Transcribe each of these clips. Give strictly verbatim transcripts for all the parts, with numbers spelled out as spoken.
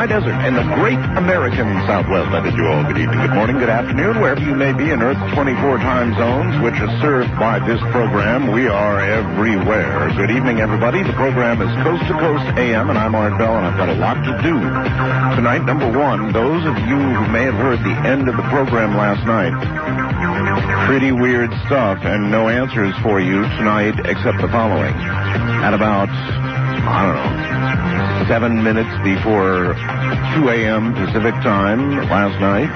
high desert, and the great American Southwest. I bid you all good evening, good morning, good afternoon, wherever you may be in Earth's twenty-four time zones, which is served by this program. We are everywhere. Good evening, everybody. The program is Coast to Coast A M, and I'm Art Bell, and I've got a lot to do tonight. Number one, those of you who may have heard the end of the program last night, pretty weird stuff, and no answers for you tonight except the following. At about, I don't know, seven minutes before two a.m. Pacific time last night,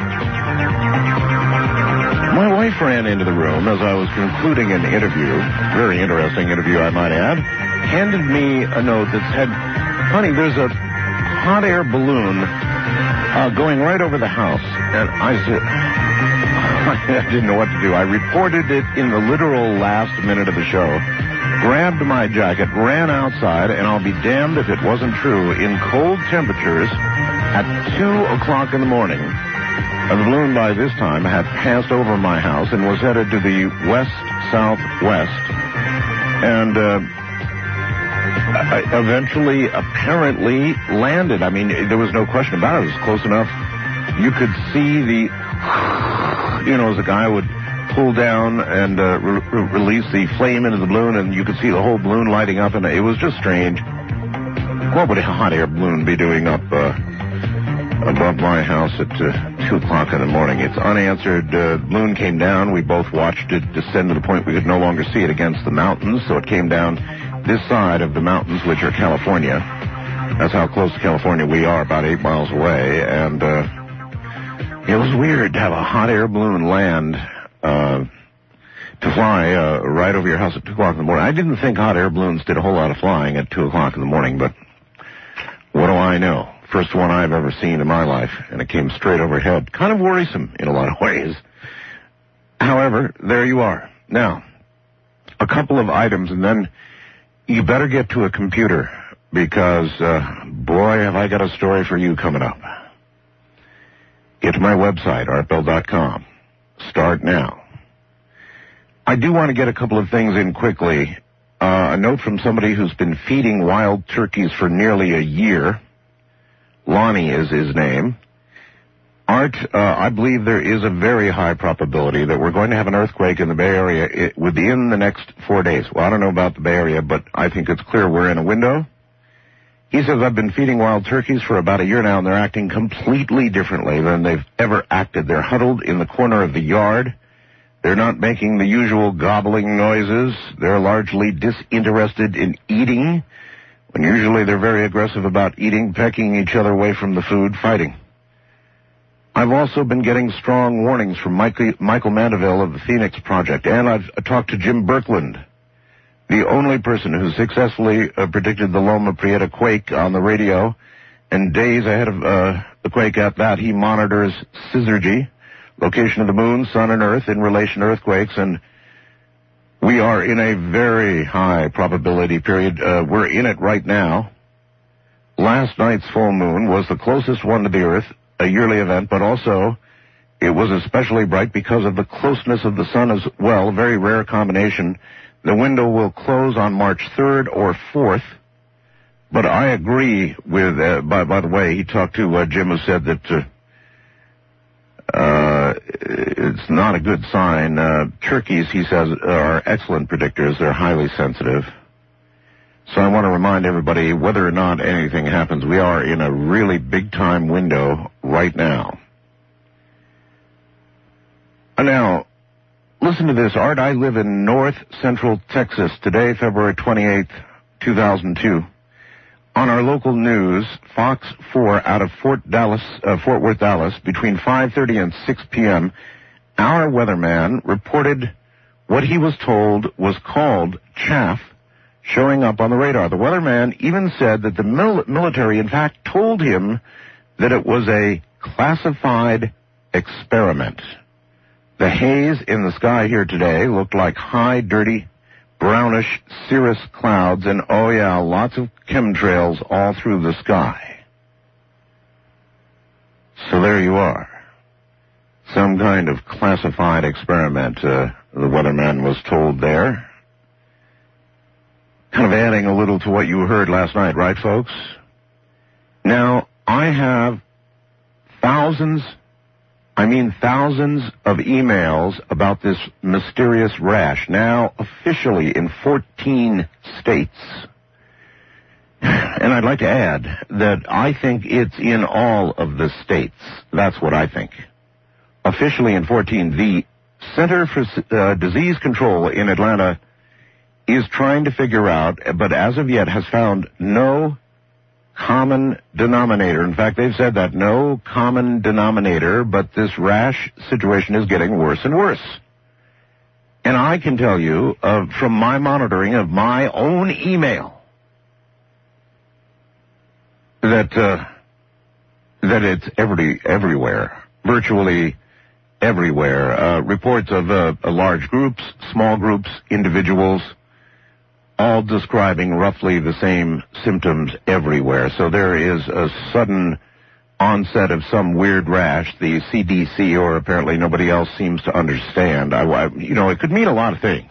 my wife ran into the room as I was concluding an interview, very interesting interview I might add, handed me a note that said, honey, there's a hot air balloon uh, going right over the house. And I said, I didn't know what to do. I reported it in the literal last minute of the show, grabbed my jacket, ran outside, and I'll be damned if it wasn't true. In cold temperatures, at two o'clock in the morning, a balloon by this time had passed over my house and was headed to the west-southwest. And uh, eventually, apparently, landed. I mean, there was no question about it. It was close enough. You could see the, you know, as a guy would pull down and uh, re- re- release the flame into the balloon, and you could see the whole balloon lighting up, and it was just strange. What would a hot air balloon be doing up uh, above my house at uh, two o'clock in the morning? It's unanswered. Uh, the balloon came down. We both watched it descend to the point we could no longer see it against the mountains, so it came down this side of the mountains, which are California. That's how close to California we are, about eight miles away, and uh, it was weird to have a hot air balloon land Uh, to fly uh, right over your house at two o'clock in the morning. I didn't think hot air balloons did a whole lot of flying at two o'clock in the morning, but what do I know? First one I've ever seen in my life, and it came straight overhead. Kind of worrisome in a lot of ways. However, there you are. Now, a couple of items, and then you better get to a computer, because, uh, boy, have I got a story for you coming up. Get to my website, art bell dot com. Start now. I do want to get a couple of things in quickly. Uh, a note from somebody who's been feeding wild turkeys for nearly a year. Lonnie is his name. Art, uh, I believe there is a very high probability that we're going to have an earthquake in the Bay Area within the next four days. Well, I don't know about the Bay Area, but I think it's clear we're in a window. He says, I've been feeding wild turkeys for about a year now, and they're acting completely differently than they've ever acted. They're huddled in the corner of the yard. They're not making the usual gobbling noises. They're largely disinterested in eating, when usually they're very aggressive about eating, pecking each other away from the food, fighting. I've also been getting strong warnings from Michael, Michael Mandeville of the Phoenix Project, and I've talked to Jim Birkland, the only person who successfully uh, predicted the Loma Prieta quake on the radio, and days ahead of uh, the quake at that, he monitors Syzygy, location of the moon, sun, and earth in relation to earthquakes, and we are in a very high probability period. Uh, we're in it right now. Last night's full moon was the closest one to the earth, a yearly event, but also it was especially bright because of the closeness of the sun as well, a very rare combination. The window will close on March third or fourth, but I agree with, uh, by, by the way, he talked to uh, Jim, who said that uh, uh, it's not a good sign. Uh, turkeys, he says, are excellent predictors. They're highly sensitive. So I want to remind everybody, whether or not anything happens, we are in a really big-time window right now. Now, listen to this, Art. I live in north central Texas. Today, February twenty-eighth, two thousand two. On our local news, Fox four out of Fort Dallas, uh, Fort Worth, Dallas, between five thirty and six p.m., our weatherman reported what he was told was called chaff showing up on the radar. The weatherman even said that the mil- military, in fact, told him that it was a classified experiment. The haze in the sky here today looked like high, dirty, brownish, cirrus clouds, and, oh yeah, lots of chemtrails all through the sky. So there you are. Some kind of classified experiment, uh, the weatherman was told there. Kind of adding a little to what you heard last night, right, folks? Now, I have thousands, I mean thousands of emails about this mysterious rash, now officially in fourteen states. And I'd like to add that I think it's in all of the states. That's what I think. Officially in fourteen, the Center for uh, Disease Control in Atlanta is trying to figure out, but as of yet has found no common denominator. In fact, they've said that no common denominator, but this rash situation is getting worse and worse. And I can tell you, uh, from my monitoring of my own email, that uh, that it's every everywhere, virtually everywhere. Uh, reports of uh, large groups, small groups, individuals, all describing roughly the same symptoms everywhere. So there is a sudden onset of some weird rash. The C D C, or apparently nobody else, seems to understand. I, I, you know, it could mean a lot of things.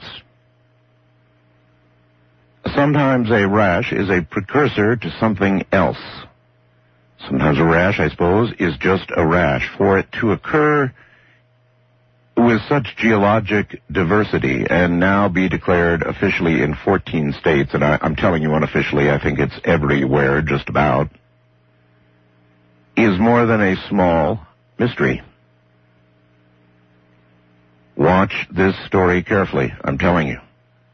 Sometimes a rash is a precursor to something else. Sometimes a rash, I suppose, is just a rash. For it to occur with such geologic diversity and now be declared officially in fourteen states, and I, I'm telling you unofficially, I think it's everywhere, just about, is more than a small mystery. Watch this story carefully, I'm telling you.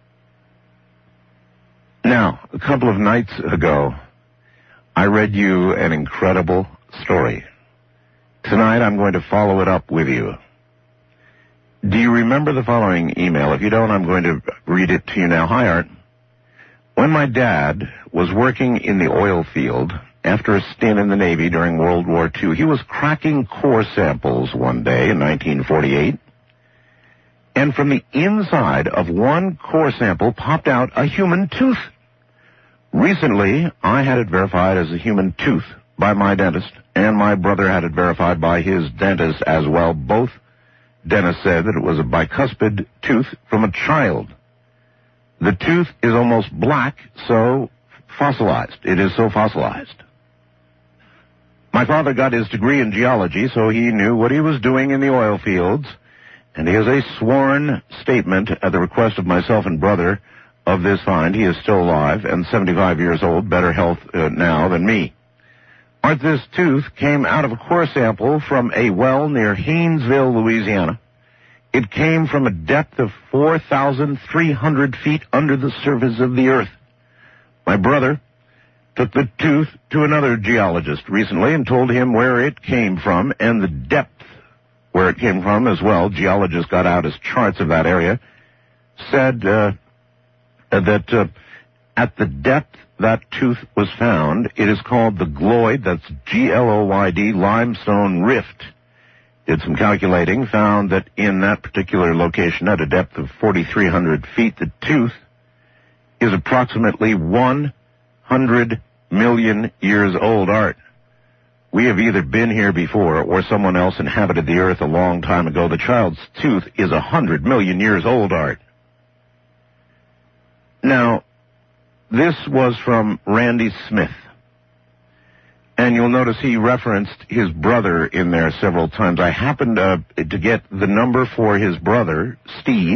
Now, a couple of nights ago, I read you an incredible story. Tonight, I'm going to follow it up with you. Do you remember the following email? If you don't, I'm going to read it to you now. Hi, Art. When my dad was working in the oil field after a stint in the Navy during World War Two, he was cracking core samples one day in nineteen forty-eight. And from the inside of one core sample popped out a human tooth. Recently, I had it verified as a human tooth by my dentist, and my brother had it verified by his dentist as well. Both dentists said that it was a bicuspid tooth from a child. The tooth is almost black, so fossilized. It is so fossilized. My father got his degree in geology, so he knew what he was doing in the oil fields, and he has a sworn statement at the request of myself and brother of this find. He is still alive and seventy-five years old, better health uh, now than me. Art, this tooth came out of a core sample from a well near Haynesville, Louisiana. It came from a depth of four thousand three hundred feet under the surface of the earth. My brother took the tooth to another geologist recently and told him where it came from and the depth where it came from as well. Geologists got out his charts of that area, said uh, that uh, at the depth that tooth was found, it is called the Gloyd, that's G L O Y D, limestone rift. Did some calculating, found that in that particular location at a depth of forty-three hundred feet, the tooth is approximately one hundred million years old, Art. We have either been here before or someone else inhabited the earth a long time ago. The child's tooth is one hundred million years old, Art. Now, this was from Randy Smith. And you'll notice he referenced his brother in there several times. I happened uh, to get the number for his brother, Steve.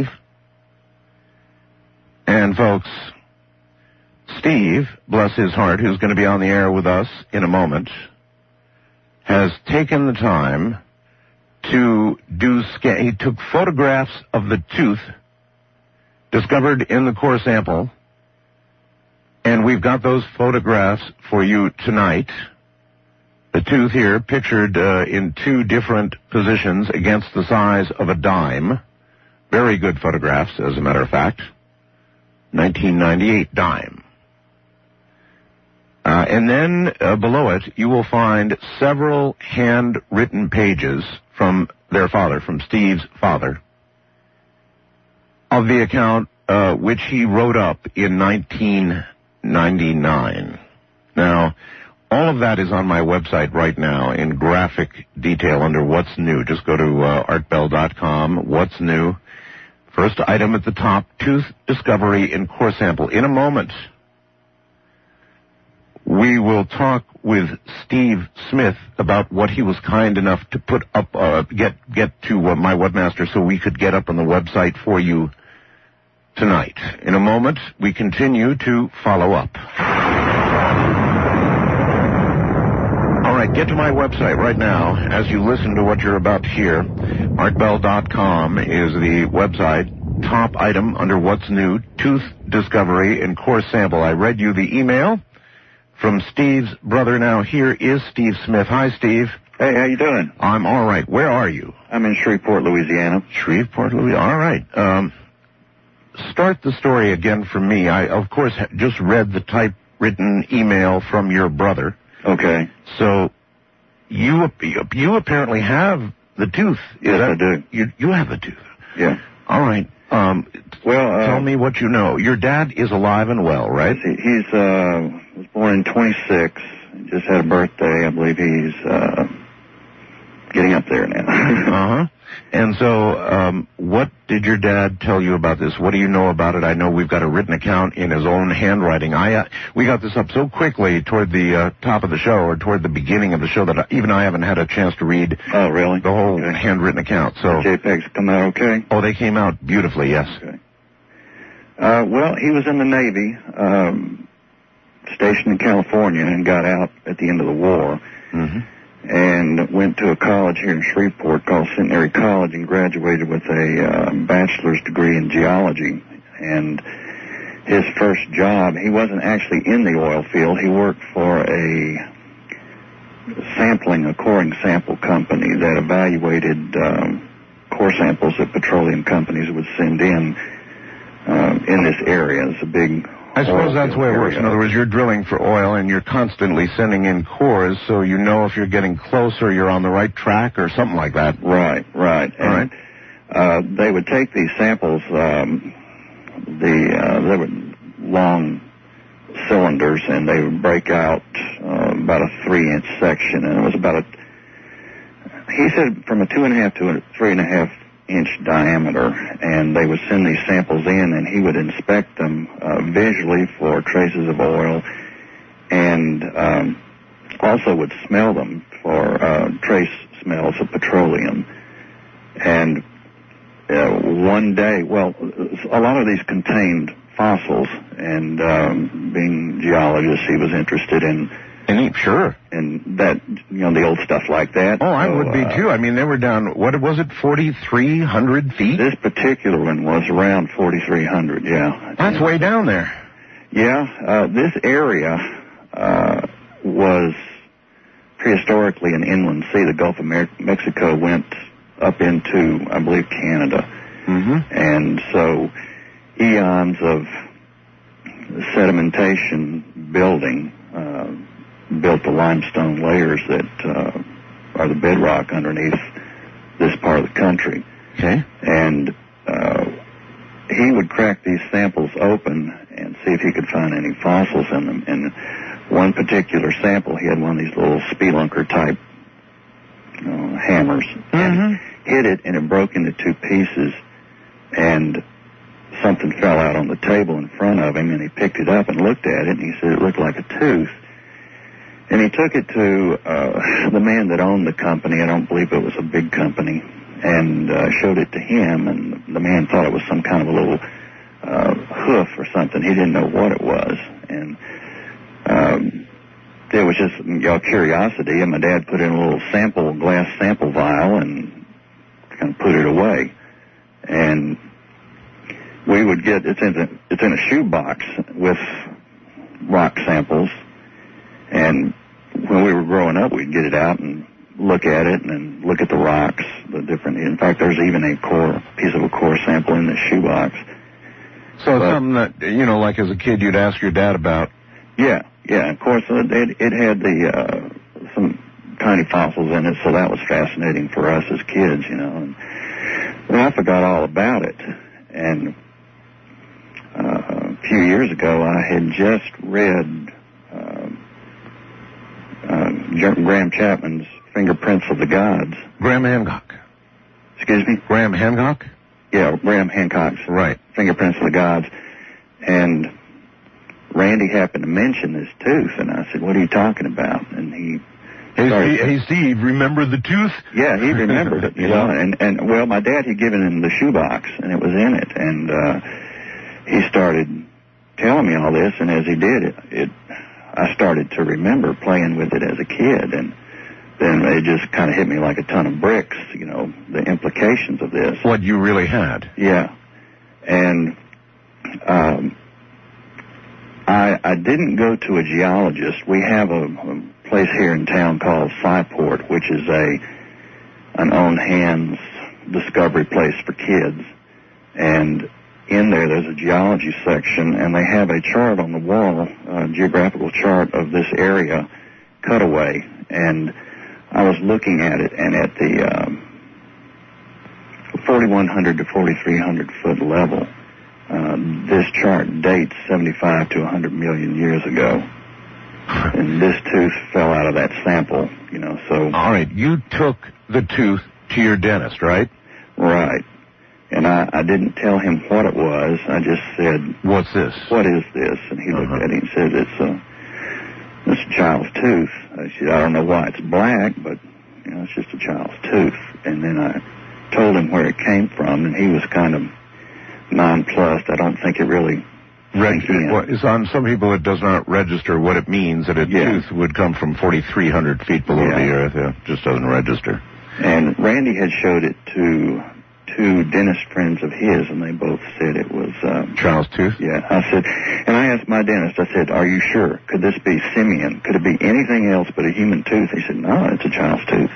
And folks, Steve, bless his heart, who's going to be on the air with us in a moment, has taken the time to do scan. He took photographs of the tooth discovered in the core sample, and we've got those photographs for you tonight. The tooth here pictured uh, in two different positions against the size of a dime. Very good photographs, as a matter of fact. nineteen ninety-eight dime. Uh, and then uh, below it, you will find several handwritten pages from their father, from Steve's father, of the account uh, which he wrote up in nineteen ninety-nine. Now, all of that is on my website right now in graphic detail under What's New. Just go to uh, art bell dot com, What's New. First item at the top, tooth discovery in core sample. In a moment, we will talk with Steve Smith about what he was kind enough to put up, uh, get get to uh, my webmaster so we could get up on the website for you tonight. In a moment, we continue to follow up. All right, get to my website right now as you listen to what you're about to hear. Art Bell dot com is the website. Top item under What's New, Tooth Discovery and Core Sample. I read you the email from Steve's brother. Now here is Steve Smith. Hi, Steve. Hey, how you doing? I'm all right. Where are you? I'm in Shreveport, Louisiana. Shreveport, Louisiana. All right. Um, start the story again for me. I, of course, just read the typewritten email from your brother. Okay. So you you apparently have the tooth. Yes, I do. You you have the tooth. Yeah. All right. Um, well, uh, tell me what you know. Your dad is alive and well, right? He's uh, was born in twenty-six. Just had a birthday. I believe he's uh, getting up there now. uh-huh. And so, um, what did your dad tell you about this? What do you know about it? I know we've got a written account in his own handwriting. I uh, we got this up so quickly toward the uh, top of the show, or toward the beginning of the show, that I, even I haven't had a chance to read. Oh, really? The whole okay. handwritten account. So the JPEGs come out okay? Oh, they came out beautifully. Yes. Okay. Uh, well, he was in the Navy, um, stationed in California, and got out at the end of the war. Mm-hmm. And went to a college here in Shreveport called Centenary College and graduated with a uh, bachelor's degree in geology. And his first job, he wasn't actually in the oil field. He worked for a sampling, a coring sample company that evaluated um, core samples that petroleum companies would send in uh, in this area. It's a big... I suppose that's the way it works. In other words, you're drilling for oil and you're constantly sending in cores, so you know if you're getting closer, you're on the right track or something like that. Right, right. All right. Uh, they would take these samples, um, the uh, they were long cylinders, and they would break out uh, about a three-inch section, and it was about a, he said, from a two and a half to a three and a half inch diameter, and they would send these samples in, and he would inspect them uh, visually for traces of oil, and um, also would smell them for uh, trace smells of petroleum. And uh, one day, well, a lot of these contained fossils, and um, being geologist, he was interested in And sure. And that, you know, the old stuff like that. Oh, I so, would be, uh, too. I mean, they were down, what was it, forty-three hundred feet? This particular one was around forty-three hundred, yeah. That's and, way down there. Yeah. Uh, this area uh, was prehistorically an inland sea. The Gulf of Mer- Mexico went up into, I believe, Canada. Mm-hmm. And so eons of sedimentation building uh, built the limestone layers that uh, are the bedrock underneath this part of the country. Okay. And uh, he would crack these samples open and see if he could find any fossils in them. And one particular sample, he had one of these little spelunker type uh, hammers, mm-hmm. and hit it, and it broke into two pieces, and something fell out on the table in front of him, and he picked it up and looked at it, and he said it looked like a tooth. And he took it to uh, the man that owned the company. I don't believe it was a big company, and uh, showed it to him, and the man thought it was some kind of a little uh, hoof or something. He didn't know what it was, and um, it was just, you know, curiosity, and my dad put in a little sample, glass sample vial, and kind of put it away. And we would get, it's in a, it's in a shoebox with rock samples, and when we were growing up, we'd get it out and look at it and then look at the rocks, the different, in fact, there's even a core, piece of a core sample in this shoebox. So but, something that, you know, like as a kid you'd ask your dad about. Yeah, yeah, of course, it, it had the, uh, some tiny fossils in it, so that was fascinating for us as kids, you know. And, well, I forgot all about it, and uh, a few years ago I had just read uh, uh, Graham Chapman's Fingerprints of the Gods. Graham Hancock. Excuse me? Graham Hancock? Yeah, Graham Hancock's right. Fingerprints of the Gods, and Randy happened to mention this tooth, and I said, what are you talking about? And he Hey, started, Steve, hey, Steve, remember the tooth? Yeah, he remembered it, you know, and, and, well, my dad had given him the shoebox, and it was in it, and uh, he started telling me all this, and as he did it, it, I started to remember playing with it as a kid, and then it just kind of hit me like a ton of bricks, you know, the implications of this. What you really had. Yeah. And um, I, I didn't go to a geologist. We have a, a place here in town called Cyport, which is a an on-hands discovery place for kids. And in there, there's a geology section, and they have a chart on the wall, a geographical chart of this area, Cutaway. And I was looking at it, and at the um, forty-one hundred to forty-three hundred foot level, uh, this chart dates seventy-five to one hundred million years ago. And this tooth fell out of that sample, you know, so... All right, you took the tooth to your dentist, right? Right. And I, I didn't tell him what it was. I just said... What's this? What is this? And he looked Uh-huh. at it and said, it's a, it's a child's tooth. I said, I don't know why it's black, but, you know, it's just a child's tooth. And then I told him where it came from, and he was kind of nonplussed. I don't think it really... Register. Well, it's on some people it does not register what it means that a Yeah. tooth would come from forty-three hundred feet below Yeah. the earth. Yeah, just doesn't register. And Randy had showed it to two dentist friends of his, and they both said it was... Um, Child's tooth? yeah, I said, and I asked my dentist, I said, are you sure? Could this be simian? Could it be anything else but a human tooth? He said, no, it's a child's tooth.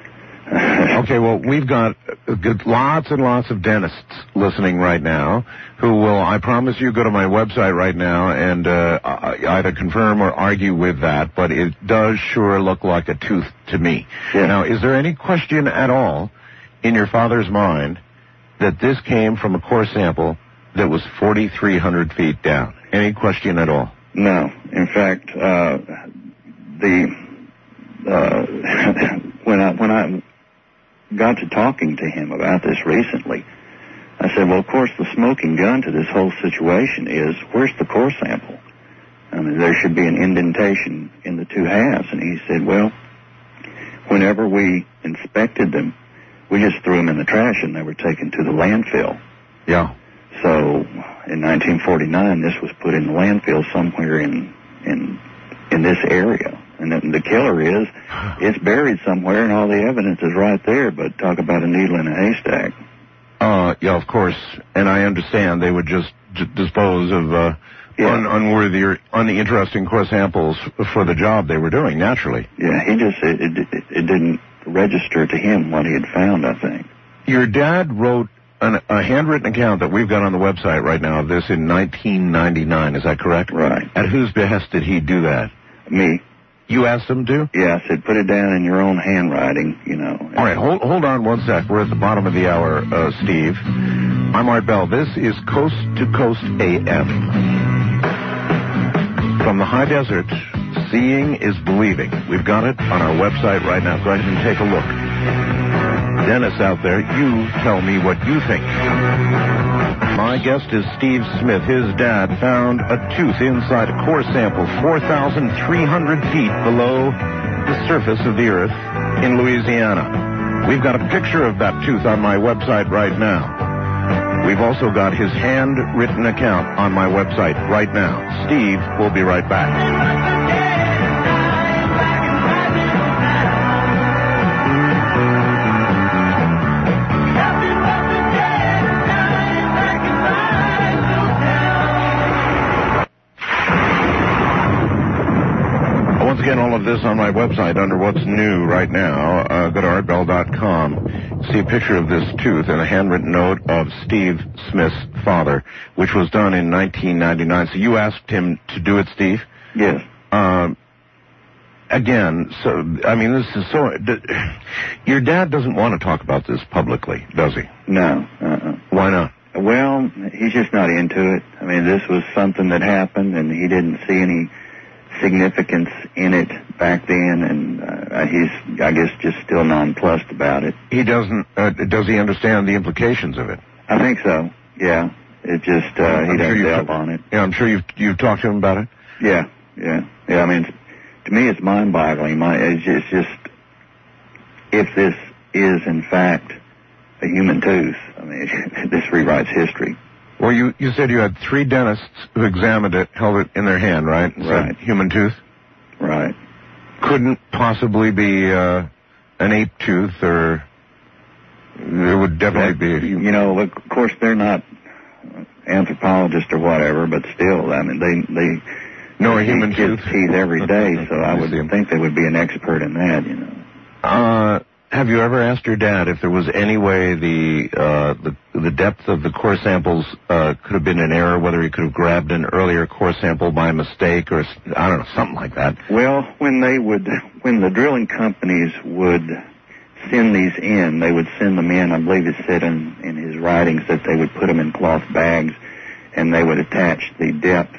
Okay, well, we've got uh, good, lots and lots of dentists listening right now who will, I promise you, go to my website right now and uh, either confirm or argue with that, but it does sure look like a tooth to me. Yeah. Now, is there any question at all in your father's mind that this came from a core sample that was forty-three hundred feet down? Any question at all? No. In fact, uh, the uh, when I when I got to talking to him about this recently, I said, well, of course, the smoking gun to this whole situation is, where's the core sample? I mean, there should be an indentation in the two halves. And he said, well, whenever we inspected them, we just threw them in the trash and they were taken to the landfill. Yeah. So in nineteen forty-nine, this was put in the landfill somewhere in in in this area. And the, the killer is, it's buried somewhere, and all the evidence is right there. But talk about a needle in a haystack. Uh, yeah, of course. And I understand they would just d- dispose of uh, Yeah. un- unworthy or uninteresting core samples for the job they were doing, naturally. Yeah, he just it, it, it didn't register to him what he had found, I think. Your dad wrote an, a handwritten account that we've got on the website right now of this in nineteen ninety-nine. Is that correct? Right. At whose behest did he do that? Me. You asked him to? Yeah, I said, put it down in your own handwriting, you know. All right, hold, hold on one sec. We're at the bottom of the hour, uh, Steve. I'm Art Bell. This is Coast to Coast A M. From the high desert, seeing is believing. We've got it on our website right now. Go ahead and take a look. Dennis out there, you tell me what you think. My guest is Steve Smith. His dad found a tooth inside a core sample four thousand three hundred feet below the surface of the earth in Louisiana. We've got a picture of that tooth on my website right now. We've also got his handwritten account on my website right now. Steve will be right back. Once again, all of this on my website under What's New right now. Uh, go to art bell dot com. See a picture of this tooth and a handwritten note of Steve Smith's father, which was done in nineteen ninety-nine. So you asked him to do it, Steve? Yes. Um, again, so, I mean, this is so... D- your dad doesn't want to talk about this publicly, does he? No. Uh-uh. Why not? Well, he's just not into it. I mean, this was something that happened, and he didn't see any significance in it back then, and uh, he's, I guess, just still nonplussed about it. He doesn't, uh, does he understand the implications of it? I think so, yeah. It just, uh, he I'm doesn't sure delve you've- on it. Yeah, I'm sure you've, you've talked to him about it. Yeah, yeah, yeah. I mean, to me, it's mind-boggling. My, it's just, it's just, if this is in fact a human tooth, I mean, this rewrites history. Well, you, you said you had three dentists who examined it, held it in their hand, right? And right. Said, human tooth? Right. Couldn't possibly be uh, an ape tooth, or it would definitely that, be a human. You know, of course, they're not anthropologists or whatever, but still, I mean, they they know a human tooth teeth every day, so I would think they would be an expert in that, you know. Uh, have you ever asked your dad if there was any way the uh, the the depth of the core samples uh, could have been an error, whether he could have grabbed an earlier core sample by mistake, or I don't know, something like that? Well, when they would, when the drilling companies would send these in, they would send them in. I believe it said in in his writings that they would put them in cloth bags, and they would attach the depth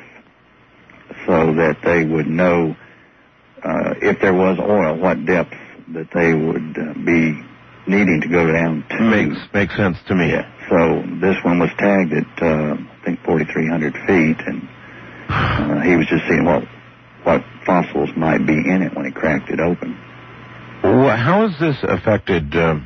so that they would know uh, if there was oil, what depth that they would uh, be needing to go down to. Makes makes sense to me. Yeah. So this one was tagged at uh, I think forty-three hundred feet, and uh, he was just seeing what what fossils might be in it when he cracked it open. Well, how has this affected uh,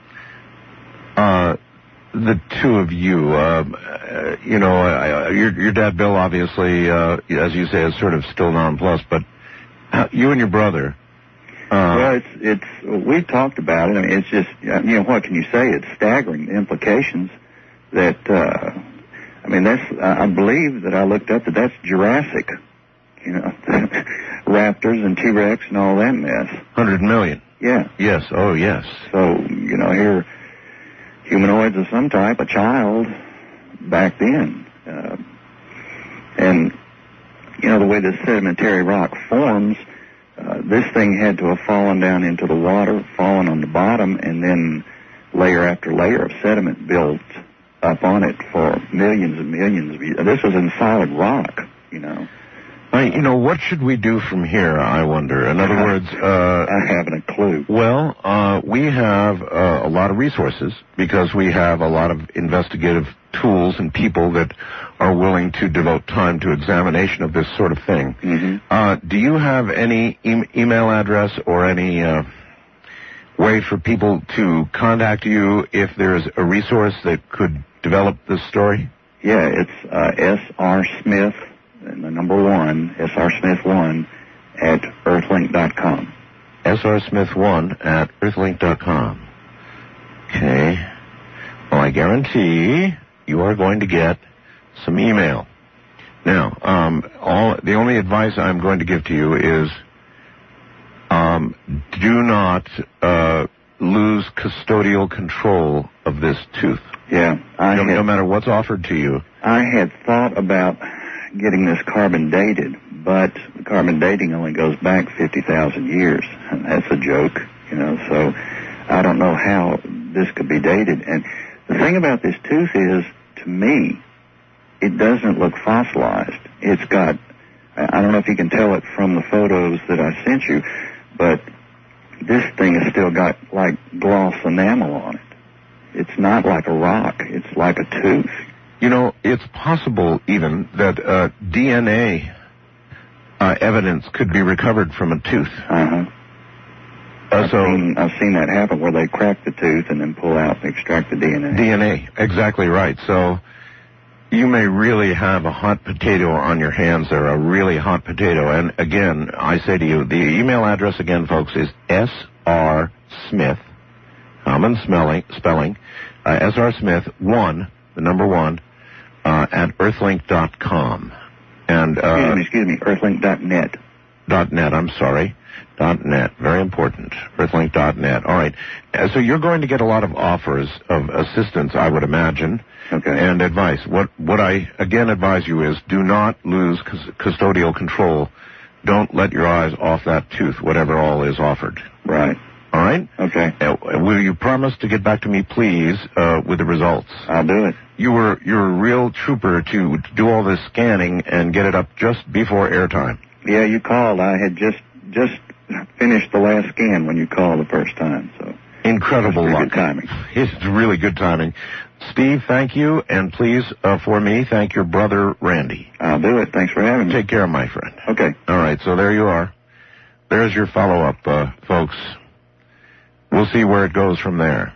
uh, the two of you? Uh, uh, you know, uh, your your dad Bill, obviously, uh, as you say, is sort of still nonplussed, but how, you and your brother. Uh, well, it's, it's, we talked about it. I mean, it's just, you know, what can you say? It's staggering, the implications that, uh, I mean, that's, I believe that I looked up that that's Jurassic, you know, raptors and T-Rex and all that mess. one hundred million. Yeah. Yes, oh, yes. So, you know, here, humanoids of some type, a child back then. Uh, and, you know, the way this sedimentary rock forms, Uh, this thing had to have fallen down into the water, fallen on the bottom, and then layer after layer of sediment built up on it for millions and millions of years. This was in solid rock, you know. I, you know, what should we do from here, I wonder? In other words... Uh, I haven't a clue. Well, uh, we have uh, a lot of resources because we have a lot of investigative tools and people that are willing to devote time to examination of this sort of thing. Mm-hmm. Uh, do you have any e- email address or any uh, way for people to contact you if there's a resource that could develop this story? Yeah, it's uh, S R Smith, and the number one, S R Smith one, at earthlink dot com. S R Smith one at earthlink dot com. Okay. Well, I guarantee you are going to get some email. Now, um, all the only advice I'm going to give to you is um, do not uh, lose custodial control of this tooth. Yeah. I no, had, no matter what's offered to you. I had thought about getting this carbon dated, but the carbon dating only goes back fifty thousand years. That's a joke, you know, so I don't know how this could be dated. And the thing about this tooth is, to me, it doesn't look fossilized. It's got, I don't know if you can tell it from the photos that I sent you, but this thing has still got, like, gloss enamel on it. It's not like a rock. It's like a tooth. You know, it's possible even that uh, D N A uh, evidence could be recovered from a tooth. Uh-huh. Uh, I've, so seen, I've seen that happen where they crack the tooth and then pull out and extract the D N A. D N A, exactly right. So you may really have a hot potato on your hands there, a really hot potato. And again, I say to you, the email address again, folks, is S R Smith, common smelling, spelling, uh, S R Smith one, the number one, uh, at earthlink dot com. And, uh, excuse me, excuse me, earthlink dot net. Dot net, I'm sorry. Dot net, very important. earthlink dot net. All right. Uh, so you're going to get a lot of offers of assistance, I would imagine. Okay. And advice. What what I again advise you is do not lose cus- custodial control. Don't let your eyes off that tooth, whatever all is offered. Right. All right? Okay. Uh, will you promise to get back to me, please, uh, with the results? I'll do it. You were you're a real trooper to, to do all this scanning and get it up just before airtime. Yeah, you called. I had just just finished the last scan when you called the first time. So. Incredible luck. Good timing. It's really good timing. Steve, thank you, and please, uh, for me, thank your brother, Randy. I'll do it. Thanks for having me. Take care, my friend. Okay. All right, so there you are. There's your follow-up, uh, folks. We'll see where it goes from there.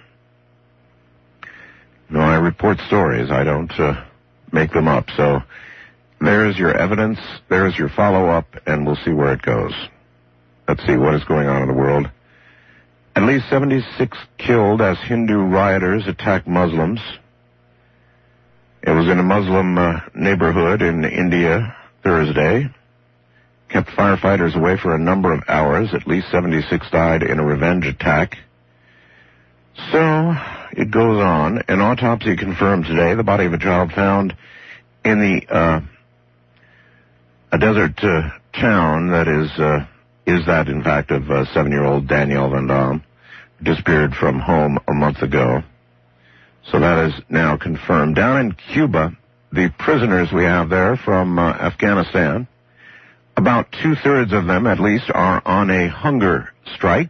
No, I report stories. I don't uh, make them up. So there's your evidence. There's your follow-up, and we'll see where it goes. Let's see what is going on in the world. At least seventy-six killed as Hindu rioters attack Muslims. It was in a Muslim uh, neighborhood in India Thursday. Kept firefighters away for a number of hours. At least seventy-six died in a revenge attack. So it goes on. An autopsy confirmed today the body of a child found in the uh, a desert uh, town that is uh, is that in fact of uh, seven-year-old Danielle Van Dam, disappeared from home a month ago. So that is now confirmed. Down in Cuba, the prisoners we have there from uh, Afghanistan, about two-thirds of them at least are on a hunger strike,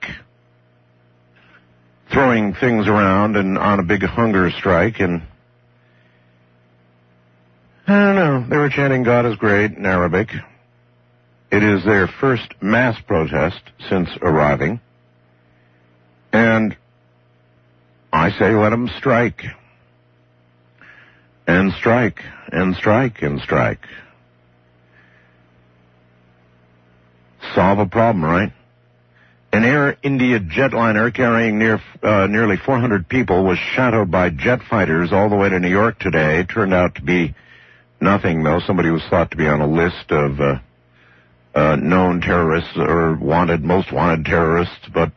throwing things around and on a big hunger strike. And I don't know, they were chanting God is great in Arabic. It is their first mass protest since arriving. And I say let them strike. And strike, and strike, and strike. Solve a problem, right? An Air India jetliner carrying near uh, nearly four hundred people was shadowed by jet fighters all the way to New York today. It turned out to be nothing, though. Somebody was thought to be on a list of uh, uh, known terrorists or wanted, most wanted terrorists, but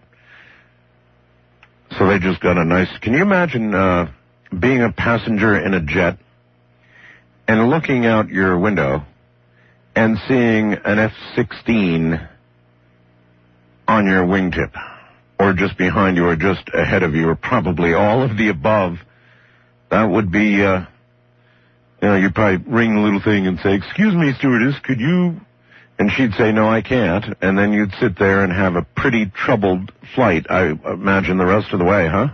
so they just got a nice... Can you imagine uh, being a passenger in a jet and looking out your window and seeing an F sixteen on your wingtip, or just behind you, or just ahead of you, or probably all of the above? That would be, uh, you know, you'd probably ring the little thing and say, "Excuse me, stewardess, could you..." And she'd say, "No, I can't." And then you'd sit there and have a pretty troubled flight, I imagine, the rest of the way, huh?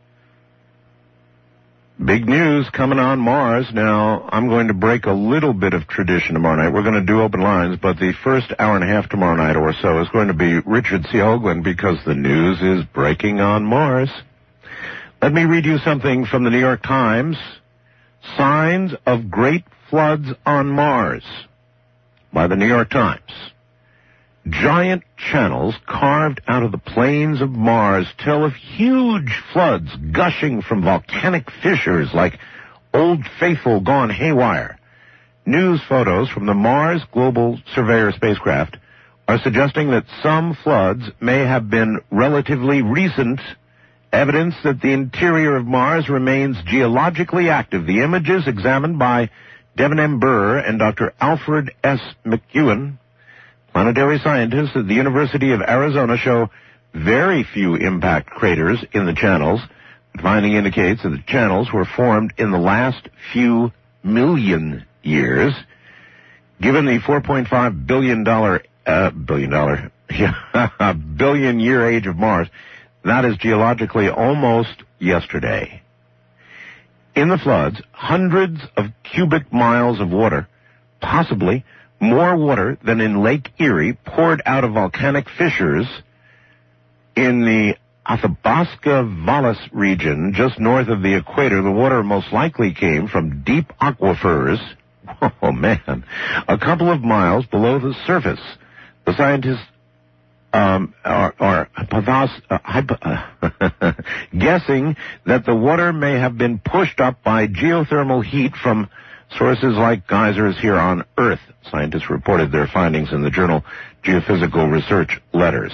Big news coming on Mars. Now, I'm going to break a little bit of tradition tomorrow night. We're going to do open lines, but the first hour and a half tomorrow night or so is going to be Richard C. Hoagland, because the news is breaking on Mars. Let me read you something from the New York Times. Signs of great floods on Mars, by the New York Times. Giant channels carved out of the plains of Mars tell of huge floods gushing from volcanic fissures like Old Faithful gone haywire. News photos from the Mars Global Surveyor spacecraft are suggesting that some floods may have been relatively recent, evidence that the interior of Mars remains geologically active. The images examined by Devin M. Burr and Doctor Alfred S. McEwen, planetary scientists at the University of Arizona, show very few impact craters in the channels. The finding indicates that the channels were formed in the last few million years. Given the four point five billion dollars, uh, billion dollar, yeah, billion year age of Mars, that is geologically almost yesterday. In the floods, hundreds of cubic miles of water, possibly more water than in Lake Erie, poured out of volcanic fissures in the Athabasca Valles region, just north of the equator. The water most likely came from deep aquifers, oh man, a couple of miles below the surface. The scientists Um, are, are hypothos- uh, hypo- uh, guessing that the water may have been pushed up by geothermal heat from sources like geysers here on Earth. Scientists reported their findings in the journal Geophysical Research Letters.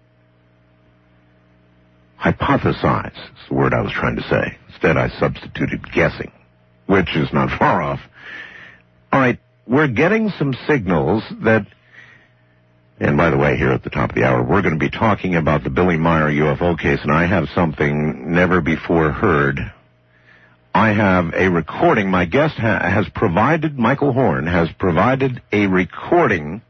Hypothesize is the word I was trying to say. Instead, I substituted guessing, which is not far off. All right, we're getting some signals that... And by the way, here at the top of the hour, we're going to be talking about the Billy Meyer U F O case, and I have something never before heard. I have a recording. My guest ha- has provided, Michael Horn, has provided a recording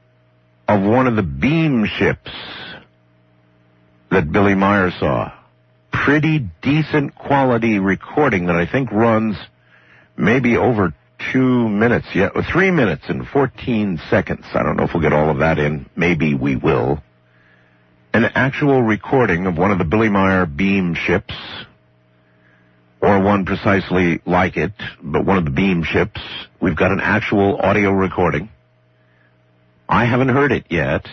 of one of the beam ships that Billy Meyer saw. pretty decent quality recording that I think runs maybe over two minutes, yeah, three minutes and fourteen seconds. I don't know if we'll get all of that in. Maybe we will. An actual recording of one of the Billy Meyer beam ships, or one precisely like it, but one of the beam ships. We've got an actual audio recording. I haven't heard it yet.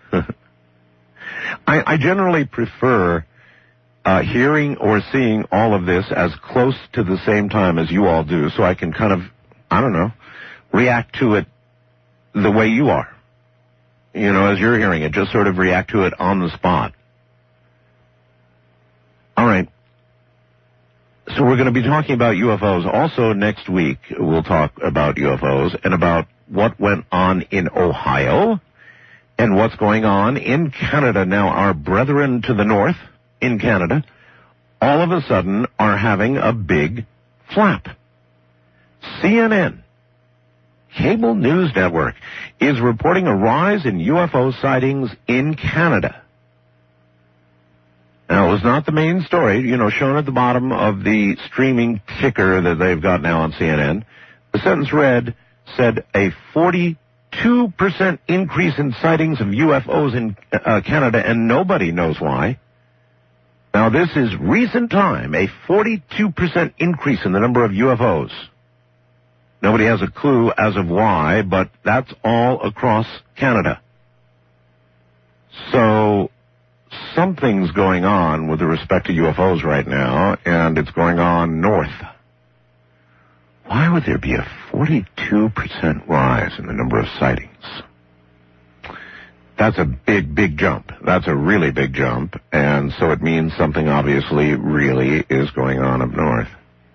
I, I generally prefer uh, hearing or seeing all of this as close to the same time as you all do, so I can kind of, I don't know, react to it the way you are. You know, as you're hearing it, just sort of react to it on the spot. All right. So we're going to be talking about U F Os. Also, next week, we'll talk about U F Os and about what went on in Ohio and what's going on in Canada. Now, our brethren to the north in Canada all of a sudden are having a big flap. C N N, Cable News Network, is reporting a rise in U F O sightings in Canada. Now, it was not the main story, you know, shown at the bottom of the streaming ticker that they've got now on C N N. The sentence read, said a forty-two percent increase in sightings of U F Os in uh, Canada, and nobody knows why. Now, this is recent time, a forty-two percent increase in the number of U F Os. Nobody has a clue as of why, but that's all across Canada. So something's going on with respect to U F Os right now, and it's going on north. Why would there be a forty-two percent rise in the number of sightings? That's a big, big jump. That's a really big jump, and so it means something obviously really is going on up north.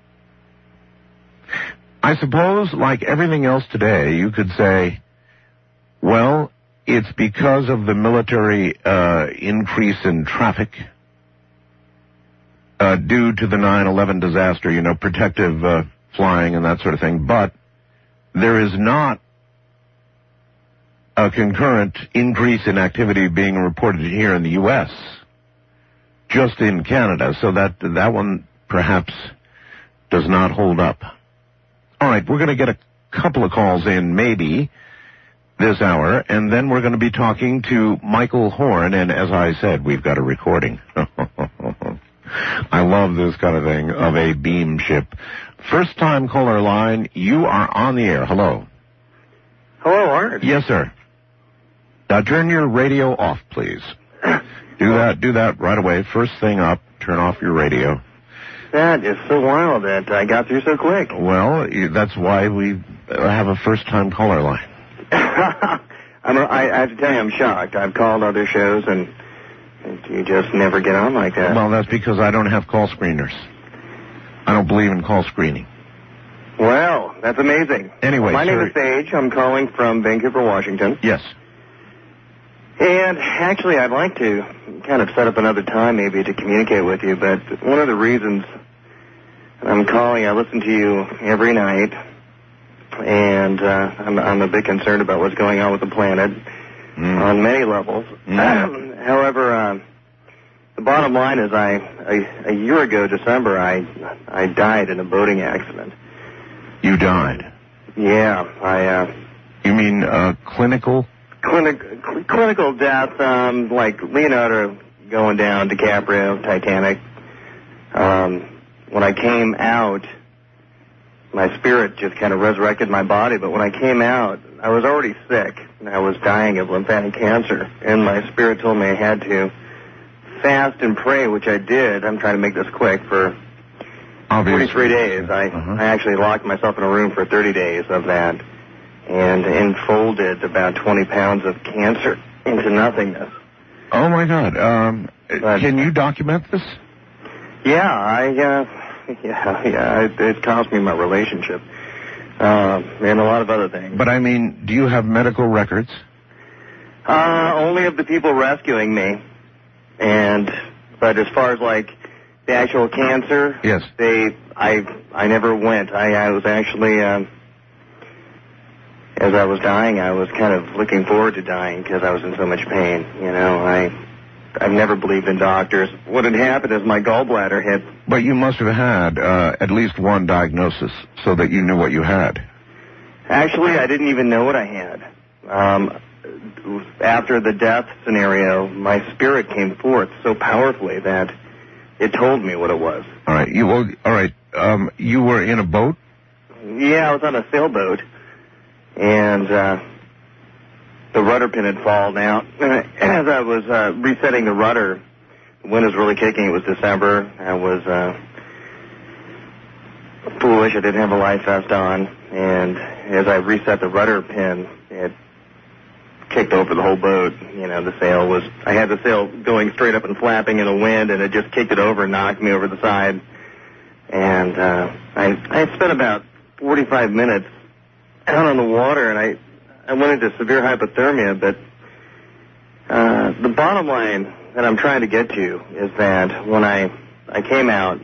I suppose, like everything else today, you could say, well, it's because of the military uh, increase in traffic uh, due to the nine eleven disaster, you know, protective uh, flying and that sort of thing. But there is not a concurrent increase in activity being reported here in the U S, just in Canada. So that that one perhaps does not hold up. All right, we're going to get a couple of calls in, maybe, this hour, and then we're going to be talking to Michael Horn, and as I said, we've got a recording. I love this kind of thing, of a beam ship. First-time caller line, you are on the air. Hello. Hello, Art. Yes, sir. Now, turn your radio off, please. Do that, do that right away. First thing up, turn off your radio. That is so wild that I got through so quick. Well, that's why we have a first-time caller line. I'm a, I, I have to tell you, I'm shocked. I've called other shows, and, and you just never get on like that. Well, that's because I don't have call screeners. I don't believe in call screening. Well, that's amazing. Anyway, my sir, name is Sage. I'm calling from Vancouver, Washington. Yes. And actually, I'd like to kind of set up another time maybe to communicate with you, but one of the reasons I'm calling, I listen to you every night, and uh, I'm, I'm a bit concerned about what's going on with the planet mm. on many levels. Mm. However, uh, the bottom line is I, a, a year ago, December, I I died in a boating accident. You died? Yeah, I... Uh, you mean uh, clinical? Clinic, cl- clinical death, um, like Leonardo going down, DiCaprio, Titanic. Um, when I came out, my spirit just kind of resurrected my body, but when I came out, I was already sick. I was dying of lymphatic cancer, and my spirit told me I had to fast and pray, which I did. I'm trying to make this quick, for Obviously. forty-three days. I, uh-huh. I actually locked myself in a room for thirty days of that, and enfolded about twenty pounds of cancer into nothingness. Oh, my God. Um, but, can you document this? Yeah, I, uh, yeah, yeah, it, it cost me my relationship, uh, and a lot of other things. But, I mean, do you have medical records? Uh, only of the people rescuing me, and, but as far as, like, the actual cancer, yes, they, I, I never went. I, I was actually, um, as I was dying, I was kind of looking forward to dying because I was in so much pain. You know, I I've never believed in doctors. What had happened is my gallbladder had... But you must have had uh, at least one diagnosis so that you knew what you had. Actually, I didn't even know what I had. Um, after the death scenario, my spirit came forth so powerfully that it told me what it was. All right. You well, all right. Um, you were in a boat? Yeah, I was on a sailboat, and uh, the rudder pin had fallen out. As I was uh, resetting the rudder, the wind was really kicking. It was December. I was uh, foolish. I didn't have a life vest on, and as I reset the rudder pin, it kicked over the whole boat. You know, the sail was, I had the sail going straight up and flapping in the wind, and it just kicked it over and knocked me over the side. And uh, I, I had spent about forty-five minutes out on the water, and I, I went into severe hypothermia, but uh, the bottom line that I'm trying to get to is that when I, I came out,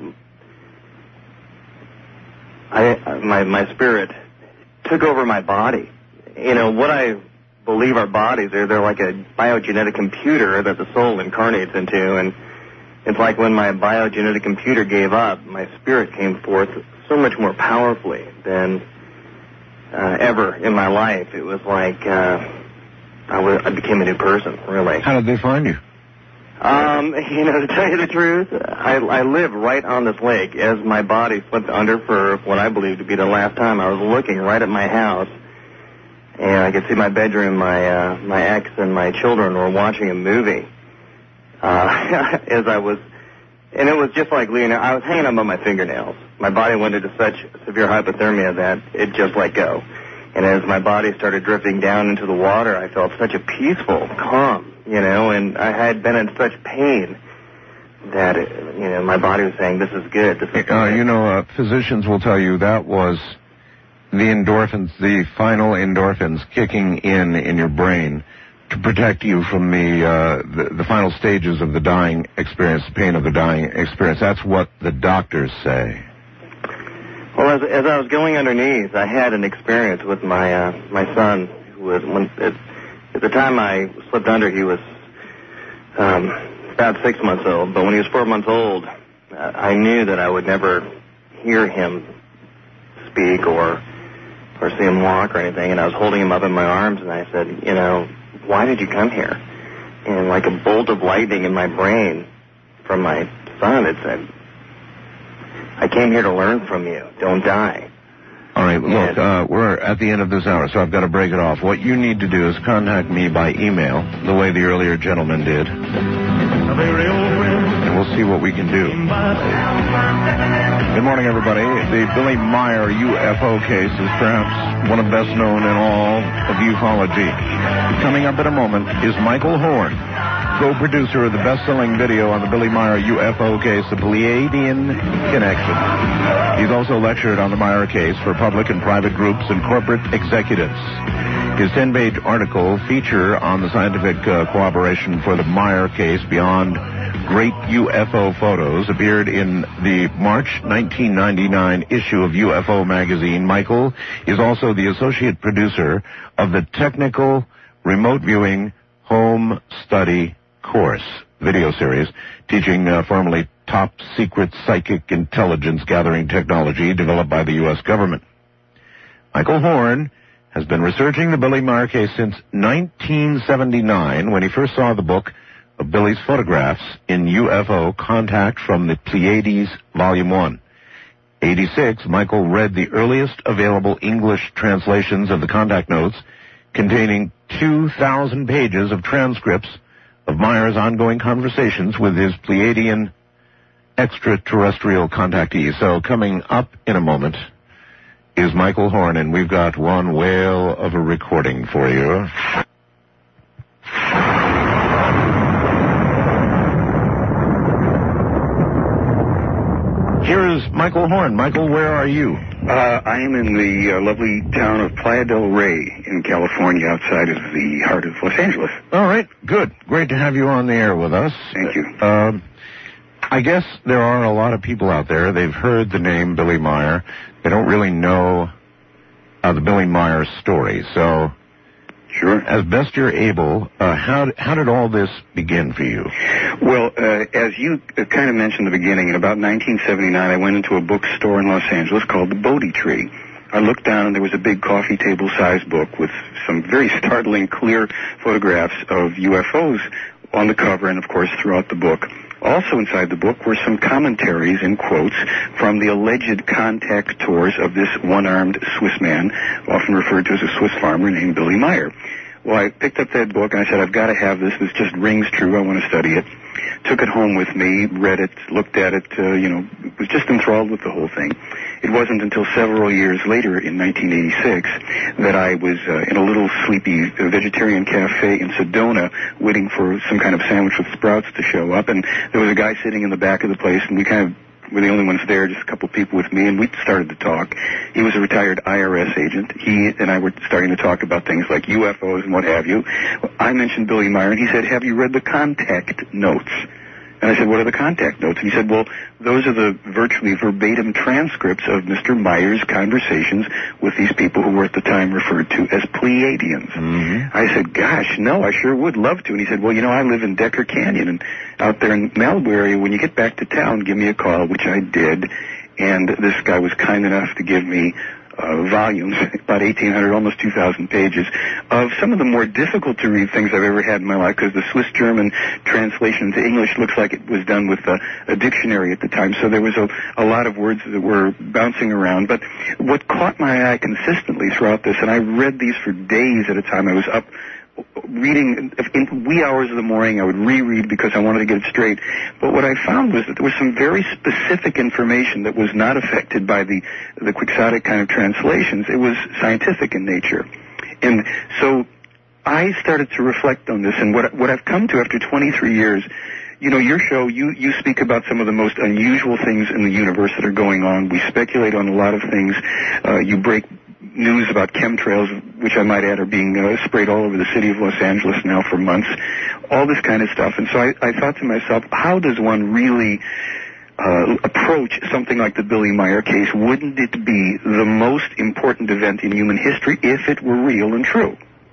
I, my, my spirit took over my body. You know, what I believe our bodies are, they're like a biogenetic computer that the soul incarnates into, and it's like when my biogenetic computer gave up, my spirit came forth so much more powerfully than uh, ever in my life. It was like uh, I, was, I became a new person, really. How did they find you? Um, you know, to tell you the truth, I, I live right on this lake. As my body slipped under for what I believe to be the last time, I was looking right at my house, and I could see my bedroom. My uh, my ex and my children were watching a movie. Uh, as I was, and it was just like Leonardo. I was hanging on by my fingernails. My body went into such severe hypothermia that it just let go. And as my body started drifting down into the water, I felt such a peaceful calm, you know, and I had been in such pain that, it, you know, my body was saying, this is good. This is good. Uh, you know, uh, physicians will tell you that was the endorphins, the final endorphins kicking in in your brain to protect you from the, uh, the the final stages of the dying experience, the pain of the dying experience. That's what the doctors say. Well, as, as I was going underneath, I had an experience with my uh, my son, who was when at, at the time I slipped under, he was um, about six months old. But when he was four months old, uh, I knew that I would never hear him speak or or see him walk or anything. And I was holding him up in my arms, and I said, you know, why did you come here? And like a bolt of lightning in my brain from my son, it said, I came here to learn from you. Don't die. All right, look, uh, we're at the end of this hour, so I've got to break it off. What you need to do is contact me by email, the way the earlier gentleman did. And we'll see what we can do. Good morning, everybody. The Billy Meier U F O case is perhaps one of the best known in all of ufology. Coming up in a moment is Michael Horn, co-producer of the best-selling video on the Billy Meier U F O case, The Pleiadian Connection. He's also lectured on the Meier case for public and private groups and corporate executives. His ten-page article feature on the scientific uh, corroboration for the Meier case beyond great U F O photos appeared in the March nineteen ninety-nine issue of U F O magazine. Michael is also the associate producer of the Technical Remote Viewing Home Study Course video series teaching uh, formerly top secret psychic intelligence gathering technology developed by the U S government. Michael Horn has been researching the Billy Meier case since nineteen seventy-nine when he first saw the book of Billy's photographs in U F O Contact from the Pleiades, Volume one. eighty-six, Michael read the earliest available English translations of the contact notes containing two thousand pages of transcripts of Meier's ongoing conversations with his Pleiadian extraterrestrial contactees. So coming up in a moment is Michael Horn, and we've got one whale of a recording for you. Here is Michael Horn. Michael, where are you? Uh, I am in the uh, lovely town of Playa del Rey in California, outside of the heart of Los Angeles. All right, good. Great to have you on the air with us. Thank you. Um, I guess there are a lot of people out there. They've heard the name Billy Meier. They don't really know uh, the Billy Meier story. So Sure. As best you're able, uh, how how did all this begin for you? Well, uh, as you uh, kind of mentioned in the beginning, in about nineteen seventy-nine, I went into a bookstore in Los Angeles called the Bodhi Tree. I looked down, and there was a big coffee table-sized book with some very startling, clear photographs of U F Os on the cover and, of course, throughout the book. Also inside the book were some commentaries and quotes from the alleged contact tours of this one-armed Swiss man, often referred to as a Swiss farmer named Billy Meier. Well, I picked up that book, and I said, I've got to have this. This just rings true. I want to study it. Took it home with me, read it, looked at it, uh, you know, was just enthralled with the whole thing. It wasn't until several years later, in nineteen eighty-six, that I was uh, in a little sleepy uh, vegetarian cafe in Sedona waiting for some kind of sandwich with sprouts to show up, and there was a guy sitting in the back of the place, and we kind of were the only ones there, just a couple people with me, and we started to talk. He was a retired I R S agent. He and I were starting to talk about things like U F Os and what have you. I mentioned Billy Meier, and he said, have you read the contact notes? And I said, what are the contact notes? And he said, well, those are the virtually verbatim transcripts of Mister Meier's conversations with these people who were at the time referred to as Pleiadians. Mm-hmm. I said, gosh, no, I sure would love to. And he said, well, you know, I live in Decker Canyon, and out there in Malibu area, when you get back to town, give me a call, which I did. And this guy was kind enough to give me Uh, volumes, about eighteen hundred, almost two thousand pages, of some of the more difficult to read things I've ever had in my life, because the Swiss-German translation into English looks like it was done with a, a dictionary at the time, so there was a, a lot of words that were bouncing around. But what caught my eye consistently throughout this, and I read these for days at a time, I was up reading in wee hours of the morning. I would reread because I wanted to get it straight. But what I found was that there was some very specific information that was not affected by the the quixotic kind of translations. It was scientific in nature. And so I started to reflect on this, and what what I've come to after twenty-three years, you know, your show, you, you speak about some of the most unusual things in the universe that are going on. We speculate on a lot of things. Uh, you break news about chemtrails, which I might add are being uh, sprayed all over the city of Los Angeles now for months, all this kind of stuff. And so I, I thought to myself, how does one really uh, approach something like the Billy Meier case? Wouldn't it be the most important event in human history if it were real and true?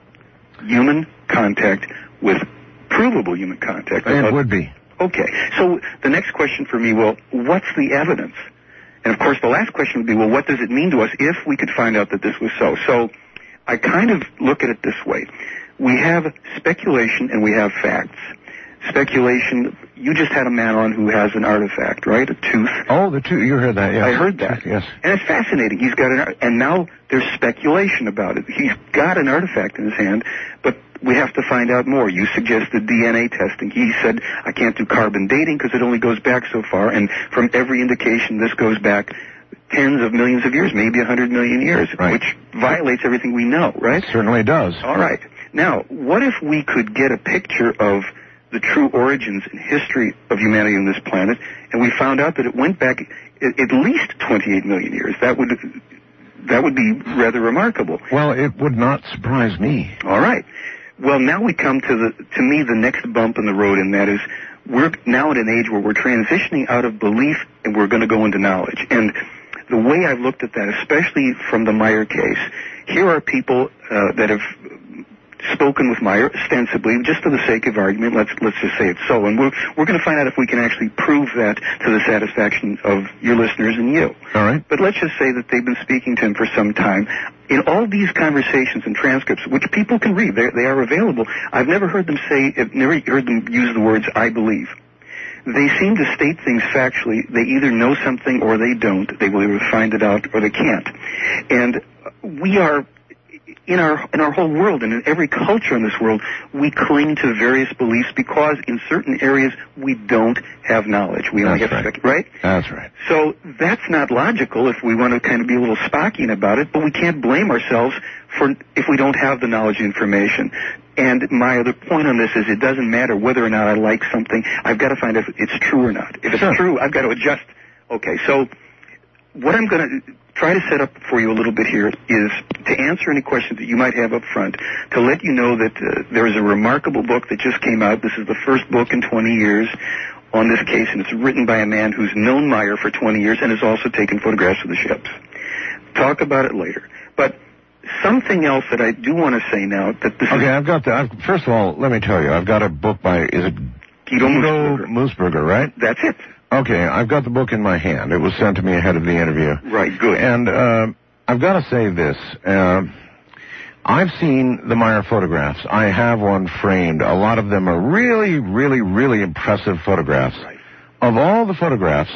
Human contact with provable human contact. It would be. Okay. So the next question for me, well, what's the evidence? And, of course, the last question would be, well, what does it mean to us if we could find out that this was so? So I kind of look at it this way. We have speculation and we have facts. Speculation, you just had a man on who has an artifact, right? A tooth. Oh, the tooth. You heard that, yes. I heard that. Yes. And it's fascinating. He's got an, and now there's speculation about it. He's got an artifact in his hand, but we have to find out more. You suggested D N A testing. He said, I can't do carbon dating because it only goes back so far, and from every indication, this goes back tens of millions of years, maybe a hundred million years, right, which violates everything we know, right? It certainly does. All right. Now, what if we could get a picture of the true origins and history of humanity on this planet, and we found out that it went back at, at least twenty-eight million years? That would that would be rather remarkable. Well, it would not surprise me. All right. Well, now we come to the, to me, the next bump in the road, and that is we're now at an age where we're transitioning out of belief and we're going to go into knowledge. And the way I've looked at that, especially from the Meier case, here are people uh, that have spoken with Meier ostensibly, just for the sake of argument. Let's let's just say it's so, and we're we're going to find out if we can actually prove that to the satisfaction of your listeners and you. All right. But let's just say that they've been speaking to him for some time. In all these conversations and transcripts, which people can read, they they are available. I've never heard them say, I've never heard them use the words "I believe." They seem to state things factually. They either know something or they don't. They will either find it out or they can't. And we are. In our in our whole world and in every culture in this world, we cling to various beliefs because in certain areas we don't have knowledge. We only That's have right. spec- right? That's right. So that's not logical if we want to kind of be a little Spockian about it, but we can't blame ourselves for if we don't have the knowledge and information. And my other point on this is it doesn't matter whether or not I like something. I've got to find out if it's true or not. If it's Sure. true, I've got to adjust. Okay, so what I'm going to try to set up for you a little bit here is to answer any questions that you might have up front, to let you know that uh, there is a remarkable book that just came out. This is the first book in twenty years on this case, and it's written by a man who's known Meier for twenty years and has also taken photographs of the ships. Talk about it later. But something else that I do want to say now, that this Okay, is... I've got the, I've, first of all, let me tell you, I've got a book by, is it Guido Guido Moosberger. Moosberger, right? That's it. Okay, I've got the book in my hand. It was sent to me ahead of the interview. Right, good. And uh, I've got to say this. Uh, I've seen the Meyer photographs. I have one framed. A lot of them are really, really, really impressive photographs. Right. Of all the photographs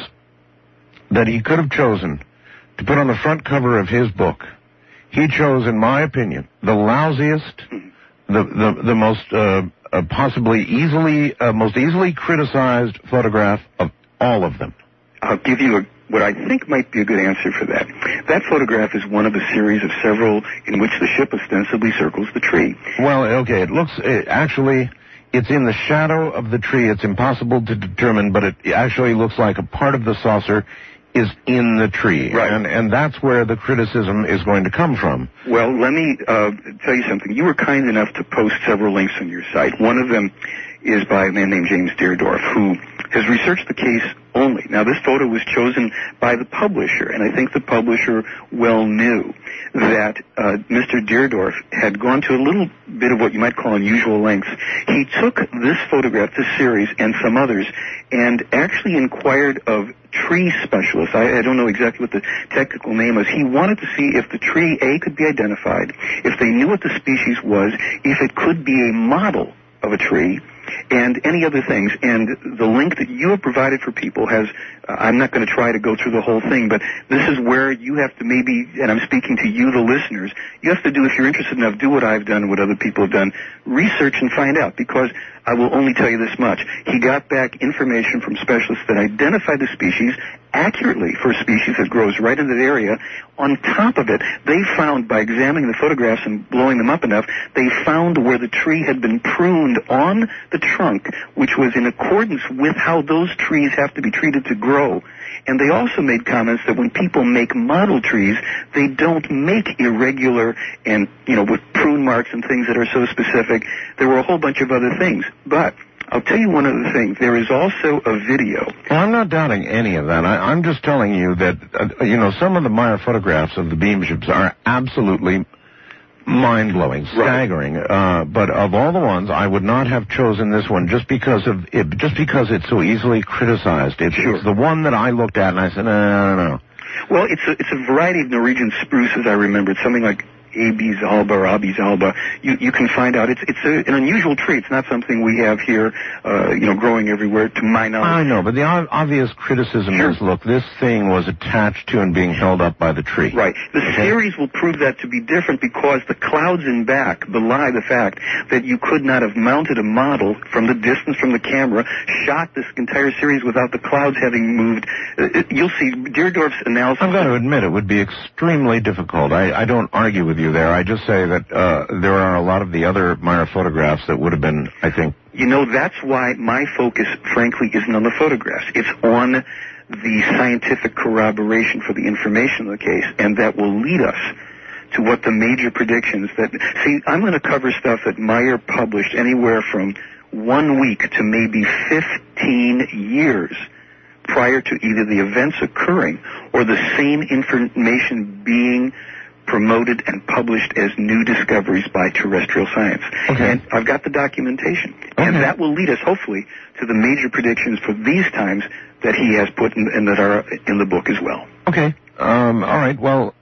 that he could have chosen to put on the front cover of his book, he chose, in my opinion, the lousiest, Mm-hmm. the the, the most uh, uh, possibly easily, uh, most easily criticized photograph of all of them. I'll give you a, what I think might be a good answer for that. That photograph is one of a series of several in which the ship ostensibly circles the tree. Well, okay, it looks, it actually, it's in the shadow of the tree. It's impossible to determine, but it actually looks like a part of the saucer is in the tree. Right. And, and that's where the criticism is going to come from. Well, let me uh, tell you something. You were kind enough to post several links on your site. One of them is by a man named James Deardorff, who has researched the case only. Now, this photo was chosen by the publisher, and I think the publisher well knew that uh, Mister Deardorff had gone to a little bit of what you might call unusual lengths. He took this photograph, this series, and some others, and actually inquired of tree specialists. I, I don't know exactly what the technical name is. He wanted to see if the tree, A, could be identified, if they knew what the species was, if it could be a model of a tree, and any other things. And the link that you have provided for people has, uh, I'm not going to try to go through the whole thing, but this is where you have to maybe, and I'm speaking to you, the listeners, you have to do, if you're interested enough, do what I've done, what other people have done, research and find out, because I will only tell you this much. He got back information from specialists that identified the species accurately for a species that grows right in that area. On top of it, they found, by examining the photographs and blowing them up enough, they found where the tree had been pruned on the trunk, which was in accordance with how those trees have to be treated to grow. And they also made comments that when people make model trees, they don't make irregular and, you know, with prune marks and things that are so specific. There were a whole bunch of other things. But I'll tell you one other thing. There is also a video. Well, I'm not doubting any of that. I, I'm just telling you that, uh, you know, some of the Meyer photographs of the beam ships are absolutely mind-blowing, staggering. Right. Uh, but of all the ones, I would not have chosen this one just because of it, just because it's so easily criticized. It's, sure. it's the one that I looked at and I said, no, no, no, no. Well, it's a, it's a variety of Norwegian spruces, I remember. It's something like Abies alba or Abies alba. You you can find out. It's it's a, an unusual tree. It's not something we have here, uh, you know, growing everywhere, to my knowledge. I know, but the o- obvious criticism sure. is, look, this thing was attached to and being held up by the tree. Right. The okay? series will prove that to be different because the clouds in back belie the fact that you could not have mounted a model from the distance from the camera, shot this entire series without the clouds having moved. Uh, you'll see Deardorff's analysis. I'm going to admit it would be extremely difficult. I, I don't argue with you there. I just say that uh, there are a lot of the other Meyer photographs that would have been, I think... You know, that's why my focus, frankly, isn't on the photographs. It's on the scientific corroboration for the information of the case, and that will lead us to what the major predictions that... See, I'm going to cover stuff that Meyer published anywhere from one week to maybe fifteen years prior to either the events occurring or the same information being promoted and published as new discoveries by terrestrial science. Okay. And I've got the documentation. Okay. And that will lead us, hopefully, to the major predictions for these times that he has put in, and that are in the book as well. Okay. Um, all right. Well,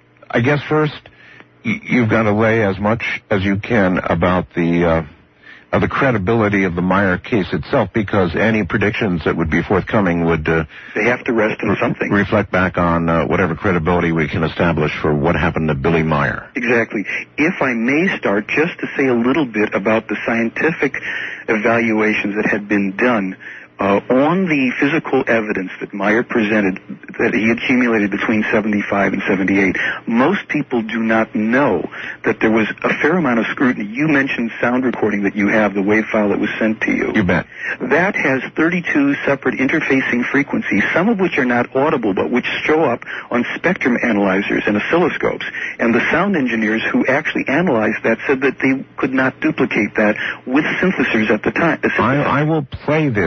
I guess first, y- you've got to lay as much as you can about the... Uh, of the credibility of the Meyer case itself, because any predictions that would be forthcoming would... Uh, they have to rest on something. Reflect back on uh, whatever credibility we can establish for what happened to Billy Meyer. Exactly. If I may start just to say a little bit about the scientific evaluations that had been done Uh, on the physical evidence that Meyer presented, that he accumulated between seventy-five and seventy-eight, most people do not know that there was a fair amount of scrutiny. You mentioned sound recording that you have, the wave file that was sent to you. You bet. That has thirty-two separate interfacing frequencies, some of which are not audible, but which show up on spectrum analyzers and oscilloscopes. And the sound engineers who actually analyzed that said that they could not duplicate that with synthesizers at the time. I, I will play this coming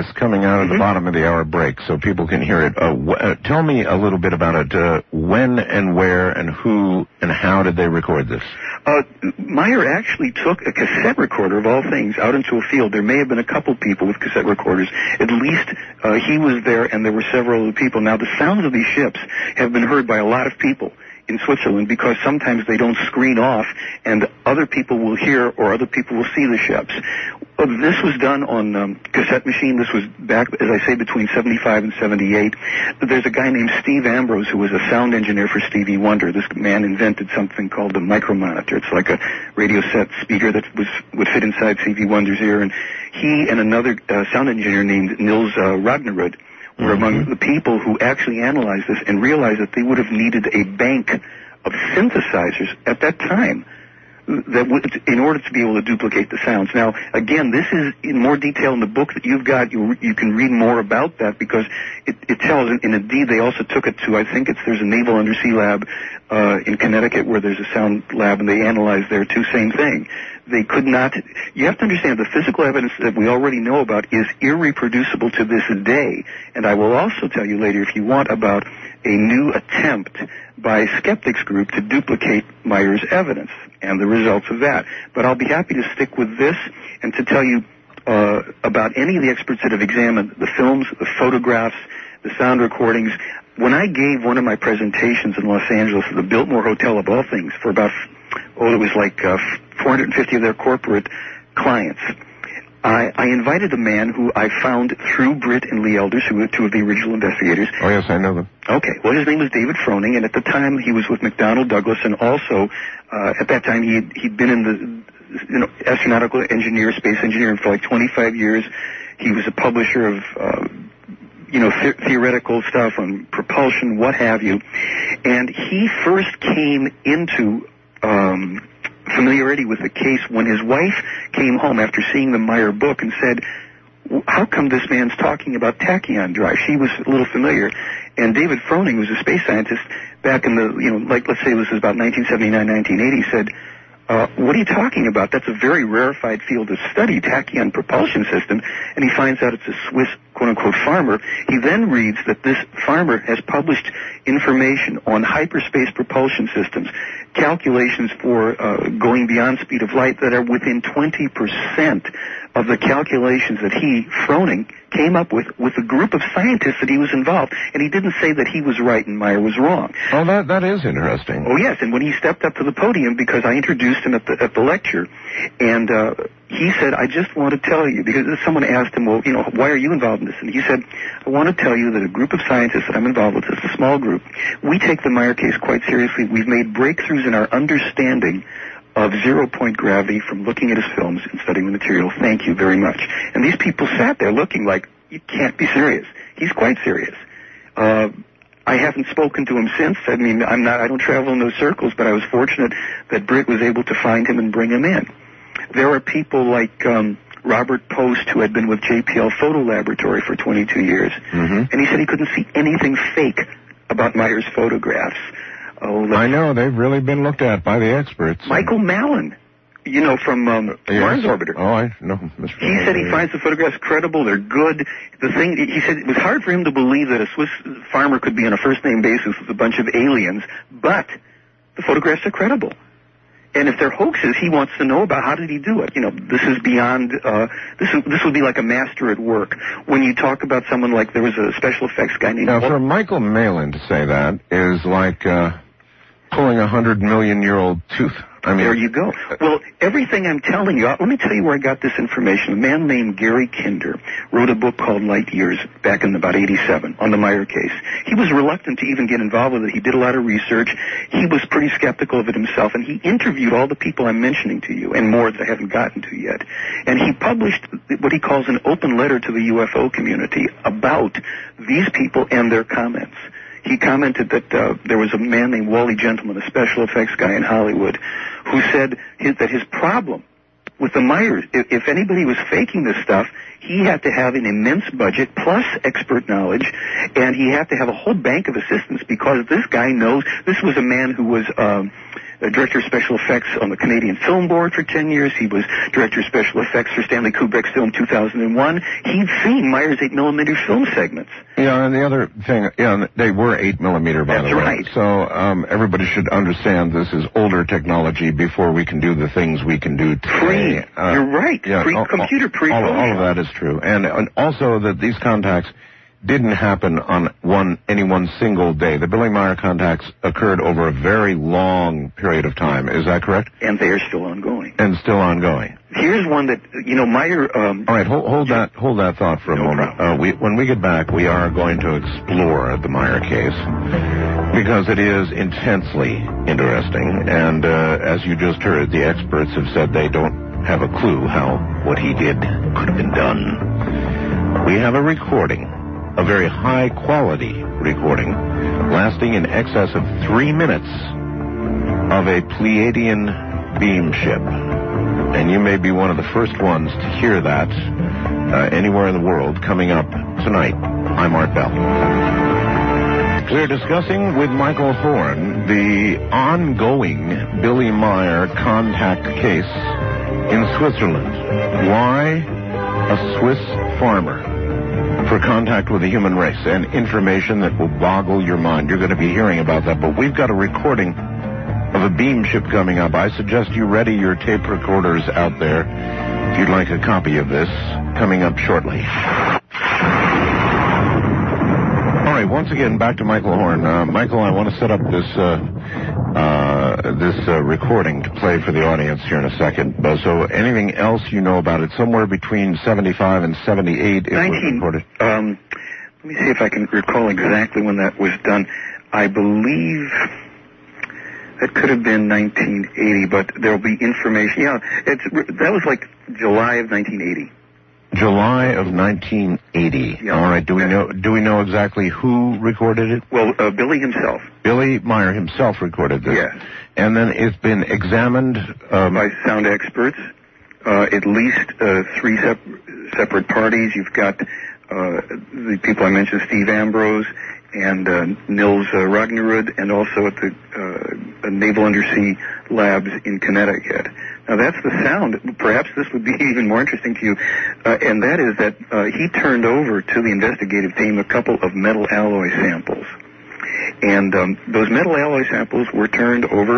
coming out at the bottom of the hour break so people can hear it. Uh, w- uh, tell me a little bit about it. Uh, when and where and who and how did they record this? Uh, Meyer actually took a cassette recorder, of all things, out into a field. There may have been a couple people with cassette recorders. At least uh, he was there, and there were several other people. Now, the sounds of these ships have been heard by a lot of people in Switzerland because sometimes they don't screen off, and other people will hear or other people will see the ships. Uh, this was done on um, cassette machine. This was back, as I say, between seventy-five and seventy-eight. There's a guy named Steve Ambrose who was a sound engineer for Stevie Wonder. This man invented something called a micromonitor. It's like a radio set speaker that was would fit inside Stevie Wonder's ear, and he and another uh, sound engineer named Nils uh, Ragnerud were mm-hmm. among the people who actually analyzed this and realized that they would have needed a bank of synthesizers at that time that would, in order to be able to duplicate the sounds. Now, again, this is in more detail in the book that you've got. You you can read more about that because it, it tells, and, and indeed they also took it to, I think it's, there's a Naval Undersea Lab uh, in Connecticut where there's a sound lab, and they analyzed there too, same thing. They could not, you have to understand the physical evidence that we already know about is irreproducible to this day. And I will also tell you later, if you want, about a new attempt by Skeptics Group to duplicate Meyer's evidence and the results of that. But I'll be happy to stick with this and to tell you uh, about any of the experts that have examined the films, the photographs, the sound recordings. When I gave one of my presentations in Los Angeles at the Biltmore Hotel, of all things, for about, oh, it was like uh, four hundred fifty of their corporate clients, I, I invited a man who I found through Britt and Lee Elders, who were two of the original investigators. Oh, yes, I know them. Okay. Well, his name was David Froning, and at the time he was with McDonnell Douglas, and also uh, at that time he had, he'd been in the you know astronautical engineer, space engineering for like twenty-five years. He was a publisher of uh, you know the- theoretical stuff on propulsion, what have you, and he first came into um, familiarity with the case when his wife came home after seeing the Meyer book and said, how come this man's talking about tachyon drive? She was a little familiar. And David Froning, who was a space scientist back in the, you know, like let's say this is about nineteen seventy-nine, nineteen eighty, said, uh, what are you talking about? That's a very rarefied field of study, tachyon propulsion system. And he finds out it's a Swiss, quote-unquote, farmer. He then reads that this farmer has published information on hyperspace propulsion systems, calculations for uh, going beyond speed of light that are within twenty percent of the calculations that he, Froning, came up with with a group of scientists that he was involved. And he didn't say that he was right and Meyer was wrong. Oh, that that is interesting. Oh, yes. And when he stepped up to the podium, because I introduced him at the, at the lecture, and uh, he said, I just want to tell you, because someone asked him, well, you know, why are you involved in this? And he said, I want to tell you that a group of scientists that I'm involved with, it's a small group, we take the Meyer case quite seriously. We've made breakthroughs in our understanding of zero-point gravity from looking at his films and studying the material. Thank you very much. And these people sat there looking like, you can't be serious. He's quite serious. Uh, I haven't spoken to him since. I mean, I'm not, I don't travel in those circles, but I was fortunate that Britt was able to find him and bring him in. There are people like um, Robert Post, who had been with J P L Photo Laboratory for twenty-two years, mm-hmm. and he said he couldn't see anything fake about Meyer's photographs. Oh, I know. They've really been looked at by the experts. Michael Mallon, you know, from um, yes. Mars Orbiter. Oh, I know. Mister He said he finds the photographs credible. They're good. The thing, he said it was hard for him to believe that a Swiss farmer could be on a first-name basis with a bunch of aliens, but the photographs are credible. And if they're hoaxes, he wants to know about how did he do it. You know, this is beyond, uh, this is, this would be like a master at work. When you talk about someone like, there was a special effects guy named... Now, for Michael Malin to say that is like uh, pulling a hundred million year old tooth. I mean, there you go. Well, everything I'm telling you, let me tell you where I got this information. A man named Gary Kinder wrote a book called Light Years back in about eighty-seven on the Meyer case. He was reluctant to even get involved with it. He did a lot of research. He was pretty skeptical of it himself, and he interviewed all the people I'm mentioning to you and more that I haven't gotten to yet. And he published what he calls an open letter to the U F O community about these people and their comments. He commented that uh, there was a man named Wally Gentleman, a special effects guy in Hollywood, who said his, that his problem with the Meyers, if, if anybody was faking this stuff, he had to have an immense budget plus expert knowledge, and he had to have a whole bank of assistants because this guy knows. This was a man who was um, uh, director of special effects on the Canadian Film Board for ten years. He was director of special effects for Stanley Kubrick's film two thousand one. He'd seen Meyer's eight millimeter film segments. Yeah, and the other thing, yeah, they were eight millimeter, by That's the way. right. So um, everybody should understand this is older technology before we can do the things we can do today. Pre, Uh, you're right. yeah, Pre-computer, all, pre-Photoshop. all, all of that is true. And, and also that these contacts didn't happen on one any one single day. The Billy Meyer contacts occurred over a very long period of time. Is that correct? And they are still ongoing. And still ongoing. Here's one that, you know, Meyer... Um, All right, hold, hold that hold that thought for a No moment. Uh, we, when we get back, we are going to explore the Meyer case because it is intensely interesting. And uh, as you just heard, the experts have said they don't have a clue how what he did could have been done. We have a recording, a very high-quality recording, lasting in excess of three minutes of a Pleiadian beam ship. And you may be one of the first ones to hear that uh, anywhere in the world coming up tonight. I'm Art Bell. We're discussing with Michael Horn the ongoing Billy Meyer contact case in Switzerland. Why a Swiss farmer for contact with the human race, and information that will boggle your mind. You're going to be hearing about that, but we've got a recording of a beam ship coming up. I suggest you ready your tape recorders out there if you'd like a copy of this, coming up shortly. All right, once again, back to Michael Horn. Uh, Michael, I want to set up this uh, uh, this uh, recording to play for the audience here in a second. But so anything else you know about it? Somewhere between seventy-five and seventy-eight it was recorded. Um, let me see if I can recall exactly when that was done. I believe... That could have been nineteen eighty, but there'll be information. Yeah, it's that was like July of nineteen eighty. July of nineteen eighty. Yeah. All right. Do we know? Do we know exactly who recorded it? Well, uh, Billy himself. Billy Meyer himself recorded this. Yes. And then it's been examined um, By sound experts, uh, at least uh, three sep- separate parties. You've got uh, the people I mentioned, Steve Ambrose and uh, Nils uh, Ragnerud, and also at the uh, Naval Undersea Labs in Connecticut. Now that's the sound. Perhaps this would be even more interesting to you, uh, and that is that uh, he turned over to the investigative team a couple of metal alloy samples. And um, those metal alloy samples were turned over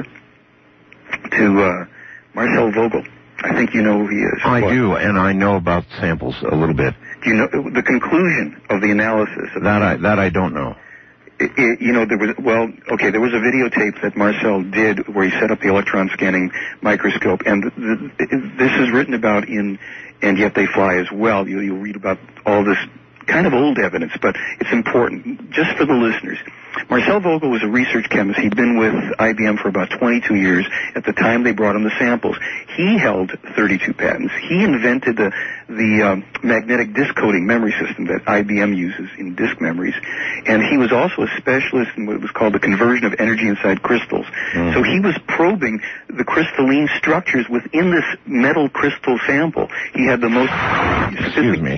to uh, Marcel Vogel. I think you know who he is. I What? do, and I know about samples a little bit. Do you know the conclusion of the analysis of That I that I don't know. It, it, you know, there was, well, okay, there was a videotape that Marcel did where he set up the electron scanning microscope, and th- th- this is written about in And Yet They Fly as well. You, you'll read about all this kind of old evidence, but it's important just for the listeners. Marcel Vogel was a research chemist. He'd been with I B M for about twenty-two years at the time they brought him the samples. He held thirty-two patents. He invented the, the um, magnetic disk coding memory system that I B M uses in disk memories. And he was also a specialist in what was called the conversion of energy inside crystals. Mm-hmm. So he was probing the crystalline structures within this metal crystal sample. He had the most... Excuse me.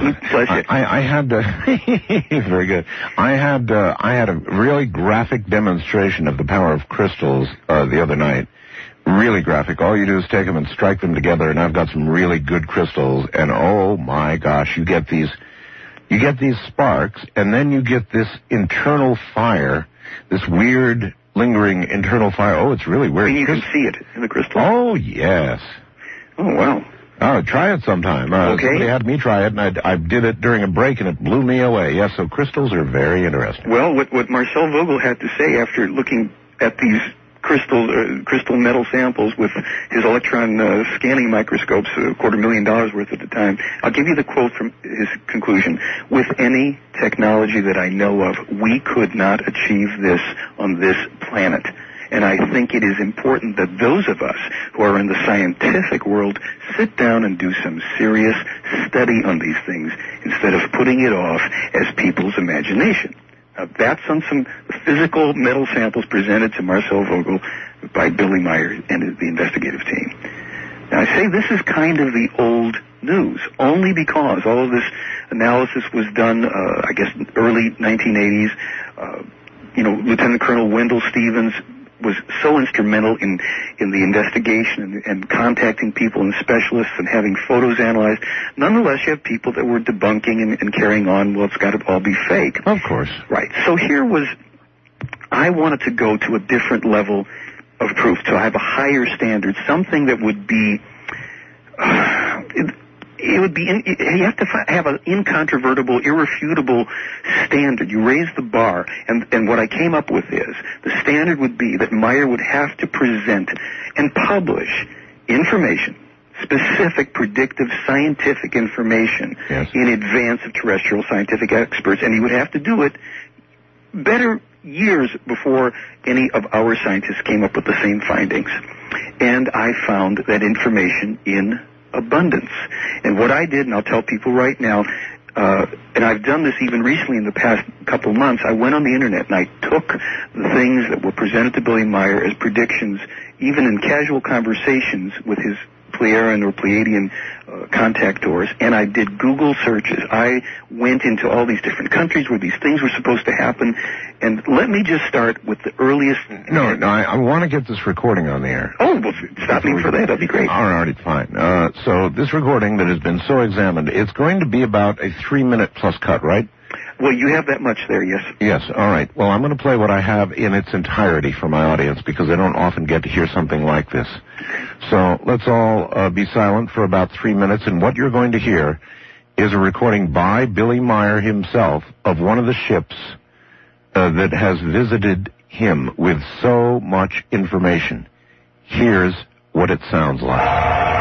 I, I, I had to... Very good. I had uh, I had a really graphic demonstration of the power of crystals uh, the other night. Really graphic. All you do is take them and strike them together, and I've got some really good crystals. And oh my gosh, you get these, you get these sparks, and then you get this internal fire, this weird lingering internal fire. Oh, it's really weird. And you can see it in the crystal. Oh yes. Oh wow. Oh, try it sometime. Uh, okay. Somebody had me try it, and I, I did it during a break, and it blew me away. Yes, so crystals are very interesting. Well, what, what Marcel Vogel had to say after looking at these crystal uh, crystal metal samples with his electron uh, scanning microscopes, a quarter million dollars worth at the time, I'll give you the quote from his conclusion. With any technology that I know of, we could not achieve this on this planet. And I think it is important that those of us who are in the scientific world sit down and do some serious study on these things instead of putting it off as people's imagination. Now, that's on some physical metal samples presented to Marcel Vogel by Billy Meyer and the investigative team. Now, I say this is kind of the old news, only because all of this analysis was done, uh, I guess, early nineteen eighties. Uh, you know, Lieutenant Colonel Wendell Stevens was so instrumental in in the investigation and, and contacting people and specialists and having photos analyzed. Nonetheless, you have people that were debunking and, and carrying on, well, it's got to all be fake. Of course. Right. So here was, I wanted to go to a different level of proof, to have a higher standard, something that would be, uh, it, it would be, in, you have to have an incontrovertible, irrefutable standard. You raise the bar, and, and what I came up with is, the standard would be that Meyer would have to present and publish information, specific, predictive, scientific information yes. in advance of terrestrial scientific experts, and he would have to do it better years before any of our scientists came up with the same findings. And I found that information in abundance. And what I did, and I'll tell people right now, uh, and I've done this even recently in the past couple months, I went on the internet and I took the things that were presented to Billy Meyer as predictions, even in casual conversations with his Pleiadian or Pleiadian uh, contactors, and I did Google searches. I went into all these different countries where these things were supposed to happen, and let me just start with the earliest... No, no, I, I want to get this recording on the air. Oh, well, stop me for that. That'd be great. All right, fine. Uh, so this recording that has been so examined, it's going to be about a three-minute plus cut, right? Well, you have that much there, yes. Yes, all right. Well, I'm going to play what I have in its entirety for my audience because I don't often get to hear something like this. So let's all uh, be silent for about three minutes, and what you're going to hear is a recording by Billy Meyer himself of one of the ships uh, that has visited him with so much information. Here's what it sounds like.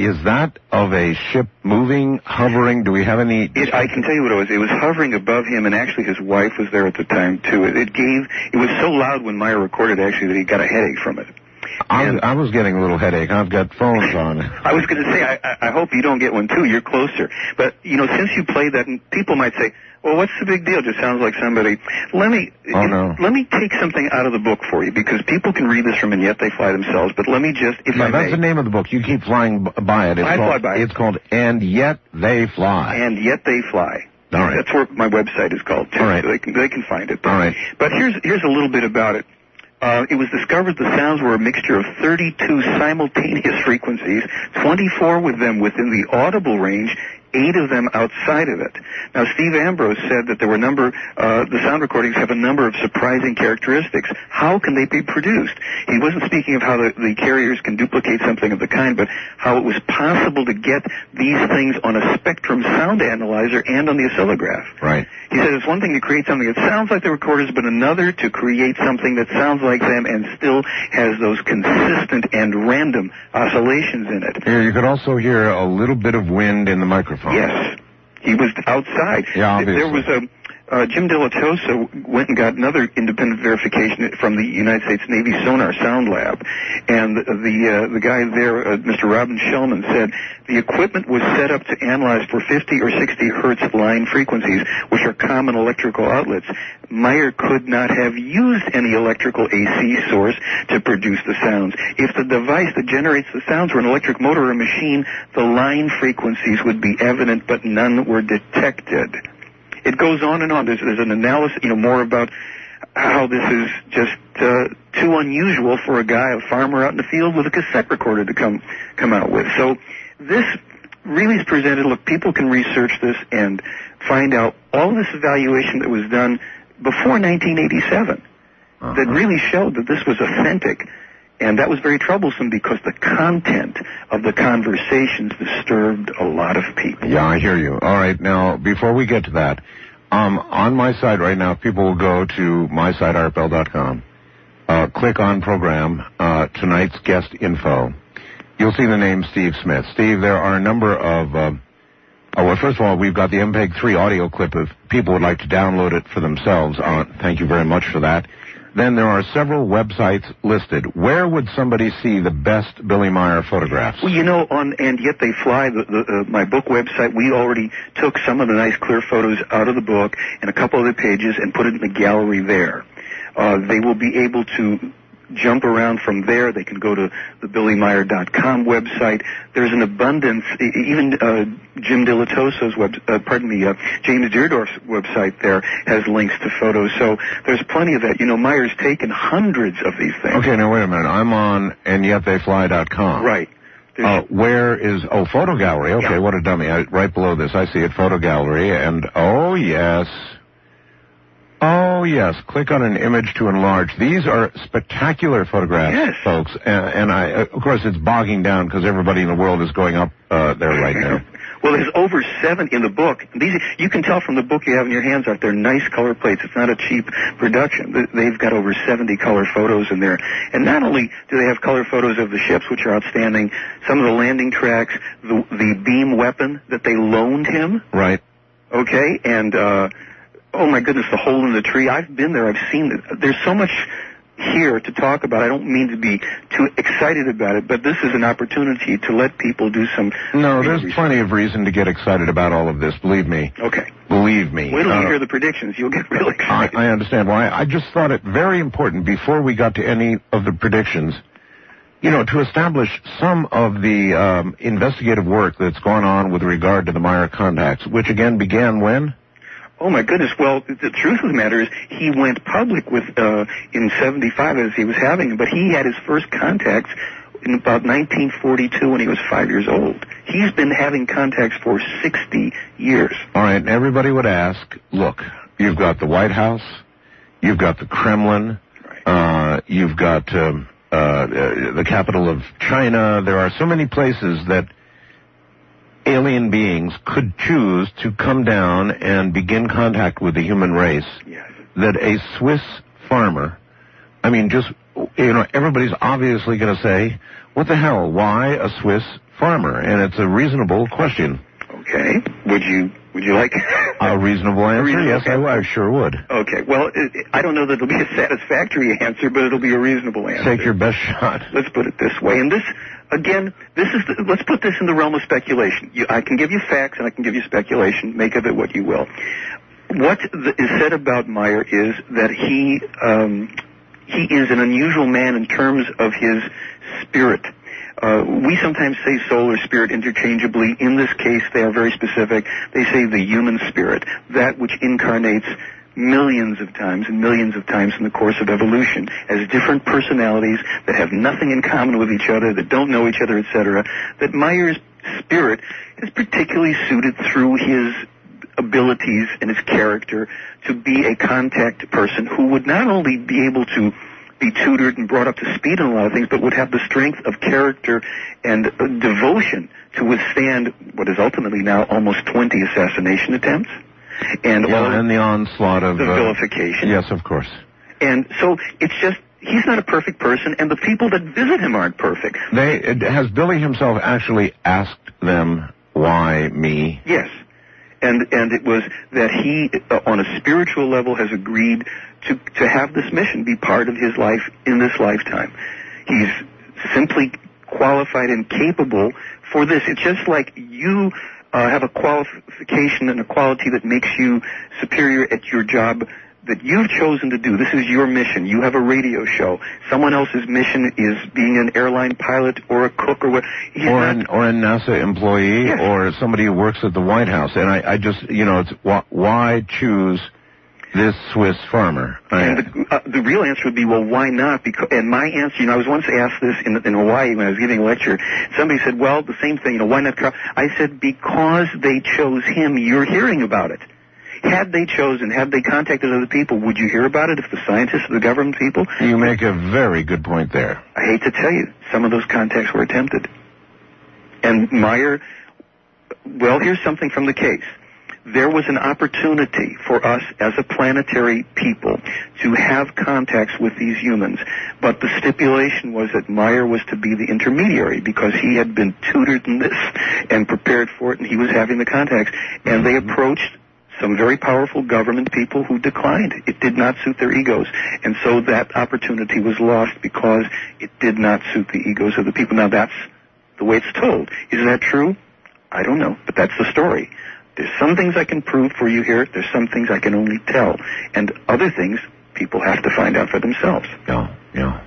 is that of a ship moving, hovering? Do we have any? It, I can tell you what it was. It was hovering above him, and actually his wife was there at the time too. It, it gave. It was so loud when Meyer recorded actually that he got a headache from it. I was, I was getting a little headache. I've got phones on. I was going to say, I, I hope you don't get one too. You're closer. But, you know, since you played that, and people might say, well, what's the big deal? It just sounds like somebody. Let me, oh, no. let me take something out of the book for you, because people can read this from And Yet They Fly themselves. But let me just, if no, I that's may, the name of the book. You keep flying b- by it. It's I called, fly by it. It's called And Yet They Fly. And Yet They Fly. All right. That's what my website is called, too. All right. So they can, they can find it. All right. But here's, here's a little bit about it. Uh, it was discovered the sounds were a mixture of thirty-two simultaneous frequencies, twenty-four with them within the audible range, eight of them outside of it. Now, Steve Ambrose said that there were a number, uh, the sound recordings have a number of surprising characteristics. How can they be produced? He wasn't speaking of how the, the carriers can duplicate something of the kind, but how it was possible to get these things on a Spectrum sound analyzer and on the oscillograph. Right. He said it's one thing to create something that sounds like the recorders, but another to create something that sounds like them and still has those consistent and random oscillations in it. Here, you could also hear a little bit of wind in the microphone. Yes. He was outside. Yeah, obviously. There was a... Uh, Jim Dilettoso went and got another independent verification from the United States Navy Sonar Sound Lab, and the uh, the guy there, uh, Mister Robin Shellman, said the equipment was set up to analyze for fifty or sixty hertz line frequencies, which are common electrical outlets. Meyer could not have used any electrical A C source to produce the sounds. If the device that generates the sounds were an electric motor or a machine, the line frequencies would be evident, but none were detected. It goes on and on. There's, there's an analysis, you know, more about how this is just uh, too unusual for a guy, a farmer out in the field with a cassette recorder to come come out with. So this really is presented. Look, people can research this and find out all this evaluation that was done before nineteen eighty-seven uh-huh. that really showed that this was authentic. And that was very troublesome because the content of the conversations disturbed a lot of people. Yeah, I hear you. All right, now, before we get to that, um, on my site right now, people will go to my site, art bell dot com, uh, click on program, uh, tonight's guest info. You'll see the name Steve Smith. Steve, there are a number of, uh, oh, well, first of all, we've got the M P E G three audio clip if people would like to download it for themselves. Uh, thank you very much for that. Then there are several websites listed. Where would somebody see the best Billy Meyer photographs? Well, you know, on And Yet They Fly, the, the, uh, my book website, we already took some of the nice clear photos out of the book and a couple other pages and put it in the gallery there. Uh, they will be able to jump around from there. They can go to the billy meyer dot com website. There's an abundance. Even uh, Jim Dilettoso's web, uh, pardon me, uh, James Deardorff's website there has links to photos. So there's plenty of that. You know, Meyer's taken hundreds of these things. Okay, now wait a minute. I'm on and yet they fly dot com. Right. Uh, where is, oh, photo gallery. Okay, yeah. What a dummy. I, right below this, I see it, photo gallery, and oh, yes. Oh, yes. Click on an image to enlarge. These are spectacular photographs, yes. folks. And, and I, of course, it's bogging down because everybody in the world is going up uh, there right now. Well, there's over seven in the book. These, you can tell from the book you have in your hands, Art, they're nice color plates. It's not a cheap production. They've got over seventy color photos in there. And not only do they have color photos of the ships, which are outstanding, some of the landing tracks, the, the beam weapon that they loaned him. Right. Okay, and... uh oh, my goodness, the hole in the tree. I've been there. I've seen it. There's so much here to talk about. I don't mean to be too excited about it, but this is an opportunity to let people do some... No, there's research. Plenty of reason to get excited about all of this. Believe me. Okay. Believe me. Wait till uh, you hear the predictions. You'll get really excited. I, I understand. Well, I, I just thought it very important before we got to any of the predictions, you know, to establish some of the um, investigative work that's gone on with regard to the Meyer contacts, which again began when? Oh, my goodness. Well, the truth of the matter is he went public with uh in seventy-five as he was having them, but he had his first contacts in about nineteen forty-two when he was five years old. He's been having contacts for sixty years. All right, and everybody would ask, look, you've got the White House, you've got the Kremlin, right. uh, you've got um, uh, uh, the capital of China. There are so many places that alien beings could choose to come down and begin contact with the human race, yes. that a Swiss farmer I mean, just, you know, everybody's obviously going to say, what the hell, why a Swiss farmer? And it's a reasonable question. Okay. Would you would you like a reasonable answer? reasonable yes, answer? I, I sure would. Okay. Well, it, I don't know that it'll be a satisfactory answer, but it'll be a reasonable answer. Take your best shot. Let's put it this way. And this, again, this is the, let's put this in the realm of speculation. You, I can give you facts and I can give you speculation. Make of it what you will. What the, is said about Meyer is that he um, he is an unusual man in terms of his spirit. Uh, we sometimes say soul or spirit interchangeably. In this case, they are very specific. They say the human spirit, that which incarnates millions of times and millions of times in the course of evolution as different personalities that have nothing in common with each other, that don't know each other, et cetera. That Meyer's spirit is particularly suited through his abilities and his character to be a contact person who would not only be able to be tutored and brought up to speed on a lot of things, but would have the strength of character and uh, devotion to withstand what is ultimately now almost twenty assassination attempts. And, yeah, all and the onslaught of... the uh, vilification. Yes, of course. And so it's just, he's not a perfect person, and the people that visit him aren't perfect. They, has Billy himself actually asked them, why me? Yes. And and it was that he, uh, on a spiritual level, has agreed to, to have this mission be part of his life in this lifetime. He's simply qualified and capable for this. It's just like you uh, have a qualification and a quality that makes you superior at your job that you've chosen to do. This is your mission. You have a radio show. Someone else's mission is being an airline pilot or a cook or what. He's or, not, an, or a NASA employee yes. or somebody who works at the White House. And I, I just, you know, it's why, why choose this Swiss farmer? And the, uh, the real answer would be, well, why not? Because, and my answer, you know, I was once asked this in, in Hawaii when I was giving a lecture. Somebody said, well, the same thing, you know, why not Carl? I said, because they chose him, you're hearing about it. Had they chosen, had they contacted other people, would you hear about it if the scientists or the government people? You make a very good point there. I hate to tell you, some of those contacts were attempted. And Meyer, well, here's something from the case. There was an opportunity for us as a planetary people to have contacts with these humans, but the stipulation was that Meyer was to be the intermediary because he had been tutored in this and prepared for it, and he was having the contacts. And they approached some very powerful government people who declined. It did not suit their egos. And so that opportunity was lost because it did not suit the egos of the people. Now that's the way it's told. Is that true? I don't know, but that's the story. There's some things I can prove for you here. There's some things I can only tell. And other things people have to find out for themselves. Yeah, yeah.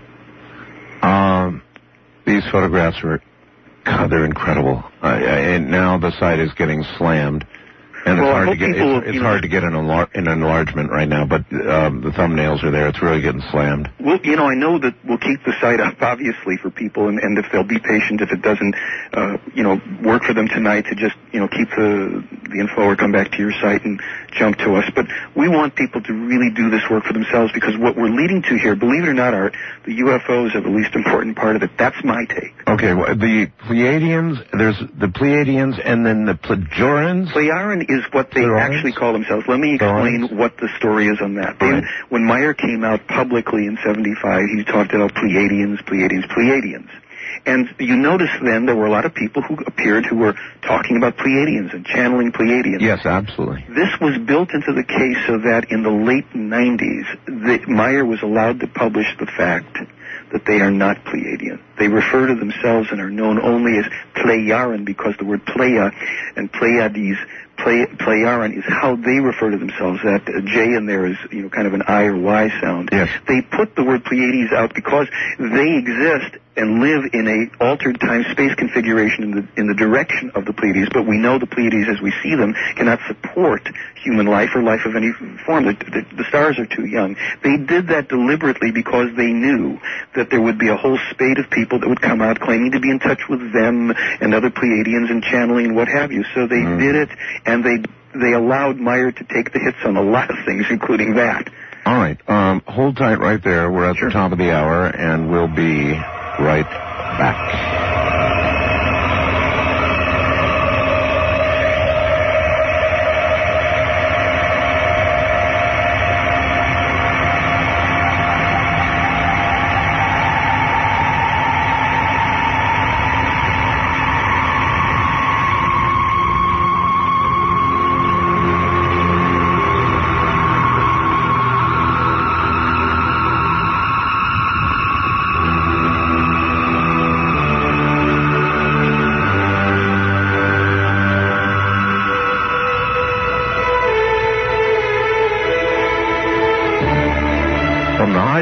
Um, these photographs are, God, they're incredible. I, I, and now the site is getting slammed. And well, it's hard to get people, it's, it's you hard know, to get an, enlar- an enlargement right now, but um, the thumbnails are there. It's really getting slammed. Well, you know, I know that we'll keep the site up, obviously, for people, and, and if they'll be patient, if it doesn't, uh, you know, work for them tonight to just, you know, keep the the info or come back to your site and jump to us. But we want people to really do this work for themselves because what we're leading to here, believe it or not, are the U F Os are the least important part of it. That's my take. Okay, well, the Pleiadians, there's the Pleiadians and then the Plejorans. Plejaran is what they Plejorans? actually call themselves. Let me explain Plejorans? what the story is on that. They, Right. When Meyer came out publicly in seventy-five, he talked about Pleiadians, Pleiadians, Pleiadians. And you notice then there were a lot of people who appeared who were talking about Pleiadians and channeling Pleiadians. Yes, absolutely. This was built into the case so that in the late nineties, the, Meyer was allowed to publish the fact that they are not Pleiadian. They refer to themselves and are known only as Plejaran because the word Pleia and Pleiades, Ple, Plejaran is how they refer to themselves. That J in there is, you know, kind of an I or Y sound. Yes. They put the word Pleiades out because they exist and live in a altered time-space configuration in the in the direction of the Pleiades, but we know the Pleiades as we see them cannot support human life or life of any form. The, the, the stars are too young. They did that deliberately because they knew that there would be a whole spate of people that would come out claiming to be in touch with them and other Pleiadians and channeling and what have you. So they mm. did it, and they they allowed Meyer to take the hits on a lot of things, including that. All right. Um, hold tight right there. We're at Sure. the top of the hour, and we'll be right back.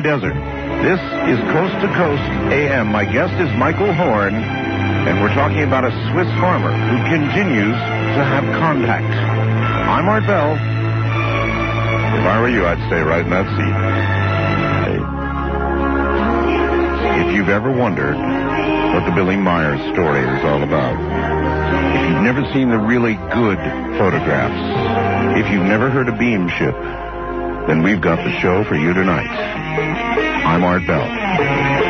desert. This is Coast to Coast A M. My guest is Michael Horn, and we're talking about a Swiss farmer who continues to have contact. I'm Art Bell. If I were you, I'd stay right in that seat. Hey. If you've ever wondered what the Billy Myers story is all about, if you've never seen the really good photographs, if you've never heard a beam ship, then we've got the show for you tonight. I'm Art Bell.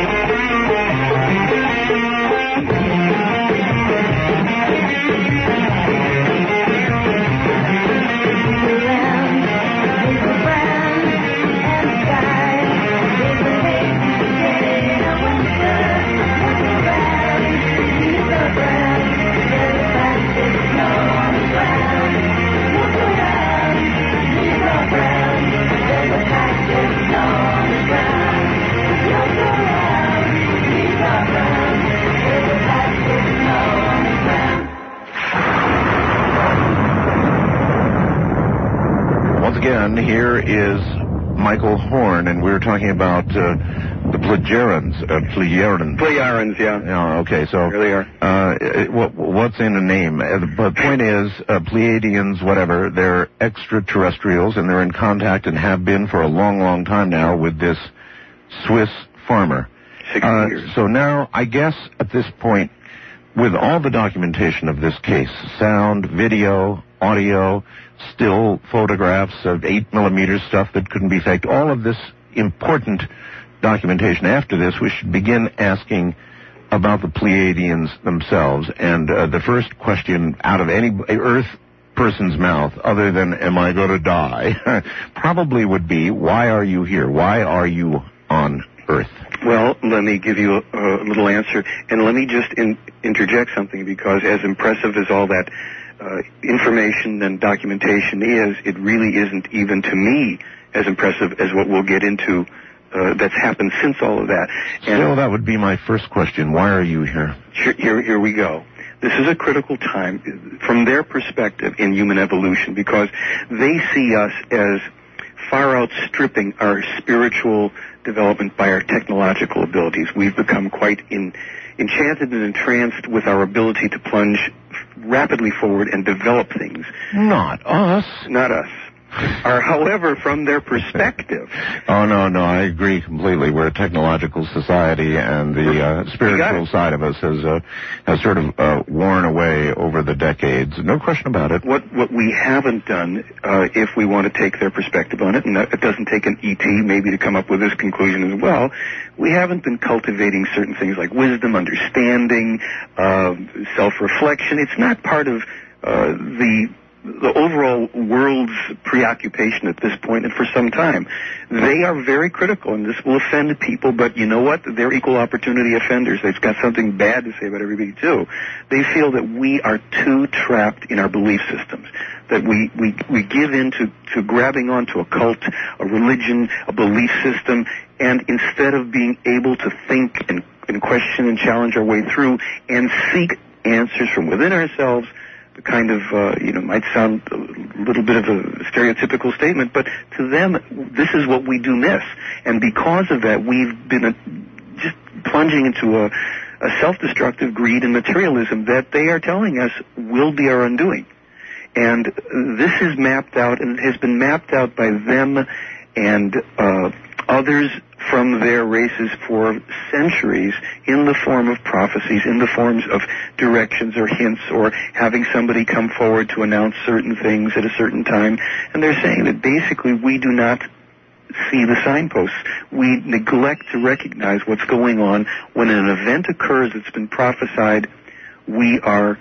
Once again, here is Michael Horn, and we were talking about uh, the Plejarans. Uh, Plejarans. Plejarans, yeah. Yeah, okay, so... There they are. Uh, what, what's in a name? Uh, the point is, uh, Pleiadians, whatever, they're extraterrestrials, and they're in contact and have been for a long, long time now with this Swiss farmer. Sixty uh, years. So now, I guess, at this point, with all the documentation of this case, sound, video, audio, still photographs of eight millimeter stuff that couldn't be faked, all of this important documentation. After this, we should begin asking about the Pleiadians themselves. And uh, the first question out of any Earth person's mouth, other than, am I going to die, probably would be, why are you here? Why are you on Earth? Well, let me give you a, a little answer, and let me just in, interject something, because as impressive as all that uh, information and documentation is, it really isn't even to me as impressive as what we'll get into uh, that's happened since all of that. And Still, that would be my first question. Why are you here? Here, here, here we go. This is a critical time from their perspective in human evolution, because they see us as far outstripping our spiritual development by our technological abilities. We've become quite in, enchanted and entranced with our ability to plunge rapidly forward and develop things. Not us. Not us. Or, however, from their perspective. Oh, no, no, I agree completely. We're a technological society, and the uh, spiritual side of us has uh, has sort of uh, worn away over the decades. No question about it. What what we haven't done, uh, if we want to take their perspective on it, and it doesn't take an E T maybe to come up with this conclusion as well, we haven't been cultivating certain things like wisdom, understanding, uh, self-reflection. It's not part of uh, the... the overall world's preoccupation at this point and for some time. They are very critical, and this will offend people, but you know what? They're equal opportunity offenders. They've got something bad to say about everybody, too. They feel that we are too trapped in our belief systems, that we, we, we give in to, to grabbing onto a cult, a religion, a belief system, and instead of being able to think and, and question and challenge our way through and seek answers from within ourselves, the kind of, uh, you know, might sound a little bit of a stereotypical statement, but to them, this is what we do miss. And because of that, we've been a, just plunging into a, a self-destructive greed and materialism that they are telling us will be our undoing. And this is mapped out, and it has been mapped out by them and uh, others from their races for centuries in the form of prophecies, in the forms of directions or hints, or having somebody come forward to announce certain things at a certain time. And they're saying that basically we do not see the signposts. We neglect to recognize what's going on. When an event occurs that's been prophesied, we are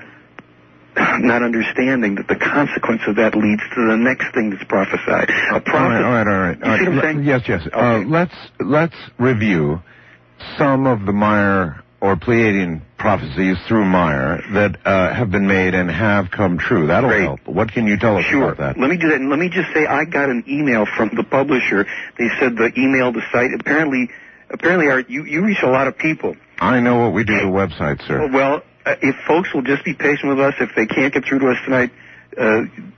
not understanding that the consequence of that leads to the next thing that's prophesied. A prophet, all right, all right, all right. You see what I'm saying? Yes, yes. Okay. Uh, let's let's review some of the Meyer or Pleiadian prophecies through Meyer that uh, have been made and have come true. That'll Great. help. What can you tell us Sure. about that? Let me do that. And let me just say I got an email from the publisher. They said the email, the site, apparently, apparently, Art, you, you reach a lot of people. I know what we do to the website, sir. Well, uh, if folks will just be patient with us, if they can't get through to us tonight, uh,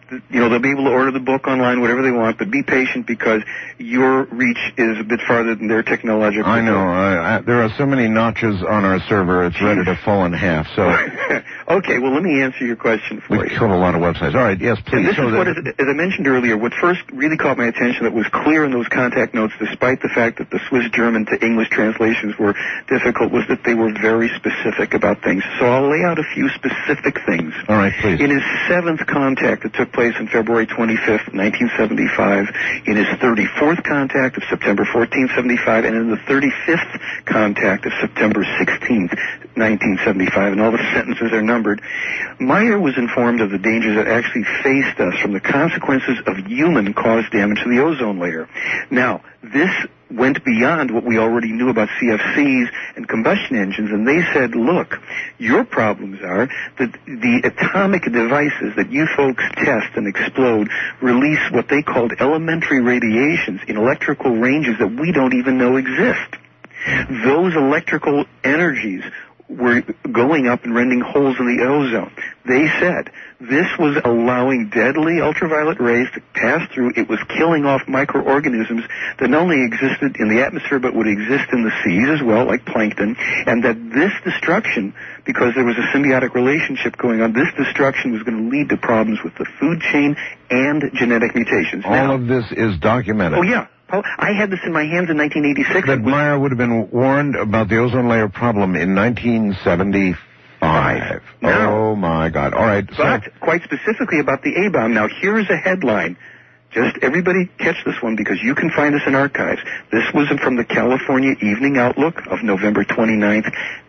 you know, they'll be able to order the book online, whatever they want, but be patient because your reach is a bit farther than their technological. I know. I, I, there are so many notches on our server, it's ready to fall in half. So, okay, well, let me answer your question for we you. We killed a lot of websites. All right, yes, please. And this so is that, what, is, as I mentioned earlier, what first really caught my attention that was clear in those contact notes, despite the fact that the Swiss German to English translations were difficult, was that they were very specific about things. So I'll lay out a few specific things. All right, please. In his seventh contact that took place on February twenty-fifth, nineteen seventy-five, in his thirty-fourth contact of September fourteenth, seventy-five, and in the thirty-fifth contact of September sixteenth, nineteen seventy-five, and all the sentences are numbered, Meyer was informed of the dangers that actually faced us from the consequences of human-caused damage to the ozone layer. Now, this went beyond what we already knew about C F Cs and combustion engines, and they said, look, your problems are that the atomic devices that you folks test and explode release what they called elementary radiations in electrical ranges that we don't even know exist. Those electrical energies were going up and rending holes in the ozone. They said this was allowing deadly ultraviolet rays to pass through. It was killing off microorganisms that not only existed in the atmosphere but would exist in the seas as well, like plankton, and that this destruction, because there was a symbiotic relationship going on, this destruction was going to lead to problems with the food chain and genetic mutations. All now, of this is documented. Oh, yeah. I had this in my hands in nineteen eighty-six. That Meyer would have been warned about the ozone layer problem in nineteen seventy-five. No. Oh, my God. All right. But so, quite specifically about the A-bomb. Now, here is a headline. Just everybody catch this one because you can find this in archives. This was from the California Evening Outlook of November twenty-ninth,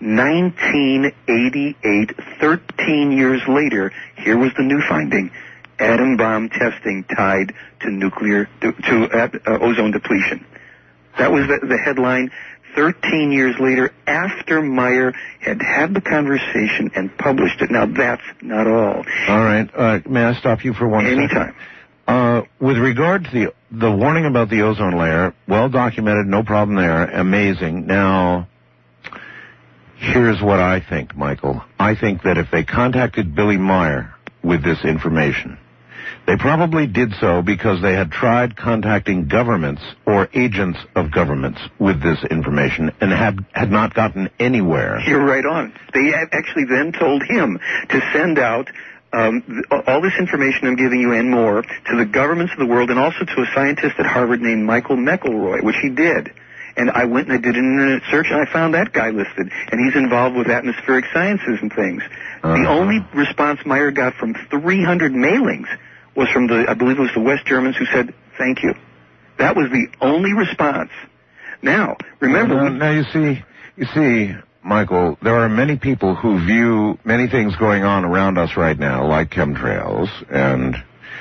nineteen eighty-eight. thirteen years later, here was the new finding. Atom bomb testing tied to nuclear, to, to uh, uh, ozone depletion. That was the, the headline thirteen years later after Meyer had had the conversation and published it. Now, that's not all. All right. Uh, may I stop you for one Anytime. second? Uh, with regard to the, the warning about the ozone layer, well documented, no problem there, amazing. Now, here's what I think, Michael. I think that if they contacted Billy Meyer with this information, they probably did so because they had tried contacting governments or agents of governments with this information and had, had not gotten anywhere. You're right on. They actually then told him to send out um, all this information I'm giving you and more to the governments of the world and also to a scientist at Harvard named Michael McElroy, which he did. And I went and I did an internet search and I found that guy listed. And he's involved with atmospheric sciences and things. Uh-huh. The only response Meyer got from three hundred mailings was from the, I believe it was the West Germans who said, thank you. That was the only response. Now, remember... Well, now, now, you see, you see, Michael, there are many people who view many things going on around us right now, like chemtrails, and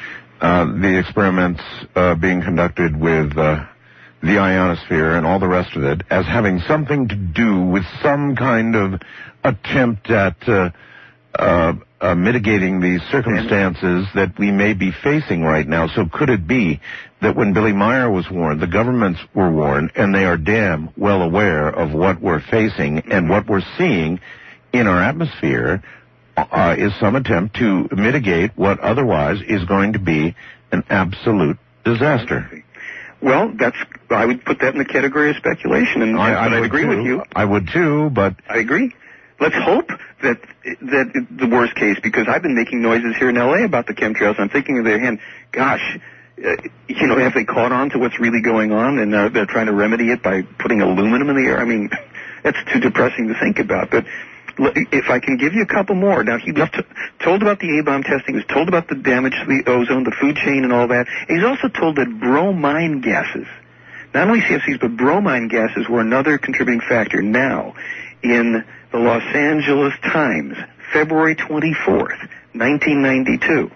uh, the experiments uh, being conducted with uh, the ionosphere and all the rest of it, as having something to do with some kind of attempt at... Uh, uh, Uh, mitigating the circumstances that we may be facing right now. So could it be that when Billy Meyer was warned, the governments were warned, and they are damn well aware of what we're facing and what we're seeing in our atmosphere uh, is some attempt to mitigate what otherwise is going to be an absolute disaster? Well, that's, I would put that in the category of speculation, and I, I would agree too. with you. I would too, but... I agree. Let's hope that that the worst case, because I've been making noises here in L A about the chemtrails. I'm thinking of their hand, gosh, uh, you know, have they caught on to what's really going on, and uh, they're trying to remedy it by putting aluminum in the air? I mean, that's too depressing to think about. But if I can give you a couple more. Now, he was t- told about the A-bomb testing. He was told about the damage to the ozone, the food chain, and all that. And he's also told that bromine gases, not only C F Cs, but bromine gases were another contributing factor. Now, in the Los Angeles Times, February twenty-fourth, nineteen ninety-two.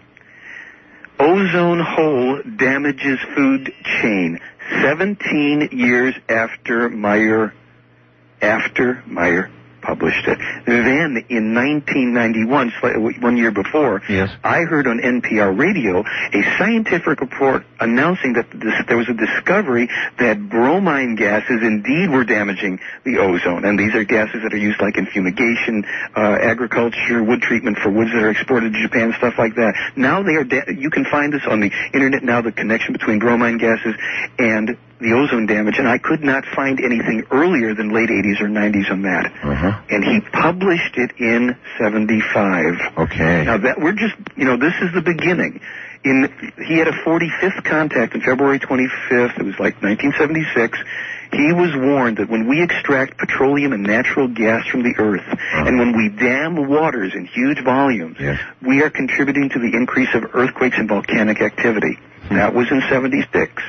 Ozone hole damages food chain. seventeen years after Meyer, after Meyer published it. Then in nineteen ninety-one, one year before, yes. I heard on N P R radio a scientific report announcing that this, there was a discovery that bromine gases indeed were damaging the ozone. And these are gases that are used like in fumigation, uh, agriculture, wood treatment for woods that are exported to Japan, stuff like that. Now they are, da- you can find this on the internet now, the connection between bromine gases and the ozone damage, and I could not find anything earlier than late eighties or nineties on that. Uh-huh. And he published it in seventy-five. Okay. Now that we're just, you know, this is the beginning. In he had a forty-fifth contact on February twenty-fifth. It was like nineteen seventy-six. He was warned that when we extract petroleum and natural gas from the earth, uh-huh. and when we dam waters in huge volumes, yes. we are contributing to the increase of earthquakes and volcanic activity. Hmm. That was in seventy-six.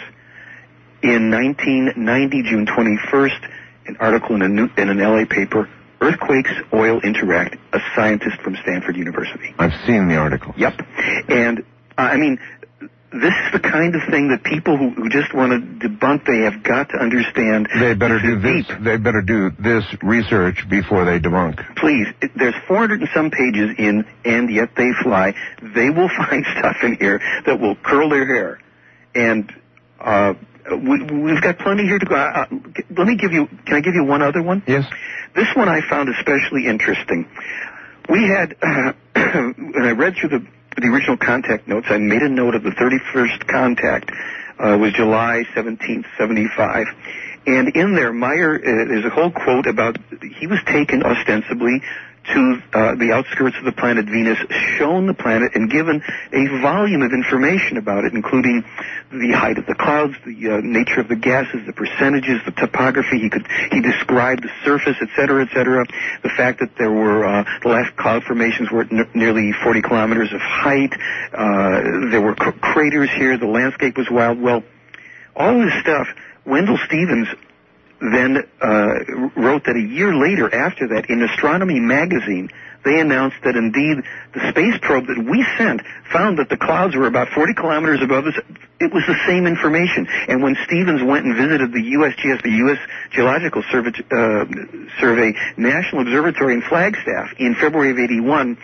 In nineteen ninety, June twenty-first, an article in, a new, in an L A paper, Earthquakes, Oil Interact, a scientist from Stanford University. I've seen the article. Yep. And, uh, I mean, this is the kind of thing that people who, who just want to debunk, they have got to understand. They better do this. Deep. They better do this research before they debunk. Please, it, there's four hundred and some pages in And Yet They Fly. They will find stuff in here that will curl their hair. And, uh, We, we've got plenty here to go. Uh, let me give you, can I give you one other one? Yes. This one I found especially interesting. We had, uh, when I read through the, the original contact notes, I made a note of the thirty-first contact. Uh, it was July seventeenth, seventy-five. And in there, Meyer, uh, there's a whole quote about, he was taken ostensibly to uh, the outskirts of the planet Venus, shown the planet, and given a volume of information about it, including the height of the clouds, the uh, nature of the gases, the percentages, the topography. He could he described the surface, et cetera, et cetera. The fact that there were uh, the last cloud formations were at n- nearly forty kilometers of height. Uh, there were cr- craters here. The landscape was wild. Well, all this stuff. Wendell Stevens then uh, wrote that a year later after that, in Astronomy magazine, they announced that indeed the space probe that we sent found that the clouds were about forty kilometers above us. It was the same information. And when Stevens went and visited the U S G S, the U S Geological Survey, uh, Survey National Observatory in Flagstaff in February of eighty-one,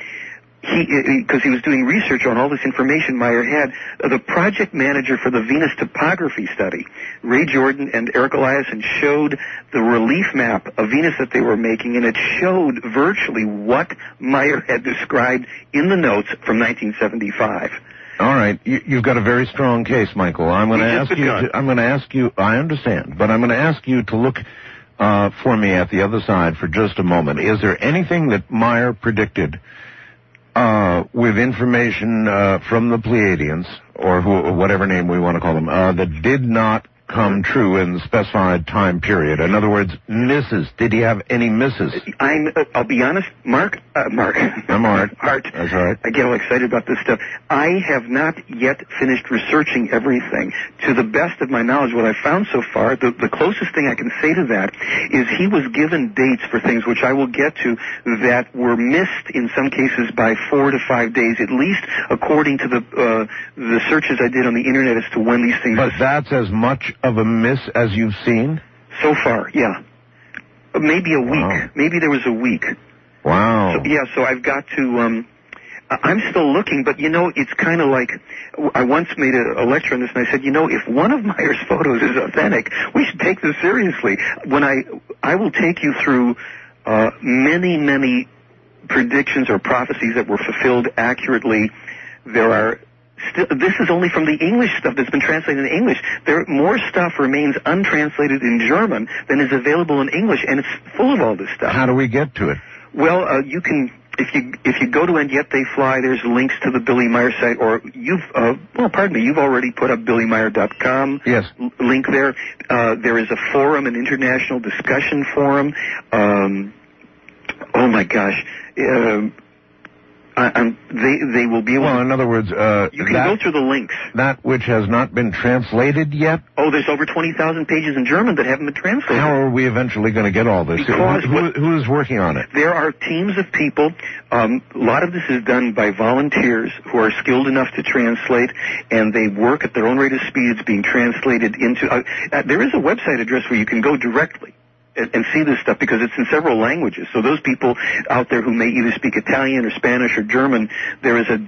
he, because he was doing research on all this information Meyer had, uh, the project manager for the Venus topography study, Ray Jordan and Eric Eliason, showed the relief map of Venus that they were making, and it showed virtually what Meyer had described in the notes from nineteen seventy-five. All right, you, you've got a very strong case, Michael. I'm going to ask you. To, I'm going to ask you. I understand, but I'm going to ask you to look uh, for me at the other side for just a moment. Is there anything that Meyer predicted Uh, with information uh, from the Pleiadians, or who, or whatever name we want to call them, uh, that did not come true in the specified time period? In other words, misses. Did he have any misses? I'm, uh, I'll be honest, Mark, uh, Mark. I'm Art. Art. That's right. I get all excited about this stuff. I have not yet finished researching everything. To the best of my knowledge, what I've found so far, the, the closest thing I can say to that is he was given dates for things, which I will get to, that were missed in some cases by four to five days, at least according to the uh, the searches I did on the internet as to when these things... But that's as much of a miss as you've seen? So far, yeah. Maybe a week. Wow. Maybe there was a week. Wow. So, yeah, so I've got to, um, I'm still looking, but you know, it's kind of like, I once made a, a lecture on this, and I said, you know, if one of Meyer's photos is authentic, we should take this seriously. When I, I will take you through, uh, many, many predictions or prophecies that were fulfilled accurately. There are Still, this is only from the English stuff that's been translated in English. There, more stuff remains untranslated in German than is available in English, and it's full of all this stuff. How do we get to it? Well, uh, you can, if you if you go to And Yet They Fly, there's links to the Billy Meyer site, or you've, uh, well, pardon me, you've already put up billy meyer dot com. Yes. L- link there. Uh, there is a forum, an international discussion forum. Um, oh my gosh. Uh, Uh, um, they they will be able well, to... in other words... Uh, you can that, go through the links. That which has not been translated yet? Oh, there's over twenty thousand pages in German that haven't been translated. How are we eventually going to get all this? Because who, who, who is working on it? There are teams of people. Um, a lot of this is done by volunteers who are skilled enough to translate, and they work at their own rate of speed. It's being translated into... Uh, uh, there is a website address where you can go directly and, and see this stuff because it's in several languages. So those people out there who may either speak Italian or Spanish or German, there is a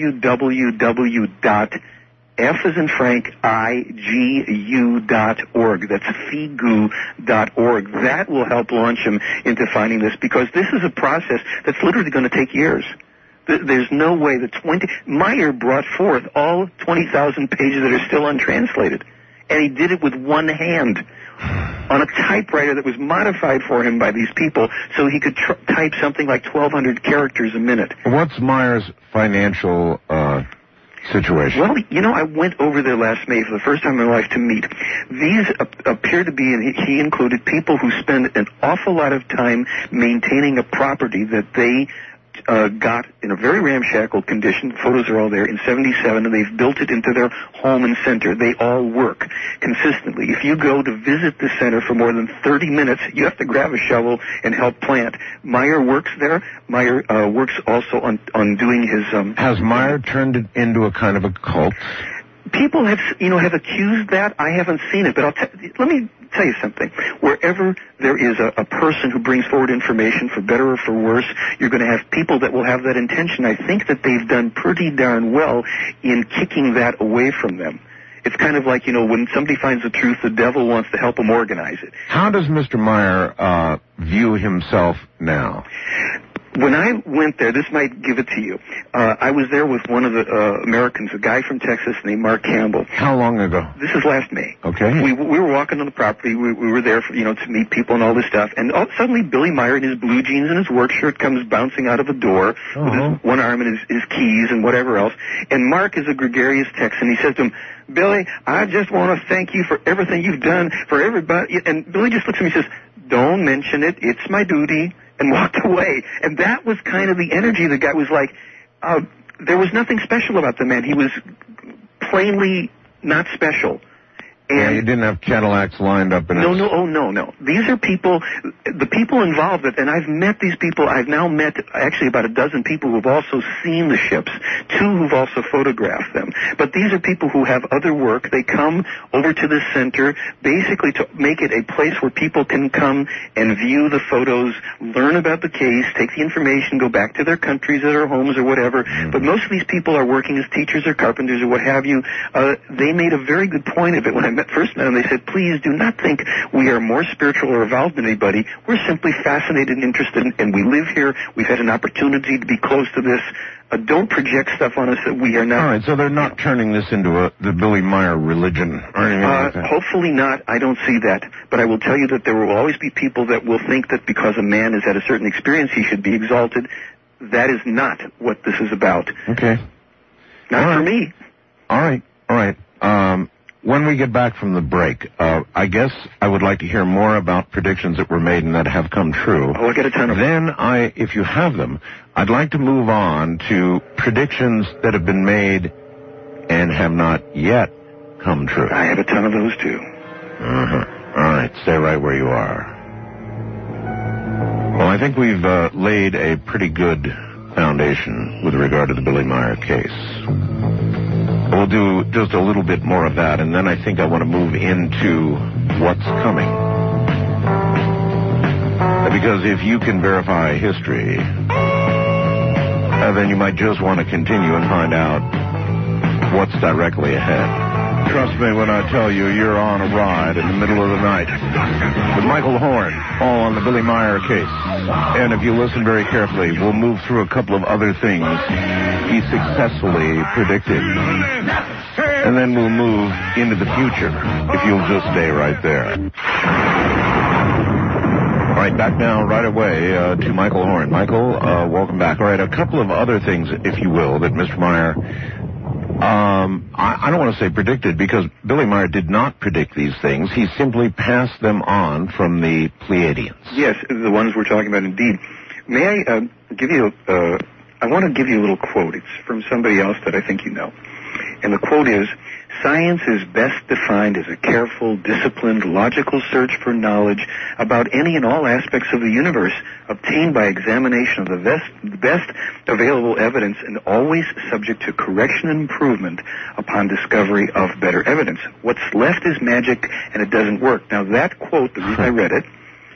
www dot F as in Frank, I G U dot org. That's figu dot org. That will help launch them into finding this because this is a process that's literally going to take years. There's no way the twenty Meyer brought forth all twenty thousand pages that are still untranslated, and he did it with one hand on a typewriter that was modified for him by these people, so he could tr- type something like twelve hundred characters a minute. What's Meyer's financial uh, situation? Well, you know, I went over there last May for the first time in my life to meet. These uh, appear to be, and he included, people who spend an awful lot of time maintaining a property that they Uh, got in a very ramshackle condition. Photos are all there in seventy-seven, and they've built it into their home and center. They all work consistently. If you go to visit the center for more than thirty minutes, you have to grab a shovel and help plant. Meyer works there. Meyer uh, works also on on doing his. Um, Has Meyer turned it into a kind of a cult? People have, you know, have accused that. I haven't seen it, but I'll t- let me tell you something. Wherever there is a, a person who brings forward information, for better or for worse, you're going to have people that will have that intention. I think that they've done pretty darn well in kicking that away from them. It's kind of like, you know, when somebody finds the truth, the devil wants to help him organize it. How does Mister Meyer uh, view himself now? When I went there, this might give it to you. Uh, I was there with one of the uh, Americans, a guy from Texas named Mark Campbell. How long ago? This is last May. Okay. We we were walking on the property. We, we were there, for, you know, to meet people and all this stuff. And all, suddenly, Billy Meyer in his blue jeans and his work shirt comes bouncing out of a door uh-huh. with his one arm and his, his keys and whatever else. And Mark is a gregarious Texan. He says to him, "Billy, I just want to thank you for everything you've done for everybody." And Billy just looks at me and says, "Don't mention it. It's my duty." And walked away. And that was kind of the energy. The guy was like, uh, there was nothing special about the man. He was plainly not special. And yeah, you didn't have Cadillacs lined up in No, his... no, oh, no, no. These are people, the people involved, and I've met these people. I've now met actually about a dozen people who've also seen the ships, two who've also photographed them. But these are people who have other work. They come over to this center basically to make it a place where people can come and view the photos, learn about the case, take the information, go back to their countries or their homes or whatever. Mm-hmm. But most of these people are working as teachers or carpenters or what have you. Uh, they made a very good point of it when I met first met them. They said, "Please do not think we are more spiritual or evolved than anybody. We're simply fascinated and interested, in, and we live here. We've had an opportunity to be close to this. Uh, don't project stuff on us that we are not." All right, so they're not turning this into a, the Billy Meyer religion or anything uh, like that? Hopefully not. I don't see that. But I will tell you that there will always be people that will think that because a man has had a certain experience, he should be exalted. That is not what this is about. Okay. Not all for right. me. All right, all right. Um, when we get back from the break, uh, I guess I would like to hear more about predictions that were made and that have come true. Oh, I got a ton of them. Then I, if you have them, I'd like to move on to predictions that have been made and have not yet come true. I have a ton of those too. Uh-huh. All right, stay right where you are. Well, I think we've uh, laid a pretty good foundation with regard to the Billy Meyer case. We'll do just a little bit more of that, and then I think I want to move into what's coming. Because if you can verify history, uh, then you might just want to continue and find out what's directly ahead. Trust me when I tell you you're on a ride in the middle of the night with Michael Horn, all on the Billy Meyer case. And if you listen very carefully, we'll move through a couple of other things he successfully predicted. And then we'll move into the future, if you'll just stay right there. All right, back now, right away, uh, to Michael Horn. Michael, uh, welcome back. All right, a couple of other things, if you will, that Mister Meyer... Um, I, I don't want to say predicted, because Billy Meyer did not predict these things. He simply passed them on from the Pleiadians. Yes, the ones we're talking about, indeed. May I uh, give you, uh, I want to give you a little quote. It's from somebody else that I think you know. And the quote is, "Science is best defined as a careful, disciplined, logical search for knowledge about any and all aspects of the universe, obtained by examination of the best, the best available evidence, and always subject to correction and improvement upon discovery of better evidence. What's left is magic, and it doesn't work." Now, that quote, the reason I read it,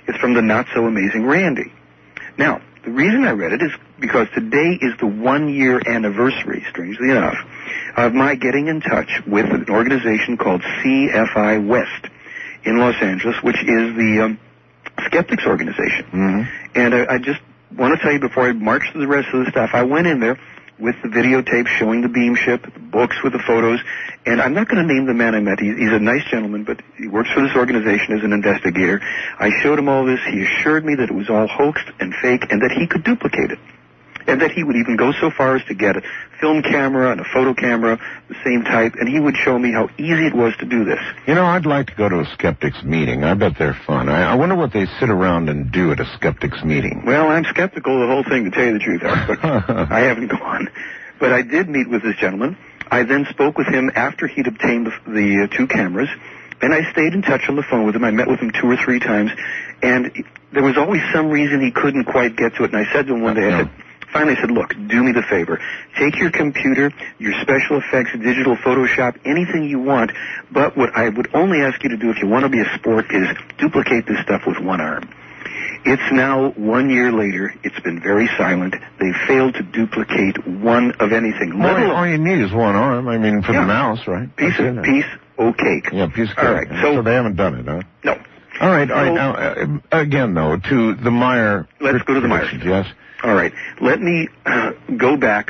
It's from the Not So Amazing Randy. Now, the reason I read it is because today is the one-year anniversary, strangely enough, of my getting in touch with an organization called C F I West in Los Angeles, which is the um, Skeptics Organization. Mm-hmm. And I, I just want to tell you before I march through the rest of the stuff, I went in there with the videotape showing the beam ship, the books with the photos, and I'm not going to name the man I met. He, he's a nice gentleman, but he works for this organization as an investigator. I showed him all this. He assured me that it was all hoaxed and fake and that he could duplicate it. And that he would even go so far as to get a film camera and a photo camera, the same type, and he would show me how easy it was to do this. You know, I'd like to go to a skeptics meeting. I bet they're fun. I, I wonder what they sit around and do at a skeptics meeting. Well, I'm skeptical of the whole thing, to tell you the truth, Art, but I haven't gone. But I did meet with this gentleman. I then spoke with him after he'd obtained the, the uh, two cameras, and I stayed in touch on the phone with him. I met with him two or three times, and there was always some reason he couldn't quite get to it. And I said to him one day, I said, finally I said, look, do me the favor. Take your computer, your special effects, digital Photoshop, anything you want, but what I would only ask you to do if you want to be a sport is duplicate this stuff with one arm. It's now one year later. It's been very silent. They failed to duplicate one of anything. Well, all, all you need is one arm. I mean, for yeah. the mouse, right? Piece That's of it. piece o' cake. Yeah, piece of cake. All right, so, so they haven't done it, huh? No. All right, all right. So, now, uh, again, though, to the Meyer. Let's go to the Meyer. Yes. All right. Let me uh, go back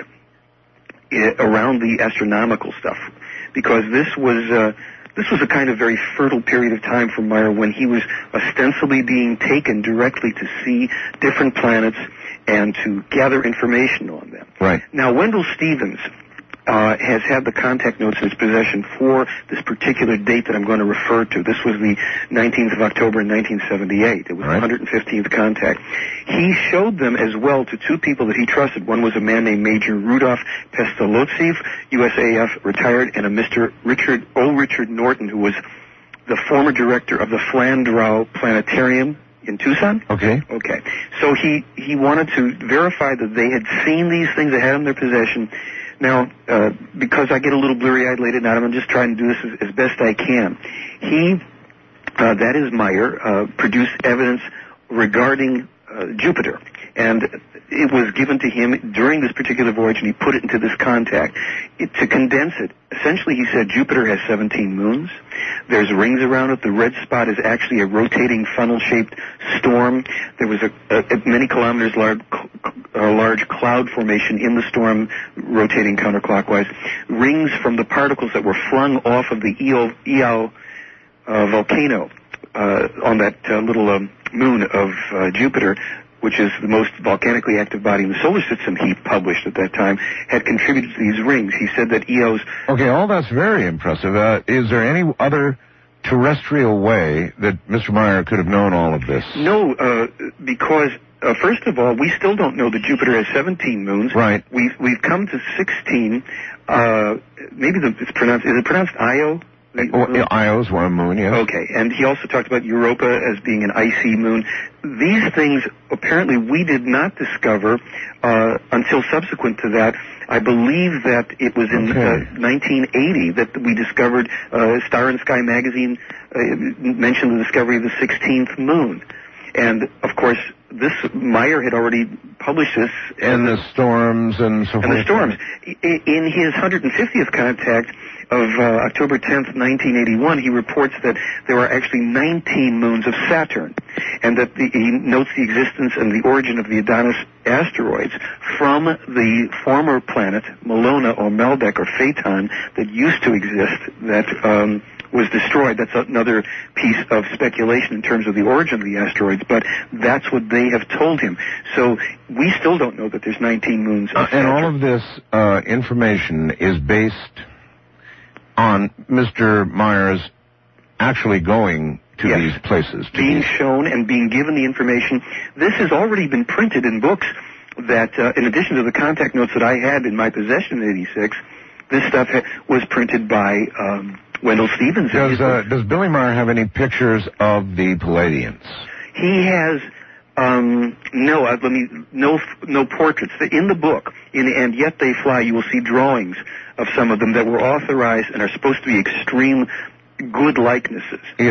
uh, around the astronomical stuff, because this was uh, this was a kind of very fertile period of time for Meyer when he was ostensibly being taken directly to see different planets and to gather information on them. Right. Now, Wendell Stevens uh, has had the contact notes in his possession for this particular date that I'm going to refer to. This was the nineteenth of October in nineteen seventy-eight. It was right. the one hundred fifteenth contact. He showed them as well to two people that he trusted. One was a man named Major Rudolph Pestalozzi, U S A F retired, and a Mister Richard O. Richard Norton, who was the former director of the Flandrau Planetarium in Tucson. Okay. Okay. So he, he wanted to verify that they had seen these things they had in their possession. Now, uh, because I get a little blurry-eyed late at night, I'm just trying to do this as, as best I can. He, uh, that is Meyer, uh, produced evidence regarding uh, Jupiter, and it was given to him during this particular voyage, and he put it into this contact. It, to condense it, essentially he said Jupiter has seventeen moons. There's rings around it. The red spot is actually a rotating funnel-shaped storm. There was a, a, a many kilometers large, a large cloud formation in the storm, rotating counterclockwise. Rings from the particles that were flung off of the Io, Io uh, volcano uh, on that uh, little um, moon of uh, Jupiter, which is the most volcanically active body in the solar system, he published at that time, had contributed to these rings. He said that Eos... Okay, all that's very impressive. Uh, is there any other terrestrial way that Mister Meyer could have known all of this? No, uh, because, uh, first of all, we still don't know that Jupiter has seventeen moons. Right. We've, we've come to sixteen. Uh, maybe the, it's pronounced... Is it pronounced Io? Oh, Io's one moon, yes. Okay, and he also talked about Europa as being an icy moon. These things, apparently, we did not discover uh, until subsequent to that. I believe that it was in okay. uh, nineteen eighty that we discovered, uh, Star and Sky magazine uh, mentioned the discovery of the sixteenth moon. And, of course, this, Meyer had already published this. And the storms and so forth. And the storms. In his one hundred fiftieth contact of uh, October tenth, nineteen eighty-one, he reports that there are actually nineteen moons of Saturn, and that the, he notes the existence and the origin of the Adonis asteroids from the former planet, Melona or Meldeck or Phaeton, that used to exist, that um, was destroyed. That's another piece of speculation in terms of the origin of the asteroids, but that's what they have told him. So we still don't know that there's nineteen moons of uh, Saturn. And all of this uh, information is based on Mister Meyer's actually going to yes. these places. To being these... shown and being given the information. This has already been printed in books that, uh, in addition to the contact notes that I had in my possession in eighty-six, this stuff ha- was printed by um, Wendell Stevens. Does, uh, does Billy Meyer have any pictures of the Palladians? He has... Um, no, uh, let me, no, no portraits. In the book, in And Yet They Fly, you will see drawings of some of them that were authorized and are supposed to be extreme good likenesses. Yes.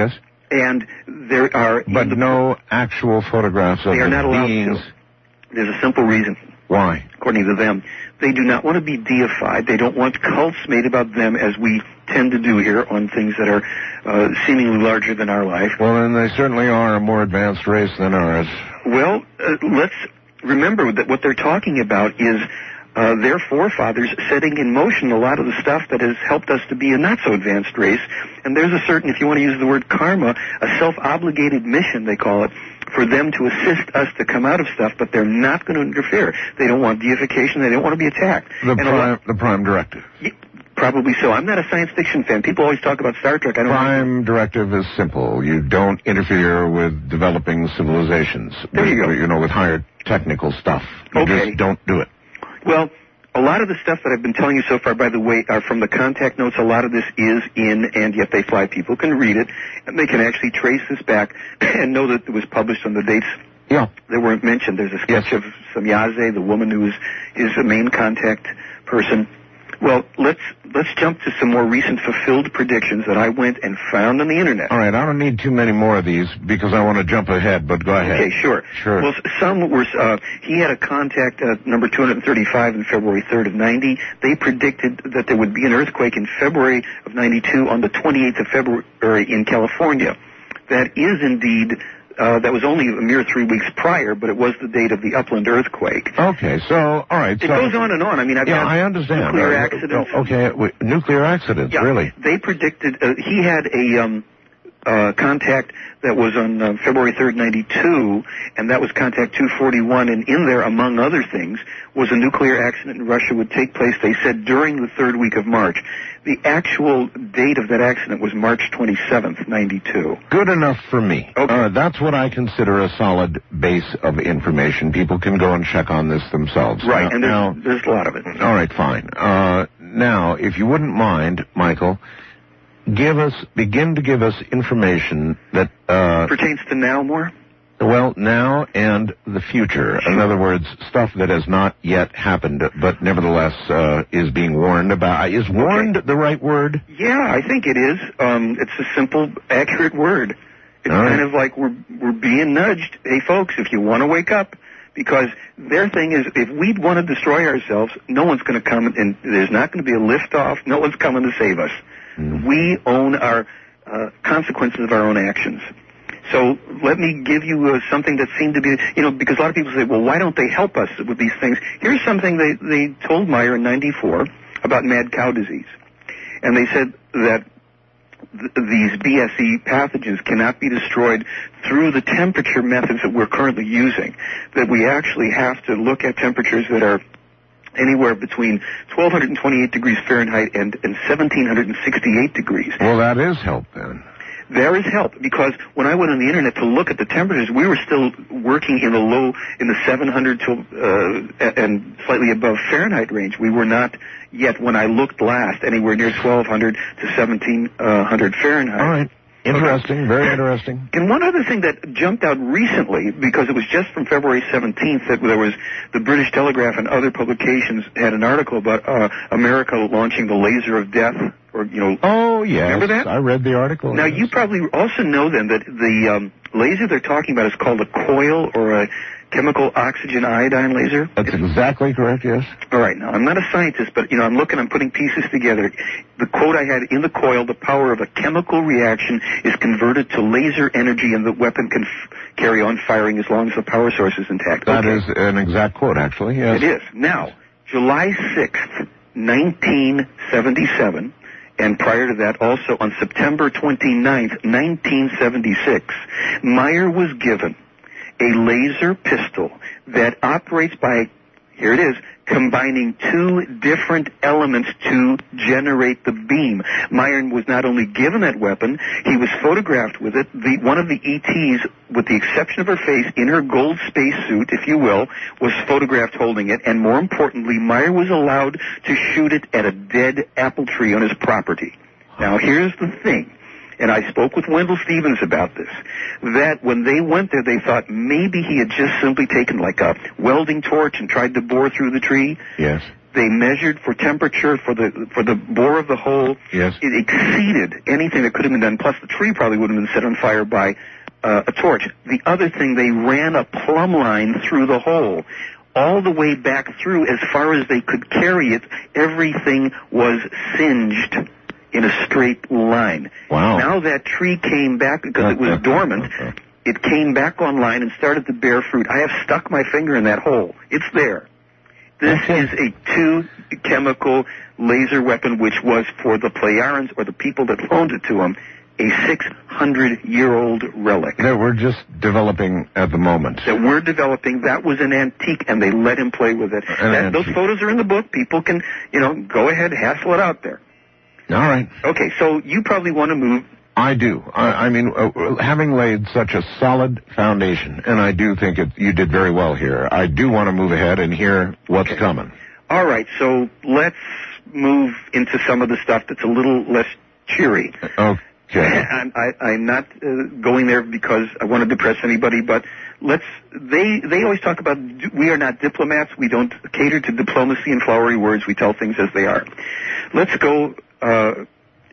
And there are... But the, no actual photographs of They are not allowed beings. to. There's a simple reason. Why? According to them, they do not want to be deified. They don't want cults made about them as we tend to do here on things that are uh, seemingly larger than our life. Well, then they certainly are a more advanced race than ours. Well, uh, let's remember that what they're talking about is uh, their forefathers setting in motion a lot of the stuff that has helped us to be a not-so-advanced race. And there's a certain, if you want to use the word karma, a self-obligated mission, they call it, for them to assist us to come out of stuff, but they're not going to interfere. They don't want deification. They don't want to be attacked. The and prime, lot, the prime directive. Yeah, probably so. I'm not a science fiction fan. People always talk about Star Trek. I don't Prime know. directive is simple. You don't interfere with developing civilizations. There you with, go. You know, with higher technical stuff. You Okay. just don't do it. Well, a lot of the stuff that I've been telling you so far, by the way, are from the contact notes. A lot of this is in And Yet They Fly. People can read it, and they can actually trace this back and know that it was published on the dates Yeah. that weren't mentioned. There's a sketch of Samyaze, the woman who is his main contact person. Well, let's let's jump to some more recent fulfilled predictions that I went and found on the internet. All right, I don't need too many more of these because I want to jump ahead, but go ahead. Okay, sure. Sure. Well, some were, uh, he had a contact, uh, number two hundred thirty-five on February third of ninety. They predicted that there would be an earthquake in February of ninety-two on the twenty-eighth of February in California. That is indeed... Uh, that was only a mere three weeks prior, but it was the date of the Upland earthquake. Okay, so, all right. It so, goes on and on. I mean, I've yeah, got I understand. nuclear Uh, accidents. Okay, w- nuclear accidents, Yeah, really. They predicted, uh, he had a um, uh, contact that was on uh, February third, ninety-two, and that was contact two forty-one, and in there, among other things, was a nuclear accident in Russia would take place, they said, during the third week of March. The actual date of that accident was March twenty-seventh, ninety-two. Good enough for me. Okay. Uh, that's what I consider a solid base of information. People can go and check on this themselves. Right, Now- and there's, now, there's a lot of it. all right, fine. Uh, now, if you wouldn't mind, Michael, give us, begin to give us information that, uh, Pertains to now more? well, now and the future. In other words, stuff that has not yet happened, but nevertheless, uh, is being warned about. Is warned the right word? Yeah, I think it is. Um, it's a simple, accurate word. It's All right. kind of like we're we're being nudged. Hey, folks, if you want to wake up, because their thing is, if we want to destroy ourselves, no one's going to come, and there's not going to be a lift-off. No one's coming to save us. Mm. We own our uh, consequences of our own actions. So let me give you uh, something that seemed to be, you know, because a lot of people say, well, why don't they help us with these things? Here's something they, they told Meyer in ninety-four about mad cow disease. And they said that th- these B S E pathogens cannot be destroyed through the temperature methods that we're currently using, that we actually have to look at temperatures that are anywhere between twelve twenty-eight degrees Fahrenheit and, and one thousand seven hundred sixty-eight degrees. Well, that is help then. There is help, because when I went on the internet to look at the temperatures, we were still working in the low, in the seven hundred to, uh, and slightly above Fahrenheit range. We were not yet, when I looked last, anywhere near twelve hundred to seventeen hundred Fahrenheit. All right. Interesting. Very interesting. And one other thing that jumped out recently, because it was just from February seventeenth that there was the British Telegraph and other publications had an article about uh, America launching the laser of death, or, you know. Oh, yes. Remember that? I read the article. Now, yes. you probably also know then that the um, laser they're talking about is called a coil, or a chemical oxygen iodine laser. That's exactly correct, yes. All right, now, I'm not a scientist, but, you know, I'm looking, I'm putting pieces together. The quote I had, in the coil, the power of a chemical reaction is converted to laser energy, and the weapon can f- carry on firing as long as the power source is intact. That Okay. is an exact quote, actually, yes. It is. Now, July sixth, nineteen seventy-seven, and prior to that, also on September twenty-ninth, nineteen seventy-six, Meyer was given a laser pistol that operates by, here it is, combining two different elements to generate the beam. Meyer was not only given that weapon, he was photographed with it. The, one of the E Ts, with the exception of her face, in her gold spacesuit, if you will, was photographed holding it, and more importantly, Meyer was allowed to shoot it at a dead apple tree on his property. Now, here's the thing. And I spoke with Wendell Stevens about this, that when they went there, they thought maybe he had just simply taken like a welding torch and tried to bore through the tree. Yes. They measured for temperature, for the for the bore of the hole. Yes. It exceeded anything that could have been done. Plus, the tree probably would have been set on fire by uh, a torch. The other thing, they ran a plumb line through the hole, all the way back through as far as they could carry it. Everything was singed in a straight line. Wow. Now that tree came back because it was dormant. It came back online and started to bear fruit. I have stuck my finger in that hole. It's there. This is a two-chemical laser weapon, which was for the Plejarans, or the people that loaned it to them, a six hundred year old relic. That we're just developing at the moment. That we're developing. That was an antique, and they let him play with it. That, those photos are in the book. People can, you know, go ahead, hassle it out there. All right. Okay, so you probably want to move. I do. I, I mean, uh, having laid such a solid foundation, and I do think it, you did very well here, I do want to move ahead and hear what's okay. coming. All right, so let's move into some of the stuff that's a little less cheery. Okay. I'm, I, I'm not uh, going there because I want to depress anybody, but let's, they, they always talk about, we are not diplomats, we don't cater to diplomacy and flowery words, we tell things as they are. Let's go, uh,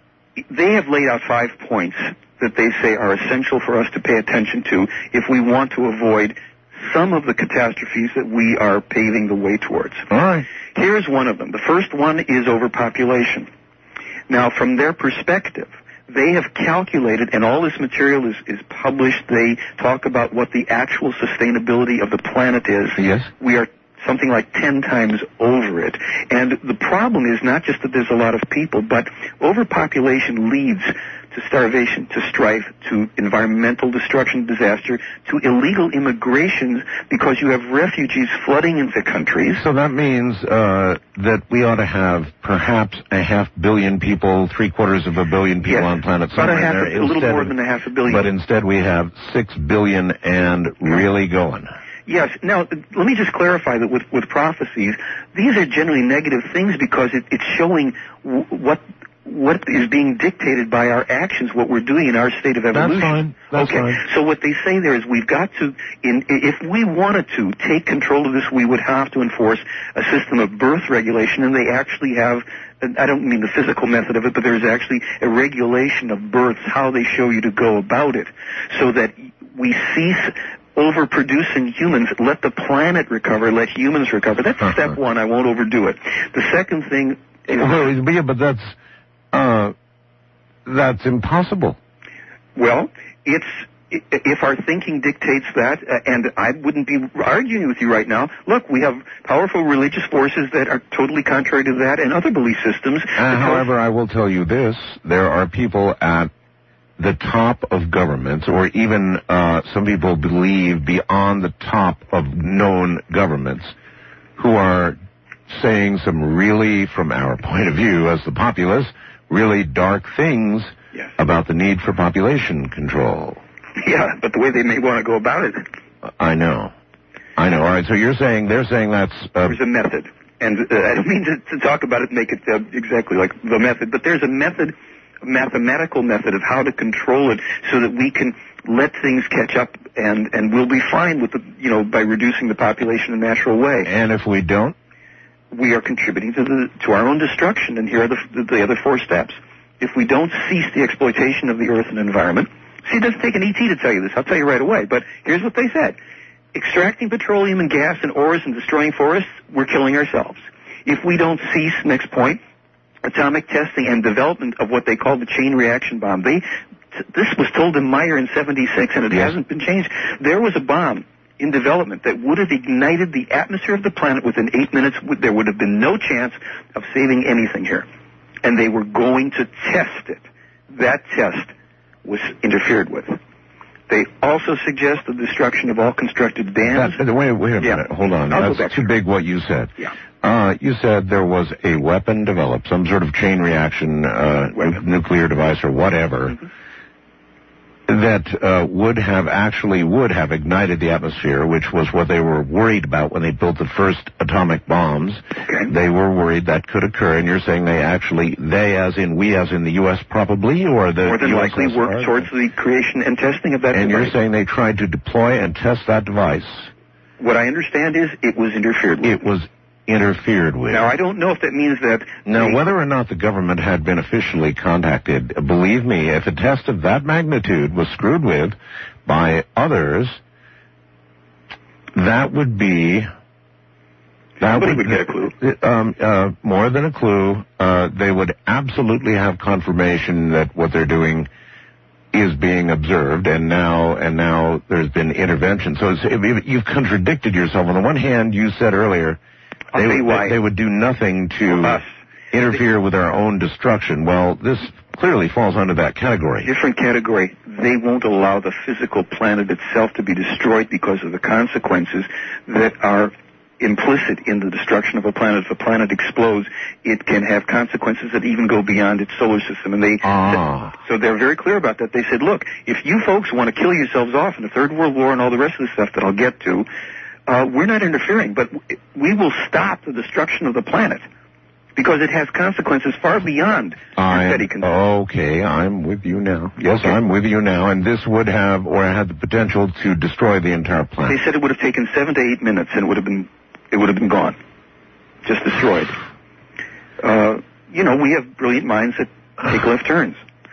they have laid out five points that they say are essential for us to pay attention to if we want to avoid some of the catastrophes that we are paving the way towards. All right. Here's one of them. The first one is overpopulation. Now, from their perspective, they have calculated, and all this material is, is published, they talk about what the actual sustainability of the planet is. Yes. We are something like ten times over it. And the problem is not just that there's a lot of people, but overpopulation leads to starvation, to strife, to environmental destruction, disaster, to illegal immigration because you have refugees flooding into countries. So that means uh, that we ought to have perhaps a half billion people, three quarters of a billion people yes, on planet about a, half there, a, a little more than a half a billion. But instead we have six billion and really going. Yes. Now, let me just clarify that with, with prophecies, these are generally negative things because it, it's showing w- what what is being dictated by our actions, what we're doing in our state of evolution. That's fine. That's okay. fine. So what they say there is we've got to, in, if we wanted to take control of this, we would have to enforce a system of birth regulation, and they actually have, I don't mean the physical method of it, but there's actually a regulation of births, how they show you to go about it, so that we cease overproducing humans. Let the planet recover. Let humans recover. That's uh-huh. step one. I won't overdo it. The second thing is... Well, yeah, but that's, uh, that's impossible. Well, it's... If our thinking dictates that, uh, and I wouldn't be arguing with you right now, look, we have powerful religious forces that are totally contrary to that and other belief systems. Uh, however, I will tell you this. There are people at the top of governments, or even uh, some people believe beyond the top of known governments, who are saying some really, from our point of view as the populace, really dark things yes. about the need for population control. Yeah, but the way they may want to go about it. I know. I know. All right, so you're saying, they're saying that's... Uh, there's a method. And uh, I don't mean to, to talk about it and make it uh, exactly like the method, but there's a method, a mathematical method of how to control it so that we can let things catch up and, and we'll be fine with the, you know, by reducing the population in a natural way. And if we don't? We are contributing to the to our own destruction, and here are the, the other four steps. If we don't cease the exploitation of the earth and environment, see, it doesn't take an E T to tell you this. I'll tell you right away. But here's what they said. Extracting petroleum and gas and ores and destroying forests, we're killing ourselves. If we don't cease, next point, atomic testing and development of what they call the chain reaction bomb. They, this was told in Meyer in seventy-six, and it yes. hasn't been changed. There was a bomb in development that would have ignited the atmosphere of the planet within eight minutes. There would have been no chance of saving anything here. And they were going to test it. That test was interfered with. They also suggest the destruction of all constructed dams. That, wait, wait a minute. Yeah. Hold on. I'll That's too big what you said. Yeah. Uh, you said there was a weapon developed, some sort of chain reaction, uh, nu- nuclear device or whatever, mm-hmm. that uh, would have actually would have ignited the atmosphere, which was what they were worried about when they built the first atomic bombs. Okay. They were worried that could occur, and you're saying they actually, they as in we as in the U S probably, or the More than U S S R? likely worked towards the creation and testing of that And device. you're saying they tried to deploy and test that device. What I understand is it was interfered with. It was interfered with. Now, I don't know if that means that... Now, they, whether or not the government had been officially contacted, believe me, if a test of that magnitude was screwed with by others, that would be... That Somebody would, would get a clue. Um, uh, more than a clue. Uh, they would absolutely have confirmation that what they're doing is being observed, and now and now there's been intervention. So it's, you've contradicted yourself. On the one hand, you said earlier they, they, they would do nothing to us. interfere with our own destruction. Well, this clearly falls under that category. Different category. They won't allow the physical planet itself to be destroyed because of the consequences that are implicit in the destruction of a planet. If a planet explodes, it can have consequences that even go beyond its solar system. And they, ah. so they're very clear about that. They said, look, if you folks want to kill yourselves off in the Third World War and all the rest of the stuff that I'll get to, uh, we're not interfering, but we will stop the destruction of the planet because it has consequences far beyond your petty concerns. Okay, I'm with you now. Yes, okay. I'm with you now. And this would have, or had the potential to destroy the entire planet. They said it would have taken seven to eight minutes and it would have been It would have been gone, just destroyed. Uh, you know, we have brilliant minds that take left turns.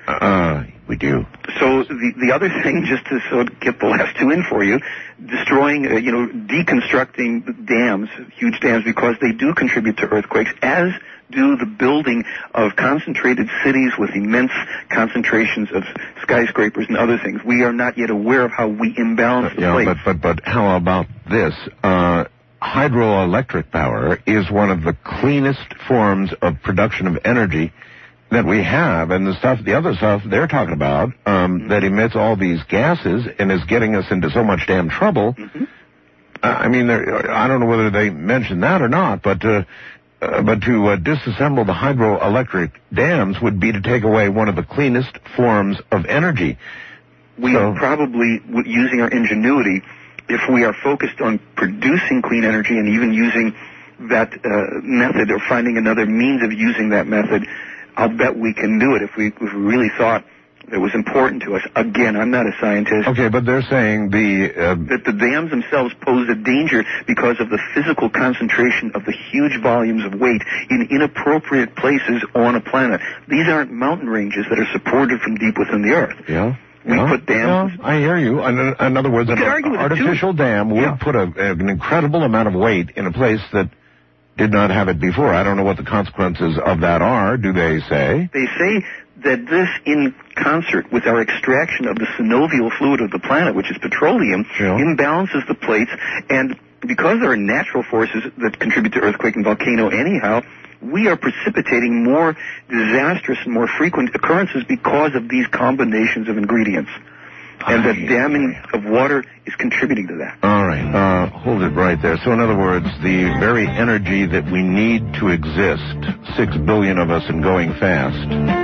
Uh, we do. So the the other thing, just to sort of get the last two in for you, destroying, uh, you know, deconstructing dams, huge dams, because they do contribute to earthquakes, as do the building of concentrated cities with immense concentrations of skyscrapers and other things. We are not yet aware of how we imbalance uh, the yeah, plates. But, but, but how about this? Uh, hydroelectric power is one of the cleanest forms of production of energy that we have, and the stuff, the other stuff they're talking about, um, mm-hmm. that emits all these gases and is getting us into so much damn trouble. Mm-hmm. Uh, I mean, I don't know whether they mentioned that or not, but uh, uh, but to uh, disassemble the hydroelectric dams would be to take away one of the cleanest forms of energy. We so, are probably using our ingenuity. If we are focused on producing clean energy and even using that uh, method or finding another means of using that method, I'll bet we can do it if we, if we really thought it was important to us. Again, I'm not a scientist. Okay, but they're saying the... Uh, that the dams themselves pose a danger because of the physical concentration of the huge volumes of weight in inappropriate places on a planet. These aren't mountain ranges that are supported from deep within the earth. Yeah. We yeah, put dams... Yeah, I hear you. In, in other words, an artificial dam would yeah. put a, an incredible amount of weight in a place that did not have it before. I don't know what the consequences of that are, do they say? They say that this, in concert with our extraction of the synovial fluid of the planet, which is petroleum, yeah. imbalances the plates, and because there are natural forces that contribute to earthquake and volcano anyhow, we are precipitating more disastrous and more frequent occurrences because of these combinations of ingredients. And the damming of water is contributing to that. All right. Uh, hold it right there. So in other words, the very energy that we need to exist, six billion of us and going fast,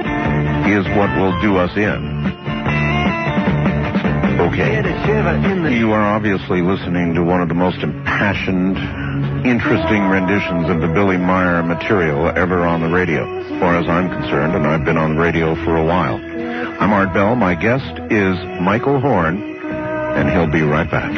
is what will do us in. Okay. You are obviously listening to one of the most impassioned, interesting renditions of the Billy Meyer material ever on the radio, as far as I'm concerned, and I've been on the radio for a while. I'm Art Bell. My guest is Michael Horn, and he'll be right back.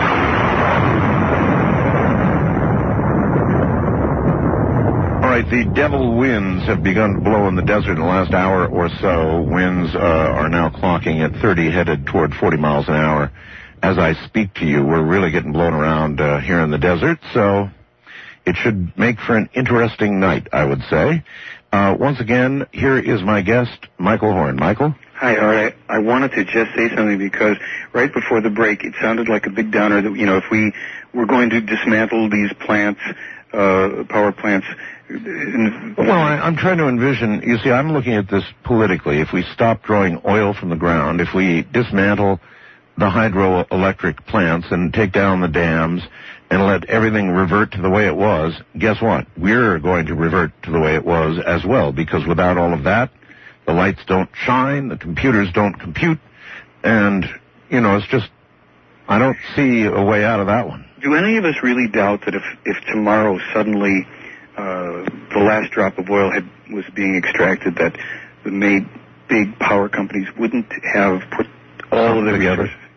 All right, the devil winds have begun to blow in the desert in the last hour or so. Winds uh, are now clocking at thirty, headed toward forty miles an hour. As I speak to you, we're really getting blown around uh, here in the desert, so it should make for an interesting night, I would say. Uh, once again, here is my guest, Michael Horn. Michael? Hi, Art. I, I wanted to just say something because right before the break, it sounded like a big downer that, you know, if we were going to dismantle these plants, uh, power plants. Well, I, I'm trying to envision, you see, I'm looking at this politically. If we stop drawing oil from the ground, if we dismantle the hydroelectric plants and take down the dams and let everything revert to the way it was, guess what? We're going to revert to the way it was as well, because without all of that, the lights don't shine, the computers don't compute, and, you know, it's just, I don't see a way out of that one. Do any of us really doubt that if, if tomorrow suddenly uh, the last drop of oil had was being extracted, that the made big power companies wouldn't have put all of their together?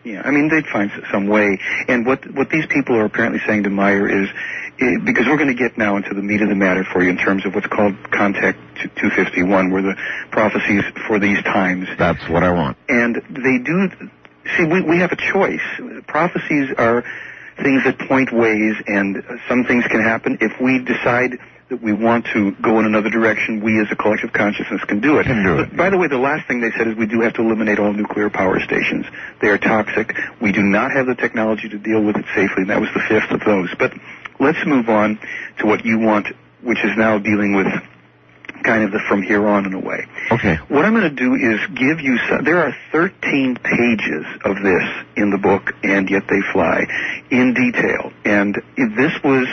Yeah, I mean, they'd find some way. And what what these people are apparently saying to Meyer is, is because we're going to get now into the meat of the matter for you in terms of what's called Contact two fifty-one, where the prophecies for these times. That's what I want. And they do, see, we, we have a choice. Prophecies are things that point ways, and some things can happen. If we decide that we want to go in another direction, we as a collective consciousness can do it. Can do it. But, by the way, the last thing they said is we do have to eliminate all nuclear power stations. They are toxic. We do not have the technology to deal with it safely, and that was the fifth of those. But let's move on to what you want, which is now dealing with kind of the from here on in a way. Okay. What I'm going to do is give you some, there are thirteen pages of this in the book, And Yet They Fly, in detail. And this was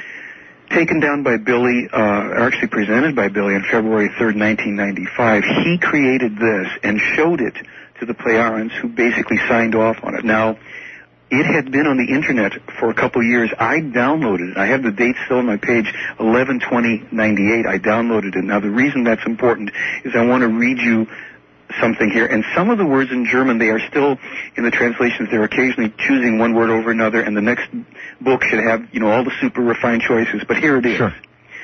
taken down by Billy, uh, or actually presented by Billy on February third, nineteen ninety-five. He created this and showed it to the Plejarans, who basically signed off on it. Now, it had been on the internet for a couple of years. I downloaded it. I have the date still on my page, eleven twenty ninety-eight. I downloaded it. Now, the reason that's important is I want to read you something here. And some of the words in German, they are still in the translations. They're occasionally choosing one word over another, and the next book should have, you know, all the super refined choices. But here it is. Sure.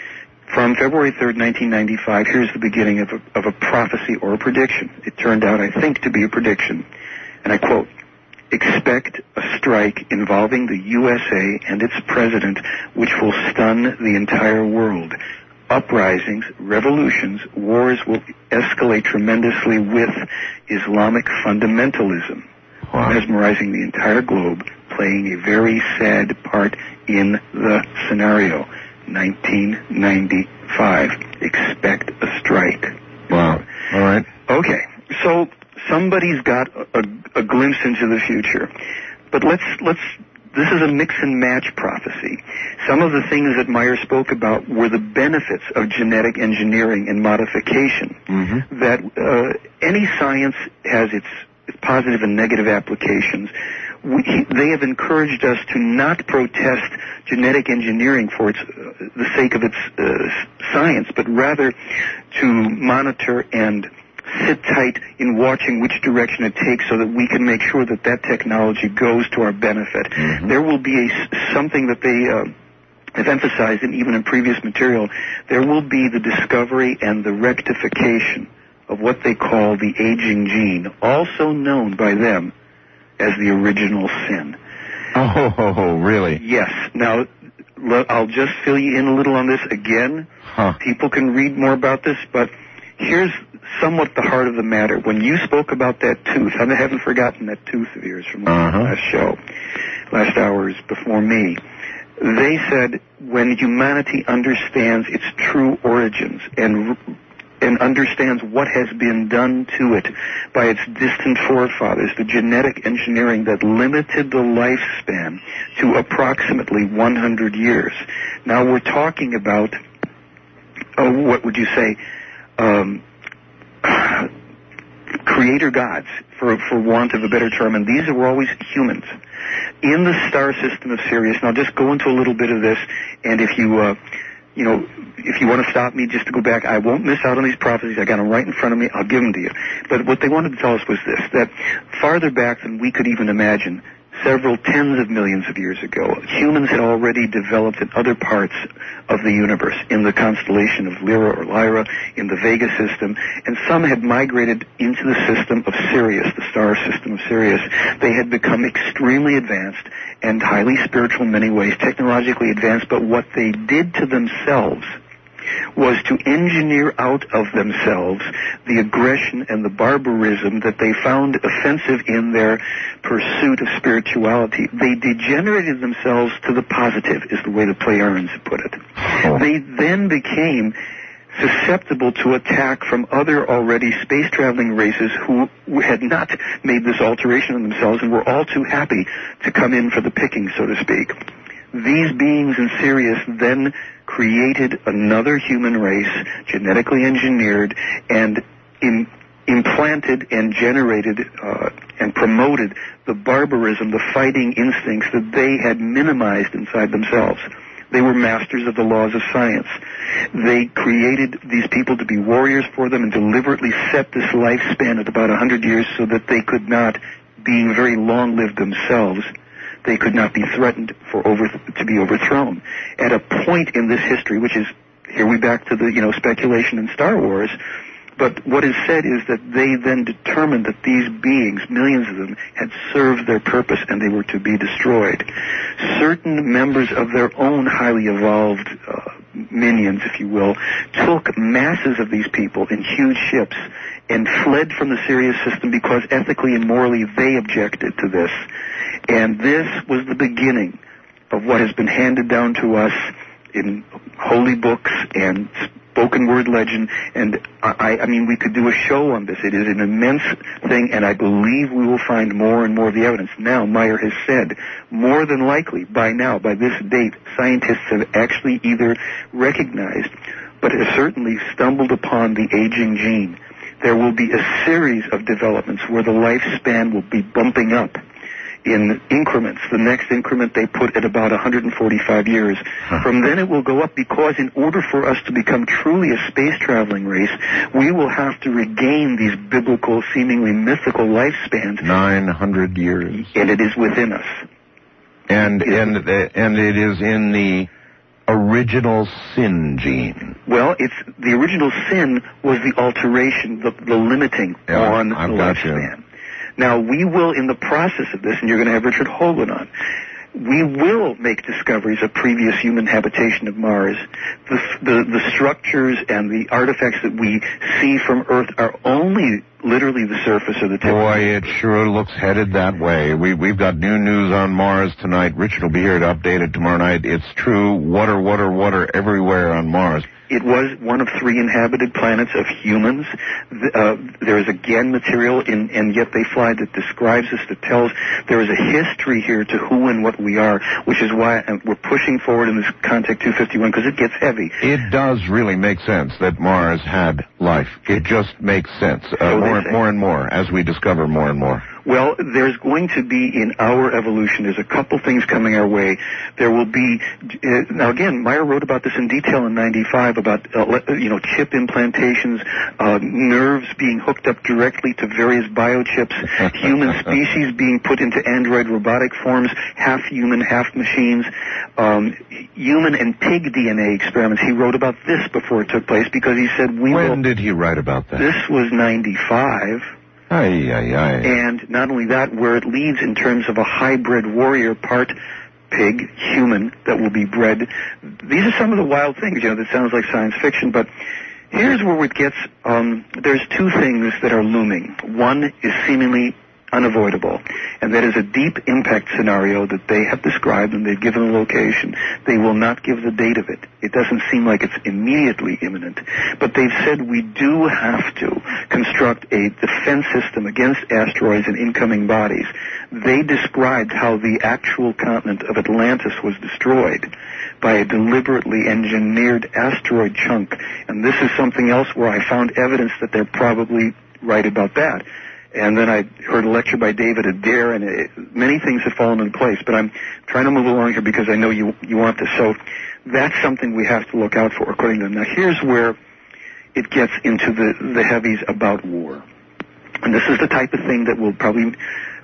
From February third, nineteen ninety-five, here's the beginning of a, of a prophecy or a prediction. It turned out, I think, to be a prediction. And I quote, "Expect a strike involving the U S A and its president, which will stun the entire world. Uprisings, revolutions, wars will escalate tremendously with Islamic fundamentalism, Wow. mesmerizing the entire globe, playing a very sad part in the scenario." nineteen ninety-five. Expect a strike. Wow. All right. Okay, so somebody's got a, a, a glimpse into the future. But let's, let's, this is a mix and match prophecy. Some of the things that Meyer spoke about were the benefits of genetic engineering and modification. Mm-hmm. That uh, any science has its, its positive and negative applications. We, they have encouraged us to not protest genetic engineering for its, uh, the sake of its uh, science, but rather to monitor and sit tight in watching which direction it takes so that we can make sure that that technology goes to our benefit. Mm-hmm. There will be a, something that they uh, have emphasized, and even in previous material, there will be the discovery and the rectification of what they call the aging gene, also known by them as the original sin. Oh, oh, oh, really? Yes. Now, l- I'll just fill you in a little on this again. Huh. People can read more about this, but here's somewhat the heart of the matter. When you spoke about that tooth, I haven't forgotten that tooth of yours from Uh-huh. last show, last hours before me. They said when humanity understands its true origins and and understands what has been done to it by its distant forefathers, the genetic engineering that limited the lifespan to approximately one hundred years. Now we're talking about, oh, what would you say, um, creator gods, for, for want of a better term, and these were always humans. In the star system of Sirius, now just go into a little bit of this, and if you, uh, you know, if you want to stop me just to go back, I won't miss out on these prophecies. I got them right in front of me. I'll give them to you. But what they wanted to tell us was this, that farther back than we could even imagine, several tens of millions of years ago, humans had already developed in other parts of the universe, in the constellation of Lyra or Lyra, in the Vega system, and some had migrated into the system of Sirius, the star system of Sirius. They had become extremely advanced and highly spiritual in many ways, technologically advanced, but what they did to themselves was to engineer out of themselves the aggression and the barbarism that they found offensive in their pursuit of spirituality. They degenerated themselves to the positive, is the way the Plejarans put it. They then became susceptible to attack from other already space-traveling races who had not made this alteration in themselves and were all too happy to come in for the picking, so to speak. These beings in Sirius then created another human race, genetically engineered, and in, implanted and generated uh, and promoted the barbarism, the fighting instincts that they had minimized inside themselves. They were masters of the laws of science. They created these people to be warriors for them and deliberately set this lifespan at about one hundred years so that they could not being very long-lived themselves, they could not be threatened for over to be overthrown. At a point in this history, which is, here we back to the, you know, speculation in Star Wars, but what is said is that they then determined that these beings, millions of them, had served their purpose and they were to be destroyed. Certain members of their own highly evolved uh, minions, if you will, took masses of these people in huge ships and fled from the Sirius system because ethically and morally they objected to this. And this was the beginning of what has been handed down to us in holy books and spoken word legend. And I, I mean, we could do a show on this. It is an immense thing, and I believe we will find more and more of the evidence. Now, Meyer has said, more than likely, by now, by this date, scientists have actually either recognized, but have certainly stumbled upon the aging gene. There will be a series of developments where the lifespan will be bumping up in increments. The next increment they put at about one hundred forty-five years. Huh. From then it will go up because in order for us to become truly a space-traveling race, we will have to regain these biblical, seemingly mythical lifespans. nine hundred years. And it is within us. And, and, and it is in the original sin gene. Well, it's the original sin was the alteration, the, the limiting yeah, on I've the got lifespan. You. Now, we will, in the process of this, and you're going to have Richard Hoagland on, we will make discoveries of previous human habitation of Mars. The, the, the structures and the artifacts that we see from Earth are only literally the surface of the tip. Boy, it sure looks headed that way. We, we've got new news on Mars tonight. Richard will be here to update it tomorrow night. It's true. Water, water, water everywhere on Mars. It was one of three inhabited planets of humans. Uh, there is again material in, and yet they fly that describes this, that tells there is a history here to who and what we are, which is why we're pushing forward in this Contact two fifty-one, because it gets heavy. It does really make sense that Mars had life. It just makes sense uh, so more, more and more as we discover more and more. Well, there's going to be in our evolution, there's a couple things coming our way. There will be, uh, now again, Meyer wrote about this in detail in ninety-five about, uh, you know, chip implantations, uh, nerves being hooked up directly to various biochips, human species being put into android robotic forms, half human, half machines, um, human and pig D N A experiments. He wrote about this before it took place because he said we When will, did he write about that? This was ninety-five. Aye, aye, aye. And not only that, where it leads in terms of a hybrid warrior, part pig, human, that will be bred. These are some of the wild things, you know, that sounds like science fiction, but here's where it gets, um, there's two things that are looming. One is seemingly unavoidable, and that is a deep impact scenario that they have described, and they've given a location. They will not give the date of it. It doesn't seem like it's immediately imminent, but they've said we do have to construct a defense system against asteroids and incoming bodies. They described how the actual continent of Atlantis was destroyed by a deliberately engineered asteroid chunk, and this is something else where I found evidence that they're probably right about that. And then I heard a lecture by David Adair, and it, many things have fallen in place. But I'm trying to move along here because I know you you want this. So that's something we have to look out for, according to them. Now, here's where it gets into the, the heavies about war. And this is the type of thing that will probably,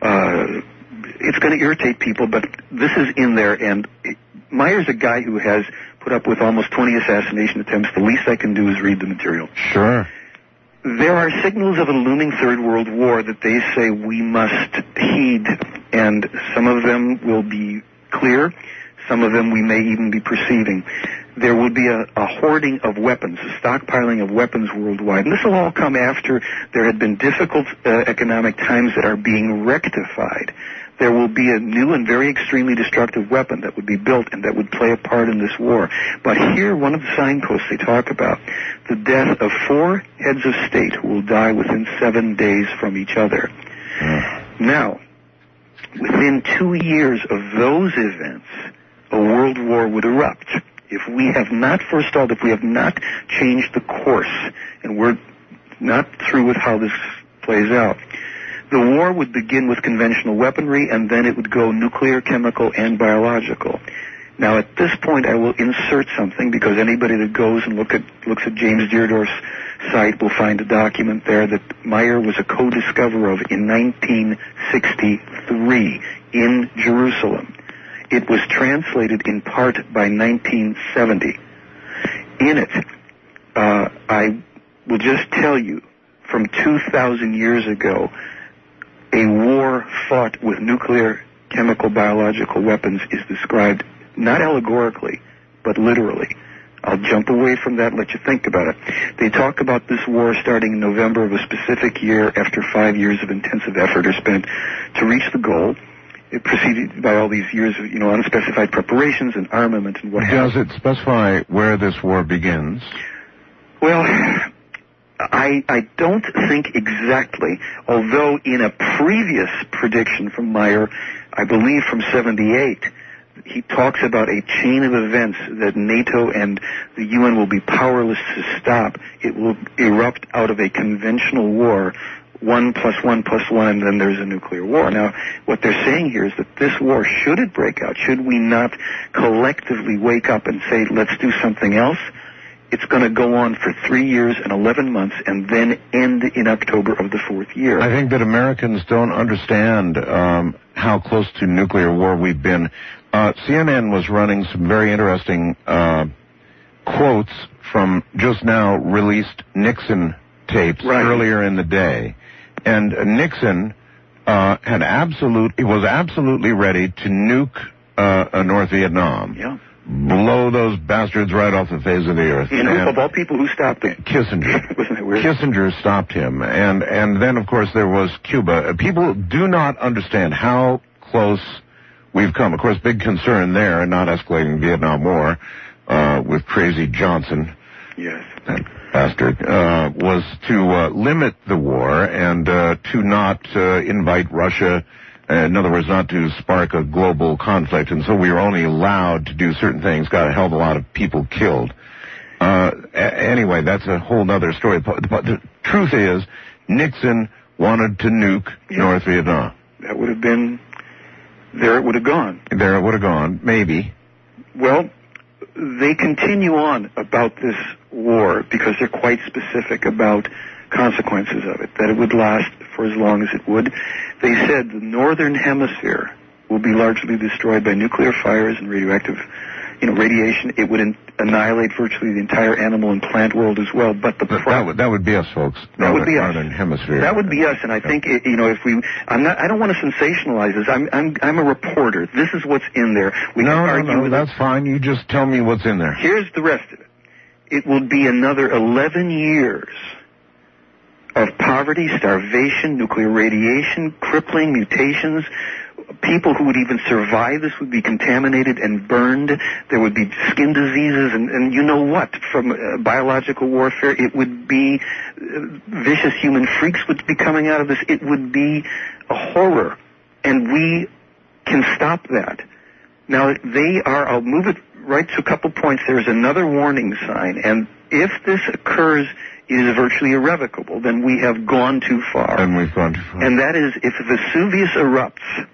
uh, it's going to irritate people, but this is in there. And Meyer's a guy who has put up with almost twenty assassination attempts. The least I can do is read the material. Sure. There are signals of a looming Third World War that they say we must heed, and some of them will be clear, some of them we may even be perceiving. There will be a, a hoarding of weapons, a stockpiling of weapons worldwide, and this will all come after there had been difficult uh, economic times that are being rectified. There will be a new and very extremely destructive weapon that would be built and that would play a part in this war. But here, one of the signposts they talk about, the death of four heads of state who will die within seven days from each other. Mm. Now, within two years of those events, a world war would erupt. If we have not forestalled, if we have not changed the course, and we're not through with how this plays out, the war would begin with conventional weaponry, and then it would go nuclear, chemical, and biological. Now, at this point, I will insert something because anybody that goes and look at, looks at James Deardorff's site will find a document there that Meyer was a co-discoverer of in nineteen sixty-three in Jerusalem. It was translated in part by nineteen seventy. In it, uh, I will just tell you, from two thousand years ago, a war fought with nuclear, chemical, biological weapons is described not allegorically, but literally. I'll jump away from that and let you think about it. They talk about this war starting in November of a specific year after five years of intensive effort are spent to reach the goal. It preceded by all these years of, you know, unspecified preparations and armament and what have you. Does it specify where this war begins? Well, I, I don't think exactly, although in a previous prediction from Meyer, I believe from seventy-eight, he talks about a chain of events that NATO and the U N will be powerless to stop. It will erupt out of a conventional war, one plus one plus one, and then there's a nuclear war. Now, what they're saying here is that this war, should it break out, should we not collectively wake up and say, let's do something else, it's going to go on for three years and eleven months and then end in October of the fourth year. I think that Americans don't understand um, how close to nuclear war we've been. Uh, C N N was running some very interesting uh, quotes from just now released Nixon tapes right. earlier in the day. And uh, Nixon uh, had absolute, he was absolutely ready to nuke uh, North Vietnam. Yeah. Blow those bastards right off the face of the earth. And, and of all people, who stopped him? Kissinger. Wasn't it weird? Kissinger stopped him. And, and then, of course, there was Cuba. People do not understand how close we've come. Of course, big concern there, and not escalating the Vietnam War uh, with crazy Johnson. Yes. That bastard. Uh, was to uh, limit the war and uh, to not uh, invite Russia. In other words, not to spark a global conflict, and so we were only allowed to do certain things, got a hell of a lot of people killed. Uh, a- anyway, that's a whole other story. But the truth is, Nixon wanted to nuke yeah. North Vietnam. That would have been, there it would have gone. There it would have gone, maybe. Well, they continue on about this war because they're quite specific about consequences of it, that it would last for as long as it would. They said the northern hemisphere will be largely destroyed by nuclear fires and radioactive, you know, radiation. It would in- annihilate virtually the entire animal and plant world as well. But the that, pro- that would that would be us, folks. That northern, would be us. Northern hemisphere. That would be us. And I think it, you know, if we, I'm not, I don't want to sensationalize this. I'm I'm I'm a reporter. This is what's in there. We no, can no, argue no, with that's it. fine. You just tell me what's in there. Here's the rest of it. It will be another eleven years of poverty, starvation, nuclear radiation, crippling mutations. People who would even survive this would be contaminated and burned. There would be skin diseases and, and you know what, from uh, biological warfare. It would be uh, vicious human freaks would be coming out of this. It would be a horror. And we can stop that. Now, they are, I'll move it right to a couple points. There's another warning sign. And if this occurs, is virtually irrevocable, then we have gone too far. And we've gone too far. And that is, if Vesuvius erupts,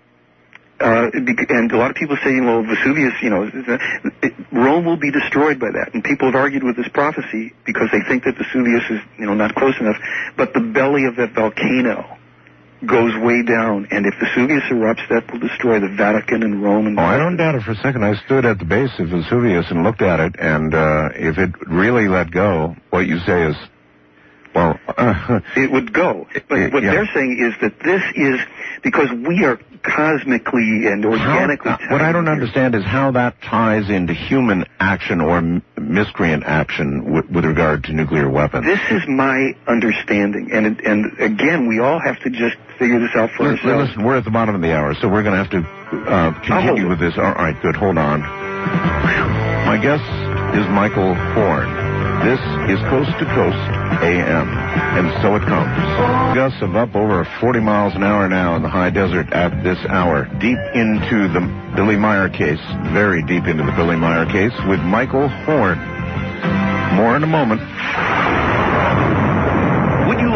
uh, and a lot of people say, well, Vesuvius, you know, it, Rome will be destroyed by that. And people have argued with this prophecy because they think that Vesuvius is, you know, not close enough. But the belly of that volcano goes way down, and if Vesuvius erupts, that will destroy the Vatican and Rome. And oh, I don't doubt it for a second. I stood at the base of Vesuvius and looked at it, and uh, if it really let go, what you say is, well... Uh, it would go. But it, what yeah. they're saying is that this is, because we are cosmically and organically... How, uh, what I don't understand is how that ties into human action or m- miscreant action w- with regard to nuclear weapons. This is my understanding, and it, and again, we all have to just figure this out for listen, ourselves. Listen, we're at the bottom of the hour, so we're going to have to uh, continue with this. All right, good. Hold on. My guest is Michael Horn. This is Coast to Coast A M, and so it comes. Gusts of up over forty miles an hour now in the high desert at this hour. Deep into the Billy Meyer case, very deep into the Billy Meyer case with Michael Horn. More in a moment. Would you like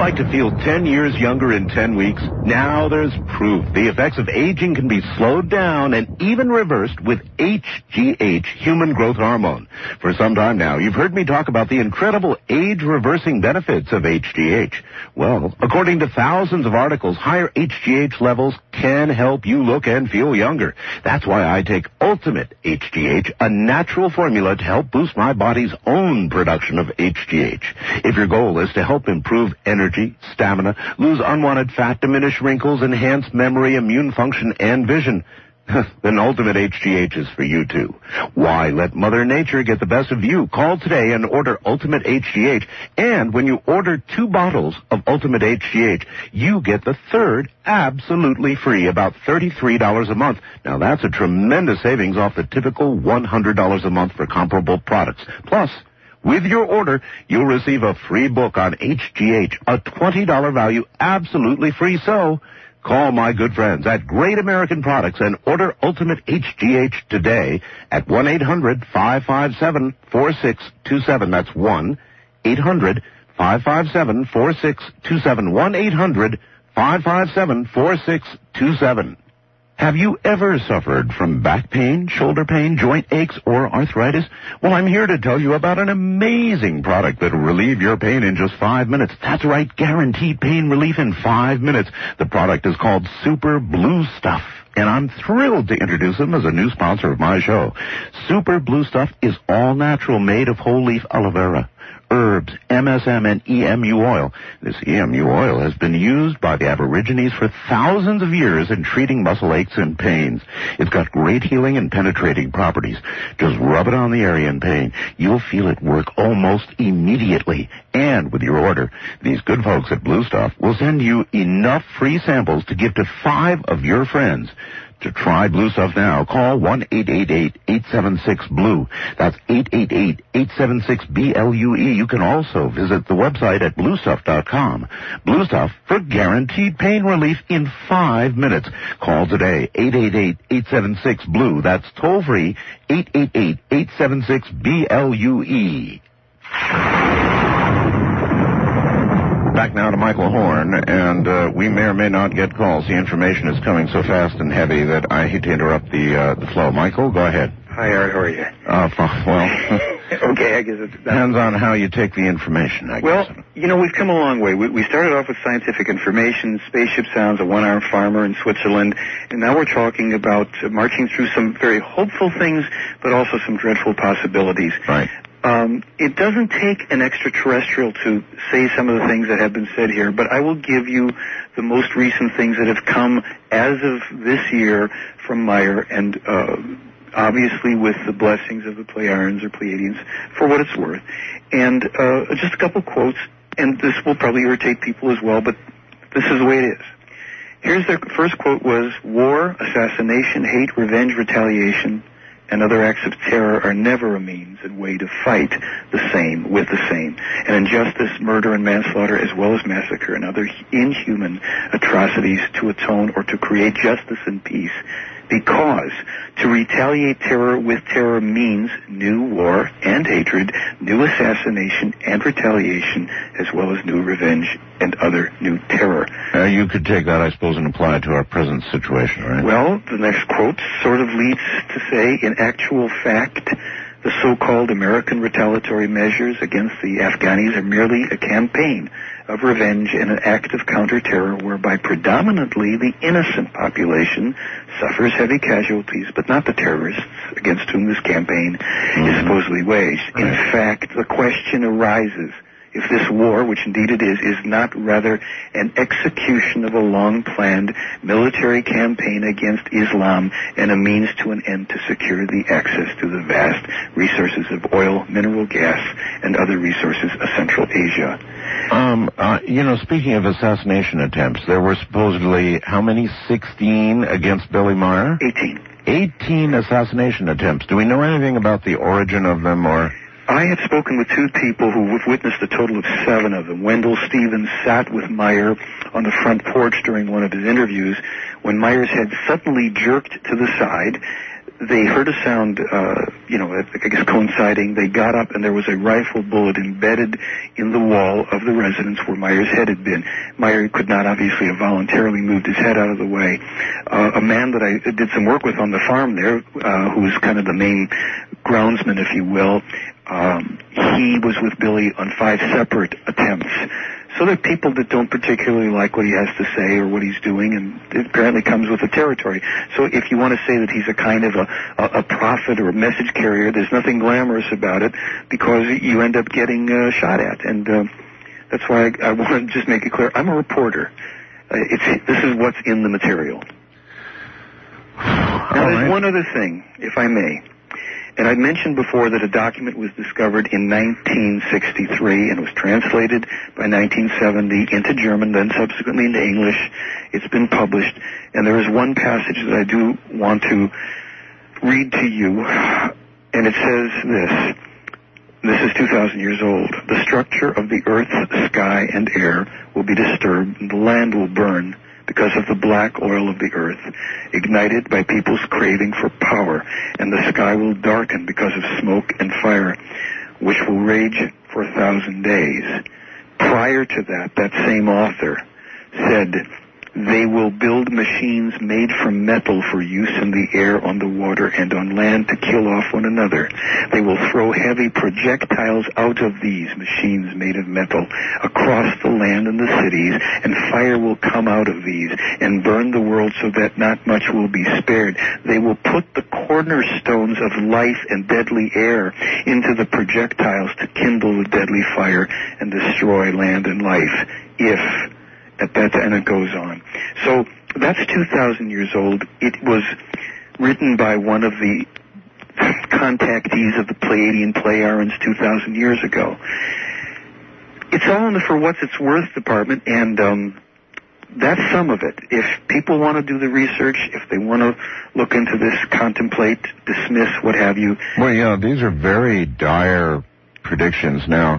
like to feel ten years younger in ten weeks? Now there's proof. The effects of aging can be slowed down and even reversed with H G H, human growth hormone. For some time now, you've heard me talk about the incredible age-reversing benefits of H G H. Well, according to thousands of articles, higher H G H levels can help you look and feel younger. That's why I take Ultimate H G H, a natural formula to help boost my body's own production of H G H. If your goal is to help improve energy, stamina, lose unwanted fat, diminish wrinkles, enhance memory, immune function, and vision, then Ultimate H G H is for you, too. Why let Mother Nature get the best of you? Call today and order Ultimate H G H. And when you order two bottles of Ultimate H G H, you get the third absolutely free, about thirty-three dollars a month. Now, that's a tremendous savings off the typical one hundred dollars a month for comparable products. Plus, with your order, you'll receive a free book on H G H, a twenty dollars value, absolutely free. So, call my good friends at Great American Products and order Ultimate H G H today at one eight hundred five five seven four six two seven. That's one eight hundred five five seven four six two seven. one eight hundred five five seven four six two seven. Have you ever suffered from back pain, shoulder pain, joint aches, or arthritis? Well, I'm here to tell you about an amazing product that will relieve your pain in just five minutes. That's right, guaranteed pain relief in five minutes. The product is called Super Blue Stuff, and I'm thrilled to introduce them as a new sponsor of my show. Super Blue Stuff is all natural, made of whole leaf aloe vera, herbs, M S M, and E M U oil. This E M U oil has been used by the Aborigines for thousands of years in treating muscle aches and pains. It's got great healing and penetrating properties. Just rub it on the area in pain. You'll feel it work almost immediately. And with your order, these good folks at Blue Stuff will send you enough free samples to give to five of your friends. To try Blue Stuff now, call one eight eight eight eight seven six blue. That's eight eight eight eight seven six B L U E. You can also visit the website at blue stuff dot com. Blue Stuff for guaranteed pain relief in five minutes. Call today, eight eight eight eight seven six blue. That's toll free, eight eight eight eight seven six B L U E. Back now to Michael Horn, and uh, we may or may not get calls. The information is coming so fast and heavy that I hate to interrupt the uh, the flow. Michael, go ahead. Hi, Art. How are you? Uh, well, okay, I guess it depends on how you take the information, I well, guess. Well, you know, we've come a long way. We, we started off with scientific information, spaceship sounds, a one-armed farmer in Switzerland, and now we're talking about uh, marching through some very hopeful things, but also some dreadful possibilities. Right. Um, it doesn't take an extraterrestrial to say some of the things that have been said here, but I will give you the most recent things that have come as of this year from Meyer, and uh, obviously with the blessings of the Pleiadians or Pleiadians, for what it's worth. And uh, just a couple quotes, and this will probably irritate people as well, but this is the way it is. Here's their first quote was, "War, assassination, hate, revenge, retaliation, and other acts of terror are never a means and way to fight the same with the same. And injustice, murder, and manslaughter, as well as massacre and other inhuman atrocities to atone or to create justice and peace. Because to retaliate terror with terror means new war and hatred, new assassination and retaliation, as well as new revenge and other new terror." Uh, you could take that, I suppose, and apply it to our present situation, right? Well, the next quote sort of leads to say, "In actual fact, the so-called American retaliatory measures against the Afghanis are merely a campaign of revenge and an act of counter-terror whereby predominantly the innocent population suffers heavy casualties, but not the terrorists against whom this campaign mm-hmm. is supposedly waged. Right. In fact, the question arises if this war, which indeed it is, is not rather an execution of a long-planned military campaign against Islam and a means to an end to secure the access to the vast resources of oil, mineral gas, and other resources of Central Asia." Um, uh, you know, speaking of assassination attempts, there were supposedly, how many, sixteen against Billy Meyer? eighteen. eighteen assassination attempts. Do we know anything about the origin of them, or... I have spoken with two people who have witnessed a total of seven of them. Wendell Stevens sat with Meyer on the front porch during one of his interviews when Meyer's head suddenly jerked to the side. they heard a sound, uh, you know, I guess coinciding. They got up, and there was a rifle bullet embedded in the wall of the residence where Meyer's head had been. Meyer could not obviously have voluntarily moved his head out of the way. Uh, a man that I did some work with on the farm there, uh, who was kind of the main groundsman, if you will, um, he was with Billy on five separate attempts. So there are people that don't particularly like what he has to say or what he's doing, and it apparently comes with the territory. So if you want to say that he's a kind of a, a, a prophet or a message carrier, there's nothing glamorous about it, because you end up getting uh, shot at. And uh, that's why I, I want to just make it clear, I'm a reporter. Uh, it's, this is what's in the material. Now, there's one other thing, if I may. And I mentioned before that a document was discovered in nineteen sixty-three and was translated by nineteen seventy into German, then subsequently into English. It's been published. And there is one passage that I do want to read to you. And it says this. This is two thousand years old. The structure of the earth, sky, and air will be disturbed, and the land will burn because of the black oil of the earth, ignited by people's craving for power, and the sky will darken because of smoke and fire, which will rage for a thousand days. Prior to that, that same author said, they will build machines made from metal for use in the air, on the water, and on land to kill off one another. They will throw heavy projectiles out of these machines made of metal across the land and the cities, and fire will come out of these and burn the world so that not much will be spared. They will put the cornerstones of life and deadly air into the projectiles to kindle the deadly fire and destroy land and life. If At that, and it goes on. So that's two thousand years old. It was written by one of the contactees of the Pleiadian Pleiarans two thousand years ago. It's all in the for what's it's worth department, and um, that's some of it. If people want to do the research, if they want to look into this, contemplate, dismiss, what have you. Well, yeah, these are very dire predictions. Now,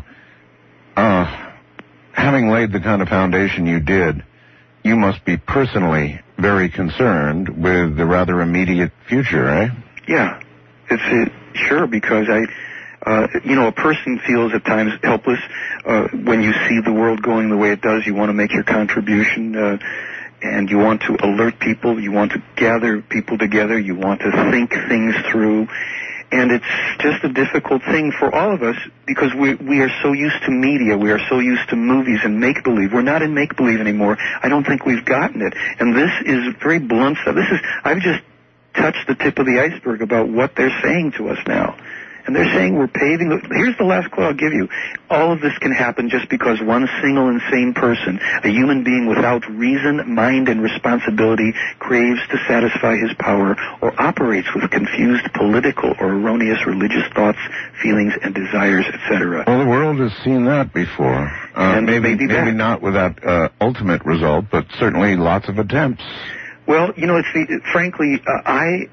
uh... having laid the kind of foundation you did, you must be personally very concerned with the rather immediate future, eh? Yeah, it's it, sure, because I, uh, you know, a person feels at times helpless uh, when you see the world going the way it does. You want to make your contribution, uh, and you want to alert people. You want to gather people together. You want to think things through. And it's just a difficult thing for all of us because we we are so used to media. We are so used to movies and make-believe. We're not in make-believe anymore. I don't think we've gotten it. And this is very blunt stuff. This is, I've just touched the tip of the iceberg about what they're saying to us now. And they're saying we're paving the, here's the last quote I'll give you. All of this can happen just because one single insane person, a human being without reason, mind, and responsibility, craves to satisfy his power or operates with confused political or erroneous religious thoughts, feelings, and desires, et cetera. Well, the world has seen that before. Uh, and maybe maybe, maybe not with that uh, ultimate result, but certainly lots of attempts. Well, you know, it's the, frankly, uh, I...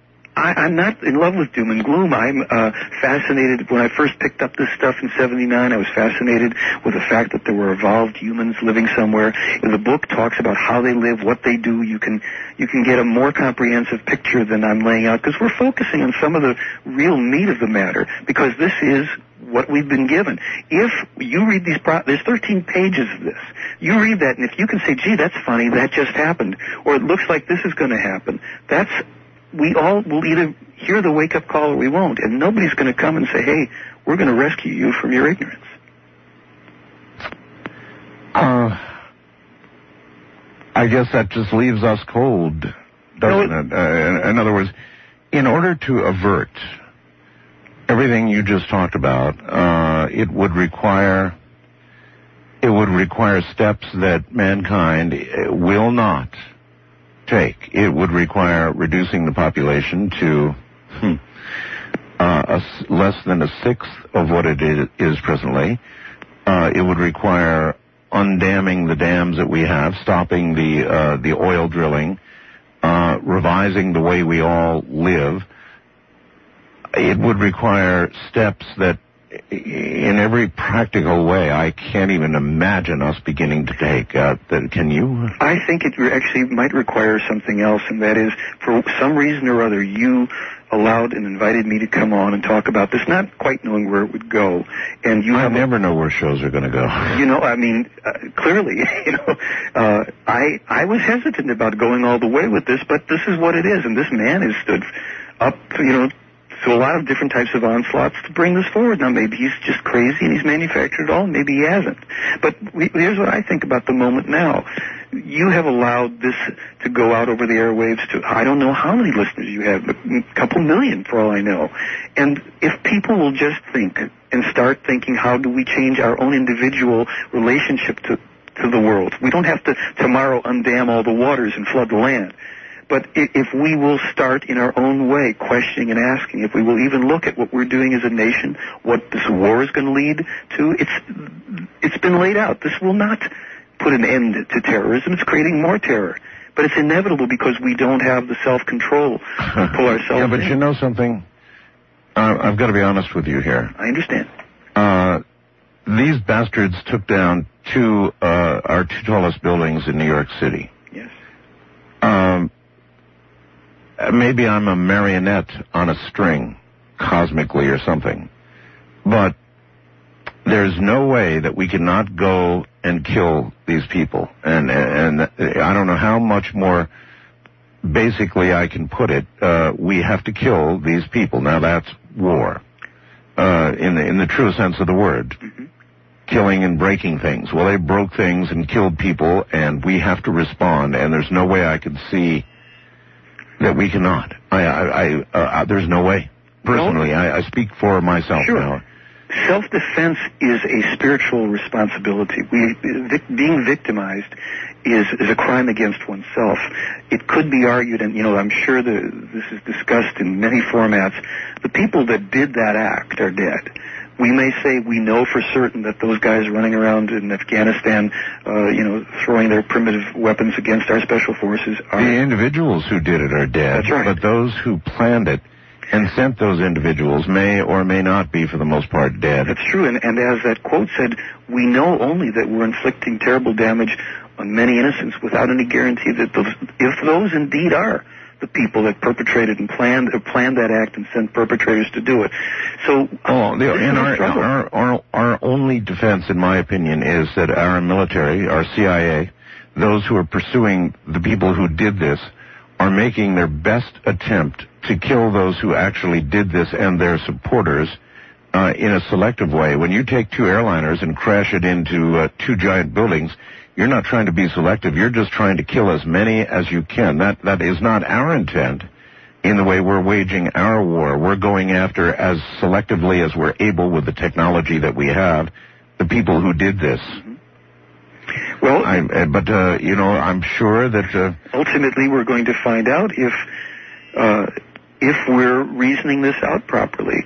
I, I'm not in love with doom and gloom. I'm uh, fascinated. When I first picked up this stuff in seventy-nine, I was fascinated with the fact that there were evolved humans living somewhere. And the book talks about how they live, what they do. You can you can get a more comprehensive picture than I'm laying out because we're focusing on some of the real meat of the matter because this is what we've been given. If you read these, pro- there's thirteen pages of this. You read that, and if you can say, gee, that's funny, that just happened, or it looks like this is going to happen, that's we all will either hear the wake-up call or we won't, and nobody's going to come and say, hey, we're going to rescue you from your ignorance. Uh, I guess that just leaves us cold, doesn't no, it? it? Uh, in other words, in order to avert everything you just talked about, uh, it would require it would require steps that mankind will not take. It would require reducing the population to hmm, uh, a s- less than a sixth of what it is presently. Uh, it would require undamming the dams that we have, stopping the uh, the oil drilling, uh, revising the way we all live. It would require steps that in every practical way, I can't even imagine us beginning to take. Uh, that, can you? I think it actually might require something else, and that is, for some reason or other, you allowed and invited me to come on and talk about this, not quite knowing where it would go. And you I have never a, know where shows are going to go. You know, I mean, uh, clearly, you know, uh, I I was hesitant about going all the way with this, but this is what it is, and this man has stood up, you know, to a lot of different types of onslaughts to bring this forward. Now, maybe he's just crazy and he's manufactured it all. Maybe he hasn't. But we, here's what I think about the moment now. You have allowed this to go out over the airwaves to, I don't know how many listeners you have, but a couple million for all I know. And if people will just think and start thinking, how do we change our own individual relationship to, to the world? We don't have to tomorrow undam all the waters and flood the land. But if we will start in our own way, questioning and asking, if we will even look at what we're doing as a nation, what this war is going to lead to, it's it's been laid out. This will not put an end to terrorism. It's creating more terror. But it's inevitable because we don't have the self-control to pull ourselves Yeah, but in. you know something? Uh, I've got to be honest with you here. I understand. Uh, these bastards took down two, uh, our two tallest buildings in New York City. Yes. Um... Maybe I'm a marionette on a string, cosmically or something. But there's no way that we cannot go and kill these people. And and I don't know how much more basically I can put it. Uh, we have to kill these people. Now that's war, uh, in the in the true sense of the word. Mm-hmm. Killing and breaking things. Well, they broke things and killed people, and we have to respond. And there's no way I can see that we cannot. I, I, I uh, there's no way. Personally, no. I, I speak for myself sure. now. Self-defense is a spiritual responsibility. We, vic, being victimized is, is a crime against oneself. It could be argued, and you know, I'm sure that this is discussed in many formats, the people that did that act are dead. We may say we know for certain that those guys running around in Afghanistan, uh, you know, throwing their primitive weapons against our special forces are... The individuals who did it are dead. That's right. But those who planned it and sent those individuals may or may not be, for the most part, dead. That's true, and, and as that quote said, we know only that we're inflicting terrible damage on many innocents without any guarantee that those, if those indeed are the people that perpetrated and planned or planned that act and sent perpetrators to do it. So, oh, the, and our, our, our, our only defense, in my opinion, is that our military, our C I A, those who are pursuing the people who did this, are making their best attempt to kill those who actually did this and their supporters uh, in a selective way. When you take two airliners and crash it into uh, two giant buildings, you're not trying to be selective. You're just trying to kill as many as you can. That that is not our intent in the way we're waging our war. We're going after, as selectively as we're able with the technology that we have, the people who did this. Mm-hmm. Well, I, uh, but, uh, you know, I'm sure that... Uh, ultimately, we're going to find out if uh, if we're reasoning this out properly.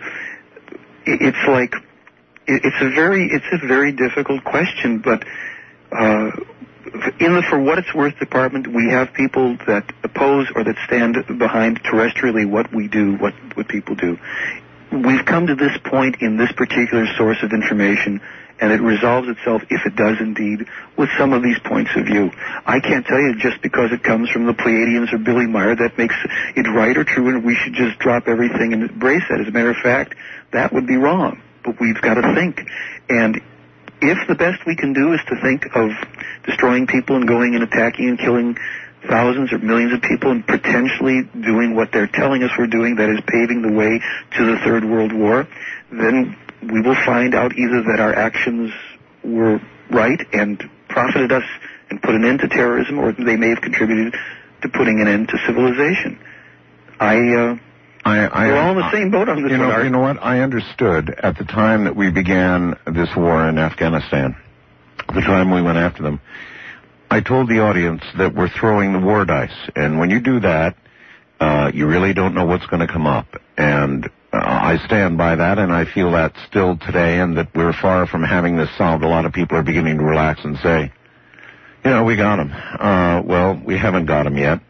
It's like, it's a very, it's a very difficult question, but... Uh, in the For What It's Worth department, we have people that oppose or that stand behind terrestrially what we do, what, what people do. We've come to this point in this particular source of information, and it resolves itself, if it does indeed, with some of these points of view. I can't tell you just because it comes from the Pleiadians or Billy Meyer that makes it right or true, and we should just drop everything and embrace that. As a matter of fact, that would be wrong. But we've got to think. And if the best we can do is to think of destroying people and going and attacking and killing thousands or millions of people and potentially doing what they're telling us we're doing, that is paving the way to the Third World War, then we will find out either that our actions were right and profited us and put an end to terrorism, or they may have contributed to putting an end to civilization. I... Uh, I, I, We're all in the same boat on this you know, one, Art. You know what? I understood at the time that we began this war in Afghanistan, the time we went after them, I told the audience that we're throwing the war dice. And when you do that, uh, you really don't know what's going to come up. And uh, I stand by that, and I feel that still today, and that we're far from having this solved. A lot of people are beginning to relax and say, you know, we got them. Uh, well, we haven't got them yet.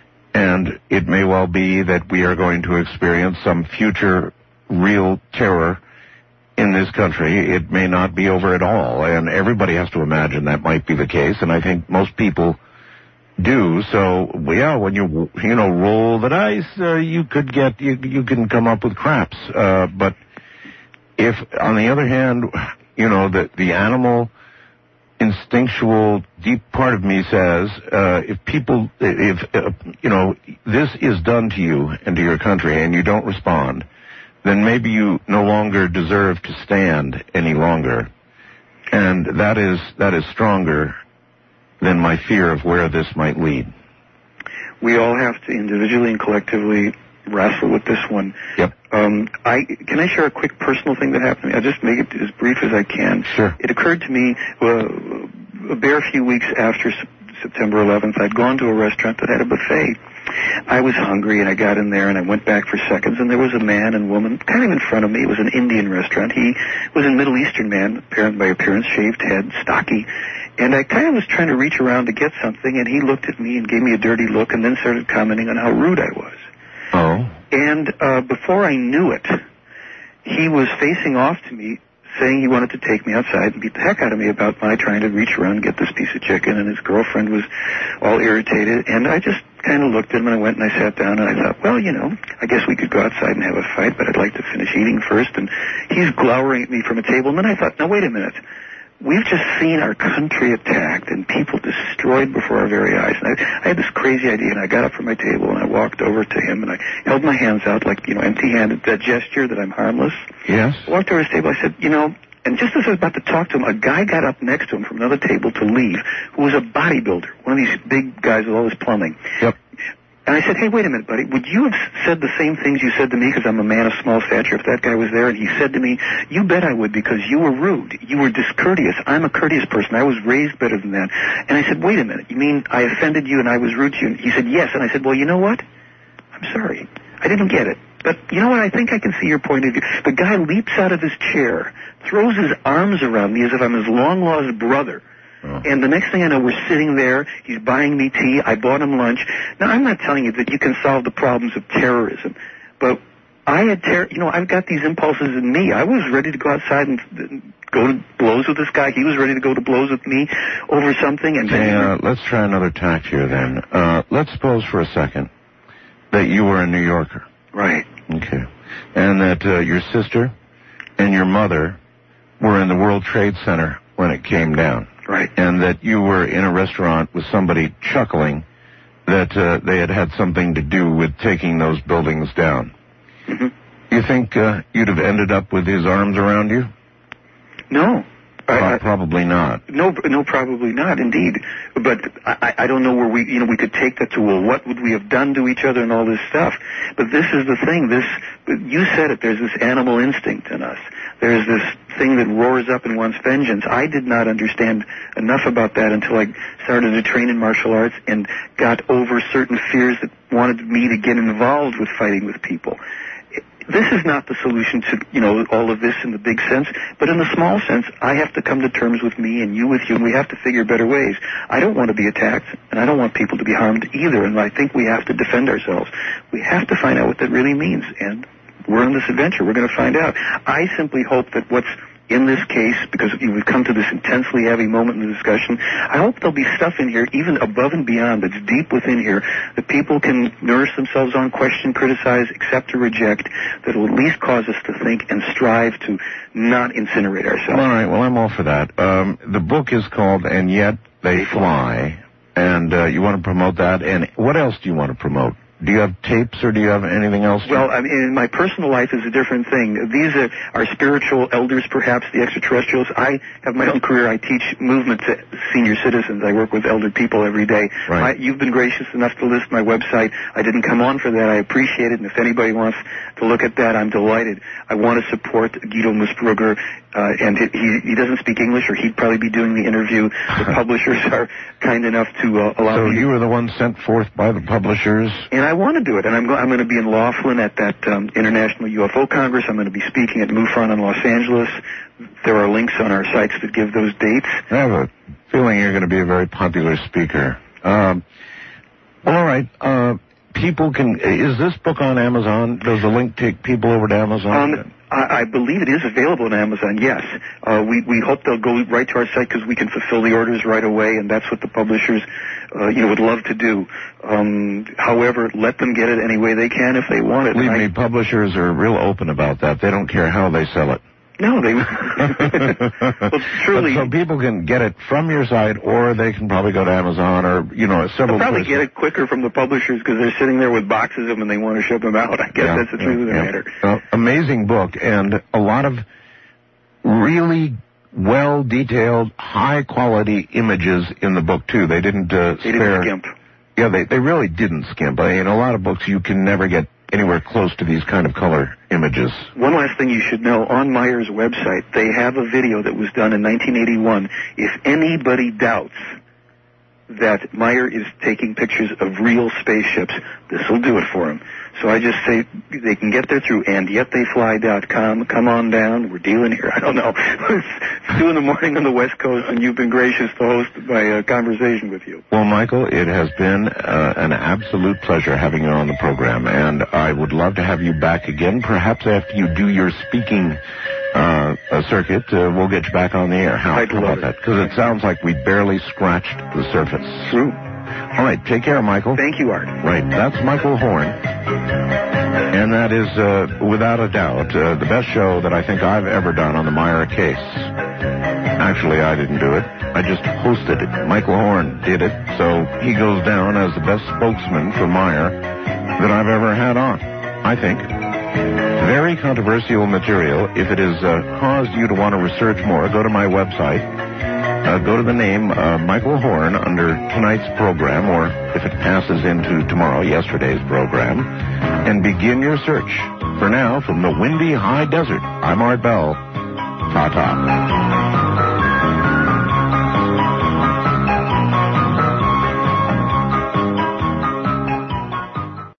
And it may well be that we are going to experience some future real terror in this country, it may not be over at all. And everybody has to imagine that might be the case. And I think most people do. So, yeah, when you, you know, roll the dice, uh, you could get, you, you can come up with craps. Uh, but if, on the other hand, you know, the, the animal instinctual deep part of me says, uh, if people, if, uh, you know, this is done to you and to your country and you don't respond, then maybe you no longer deserve to stand any longer. And that is, that is stronger than my fear of where this might lead. We all have to individually and collectively wrestle with this one. Yep. Um, I can I share a quick personal thing that happened to me? I'll just make it as brief as I can. Sure. It occurred to me uh, a bare few weeks after September eleventh. I'd gone to a restaurant that had a buffet. I was hungry, and I got in there, and I went back for seconds, and there was a man and woman kind of in front of me. It was an Indian restaurant. He was a Middle Eastern man, apparent by appearance, shaved head, stocky. And I kind of was trying to reach around to get something, and he looked at me and gave me a dirty look and then started commenting on how rude I was. Oh. And uh, before I knew it, he was facing off to me, saying he wanted to take me outside and beat the heck out of me about my trying to reach around and get this piece of chicken, and his girlfriend was all irritated. And I just kind of looked at him, and I went and I sat down, and I thought, well, you know, I guess we could go outside and have a fight, but I'd like to finish eating first. And he's glowering at me from a table, and then I thought, now, wait a minute. We've just seen our country attacked and people destroyed before our very eyes. And I, I had this crazy idea, and I got up from my table, and I walked over to him, and I held my hands out like, you know, empty-handed, that gesture that I'm harmless. Yes. I walked over to his table. I said, you know, and just as I was about to talk to him, a guy got up next to him from another table to leave, who was a bodybuilder, one of these big guys with all this plumbing. Yep. And I said, hey, wait a minute, buddy. Would you have said the same things you said to me, because I'm a man of small stature, if that guy was there? And he said to me, you bet I would, because you were rude. You were discourteous. I'm a courteous person. I was raised better than that. And I said, wait a minute. You mean I offended you and I was rude to you? And he said, yes. And I said, well, you know what? I'm sorry. I didn't get it. But you know what? I think I can see your point of view. The guy leaps out of his chair, throws his arms around me as if I'm his long-lost brother. Oh. And the next thing I know, we're sitting there. He's buying me tea. I bought him lunch. Now, I'm not telling you that you can solve the problems of terrorism, but I had ter- you know, I've got these impulses in me. I was ready to go outside and go to blows with this guy. He was ready to go to blows with me over something. And hey, uh, let's try another tact here then. Uh, let's suppose for a second that you were a New Yorker. Right. Okay. And that uh, your sister and your mother were in the World Trade Center when it came down. Right. And that you were in a restaurant with somebody chuckling that uh, they had had something to do with taking those buildings down. Mm-hmm. You think uh, you'd have ended up with his arms around you? No. Pro- I, I, probably not. No, no, probably not, indeed. But I, I don't know where we, you know, we could take that to, well, what would we have done to each other and all this stuff. But this is the thing. This, you said it, there's this animal instinct in us. There's this thing that roars up and wants vengeance. I did not understand enough about that until I started to train in martial arts and got over certain fears that wanted me to get involved with fighting with people. This is not the solution to, you know, all of this in the big sense, but in the small sense, I have to come to terms with me and you with you, and we have to figure better ways. I don't want to be attacked, and I don't want people to be harmed either, and I think we have to defend ourselves. We have to find out what that really means, and we're on this adventure. We're going to find out. I simply hope that what's in this case, because we've come to this intensely heavy moment in the discussion, I hope there'll be stuff in here, even above and beyond, that's deep within here, that people can nourish themselves on, question, criticize, accept or reject, that will at least cause us to think and strive to not incinerate ourselves. All right, well, I'm all for that. Um, the book is called And Yet They Fly, and uh, you want to promote that. And what else do you want to promote? Do you have tapes or do you have anything else? Well, I mean, my personal life is a different thing. These are, are spiritual elders, perhaps, the extraterrestrials. I have my own career. I teach movement to senior citizens. I work with elder people every day. Right. I, you've been gracious enough to list my website. I didn't come on for that. I appreciate it. And if anybody wants to look at that, I'm delighted. I want to support Guido Musbrugger. Uh, and he, he doesn't speak English, or he'd probably be doing the interview. The publishers are kind enough to uh, allow so me. So you were the one sent forth by the publishers? And I want to do it. And I'm, go- I'm going to be in Laughlin at that um, International U F O Congress. I'm going to be speaking at MUFON in Los Angeles. There are links on our sites that give those dates. I have a feeling you're going to be a very popular speaker. Um, all right. Uh, people can... Is this book on Amazon? Does the link take people over to Amazon? Um, I, I believe it is available on Amazon, yes. Uh, we, we hope they'll go right to our site because we can fulfill the orders right away, and that's what the publishers, uh, you know, would love to do. Um, however, let them get it any way they can if they want it. Believe I, me, publishers are real open about that. They don't care how they sell it. No, they... well, truly... But so people can get it from your site, or they can probably go to Amazon, or, you know, several They'll probably places. get it quicker from the publishers because they're sitting there with boxes of them and they want to ship them out. I guess Yeah, that's the truth yeah, of the yeah. matter. Uh, amazing book, and a lot of really well-detailed, high-quality images in the book, too. They didn't uh, They spare... didn't skimp. Yeah, they, they really didn't skimp. I mean, in a lot of books, you can never get anywhere close to these kind of color images. One last thing you should know, on Meyer's website, they have a video that was done in nineteen eighty-one. If anybody doubts that Meyer is taking pictures of real spaceships, this will do it for them. So I just say they can get there through and yet they fly dot com. Come on down. We're dealing here. I don't know. It's two in the morning on the West Coast, and you've been gracious to host my uh, conversation with you. Well, Michael, it has been uh, an absolute pleasure having you on the program, and I would love to have you back again, perhaps after you do your speaking uh, uh, circuit. Uh, we'll get you back on the air. How, I'd how love about it. that? Because it sounds like we barely scratched the surface. True. All right, take care, Michael. Thank you, Art. Right, that's Michael Horn. And that is, uh, without a doubt, uh, the best show that I think I've ever done on the Meyer case. Actually, I didn't do it. I just hosted it. Michael Horn did it, so he goes down as the best spokesman for Meyer that I've ever had on, I think. Very controversial material. If it has uh, caused you to want to research more, go to my website. Uh, go to the name uh, Michael Horn under tonight's program, or if it passes into tomorrow, yesterday's program, and begin your search. For now, from the windy high desert, I'm Art Bell. Ta-ta.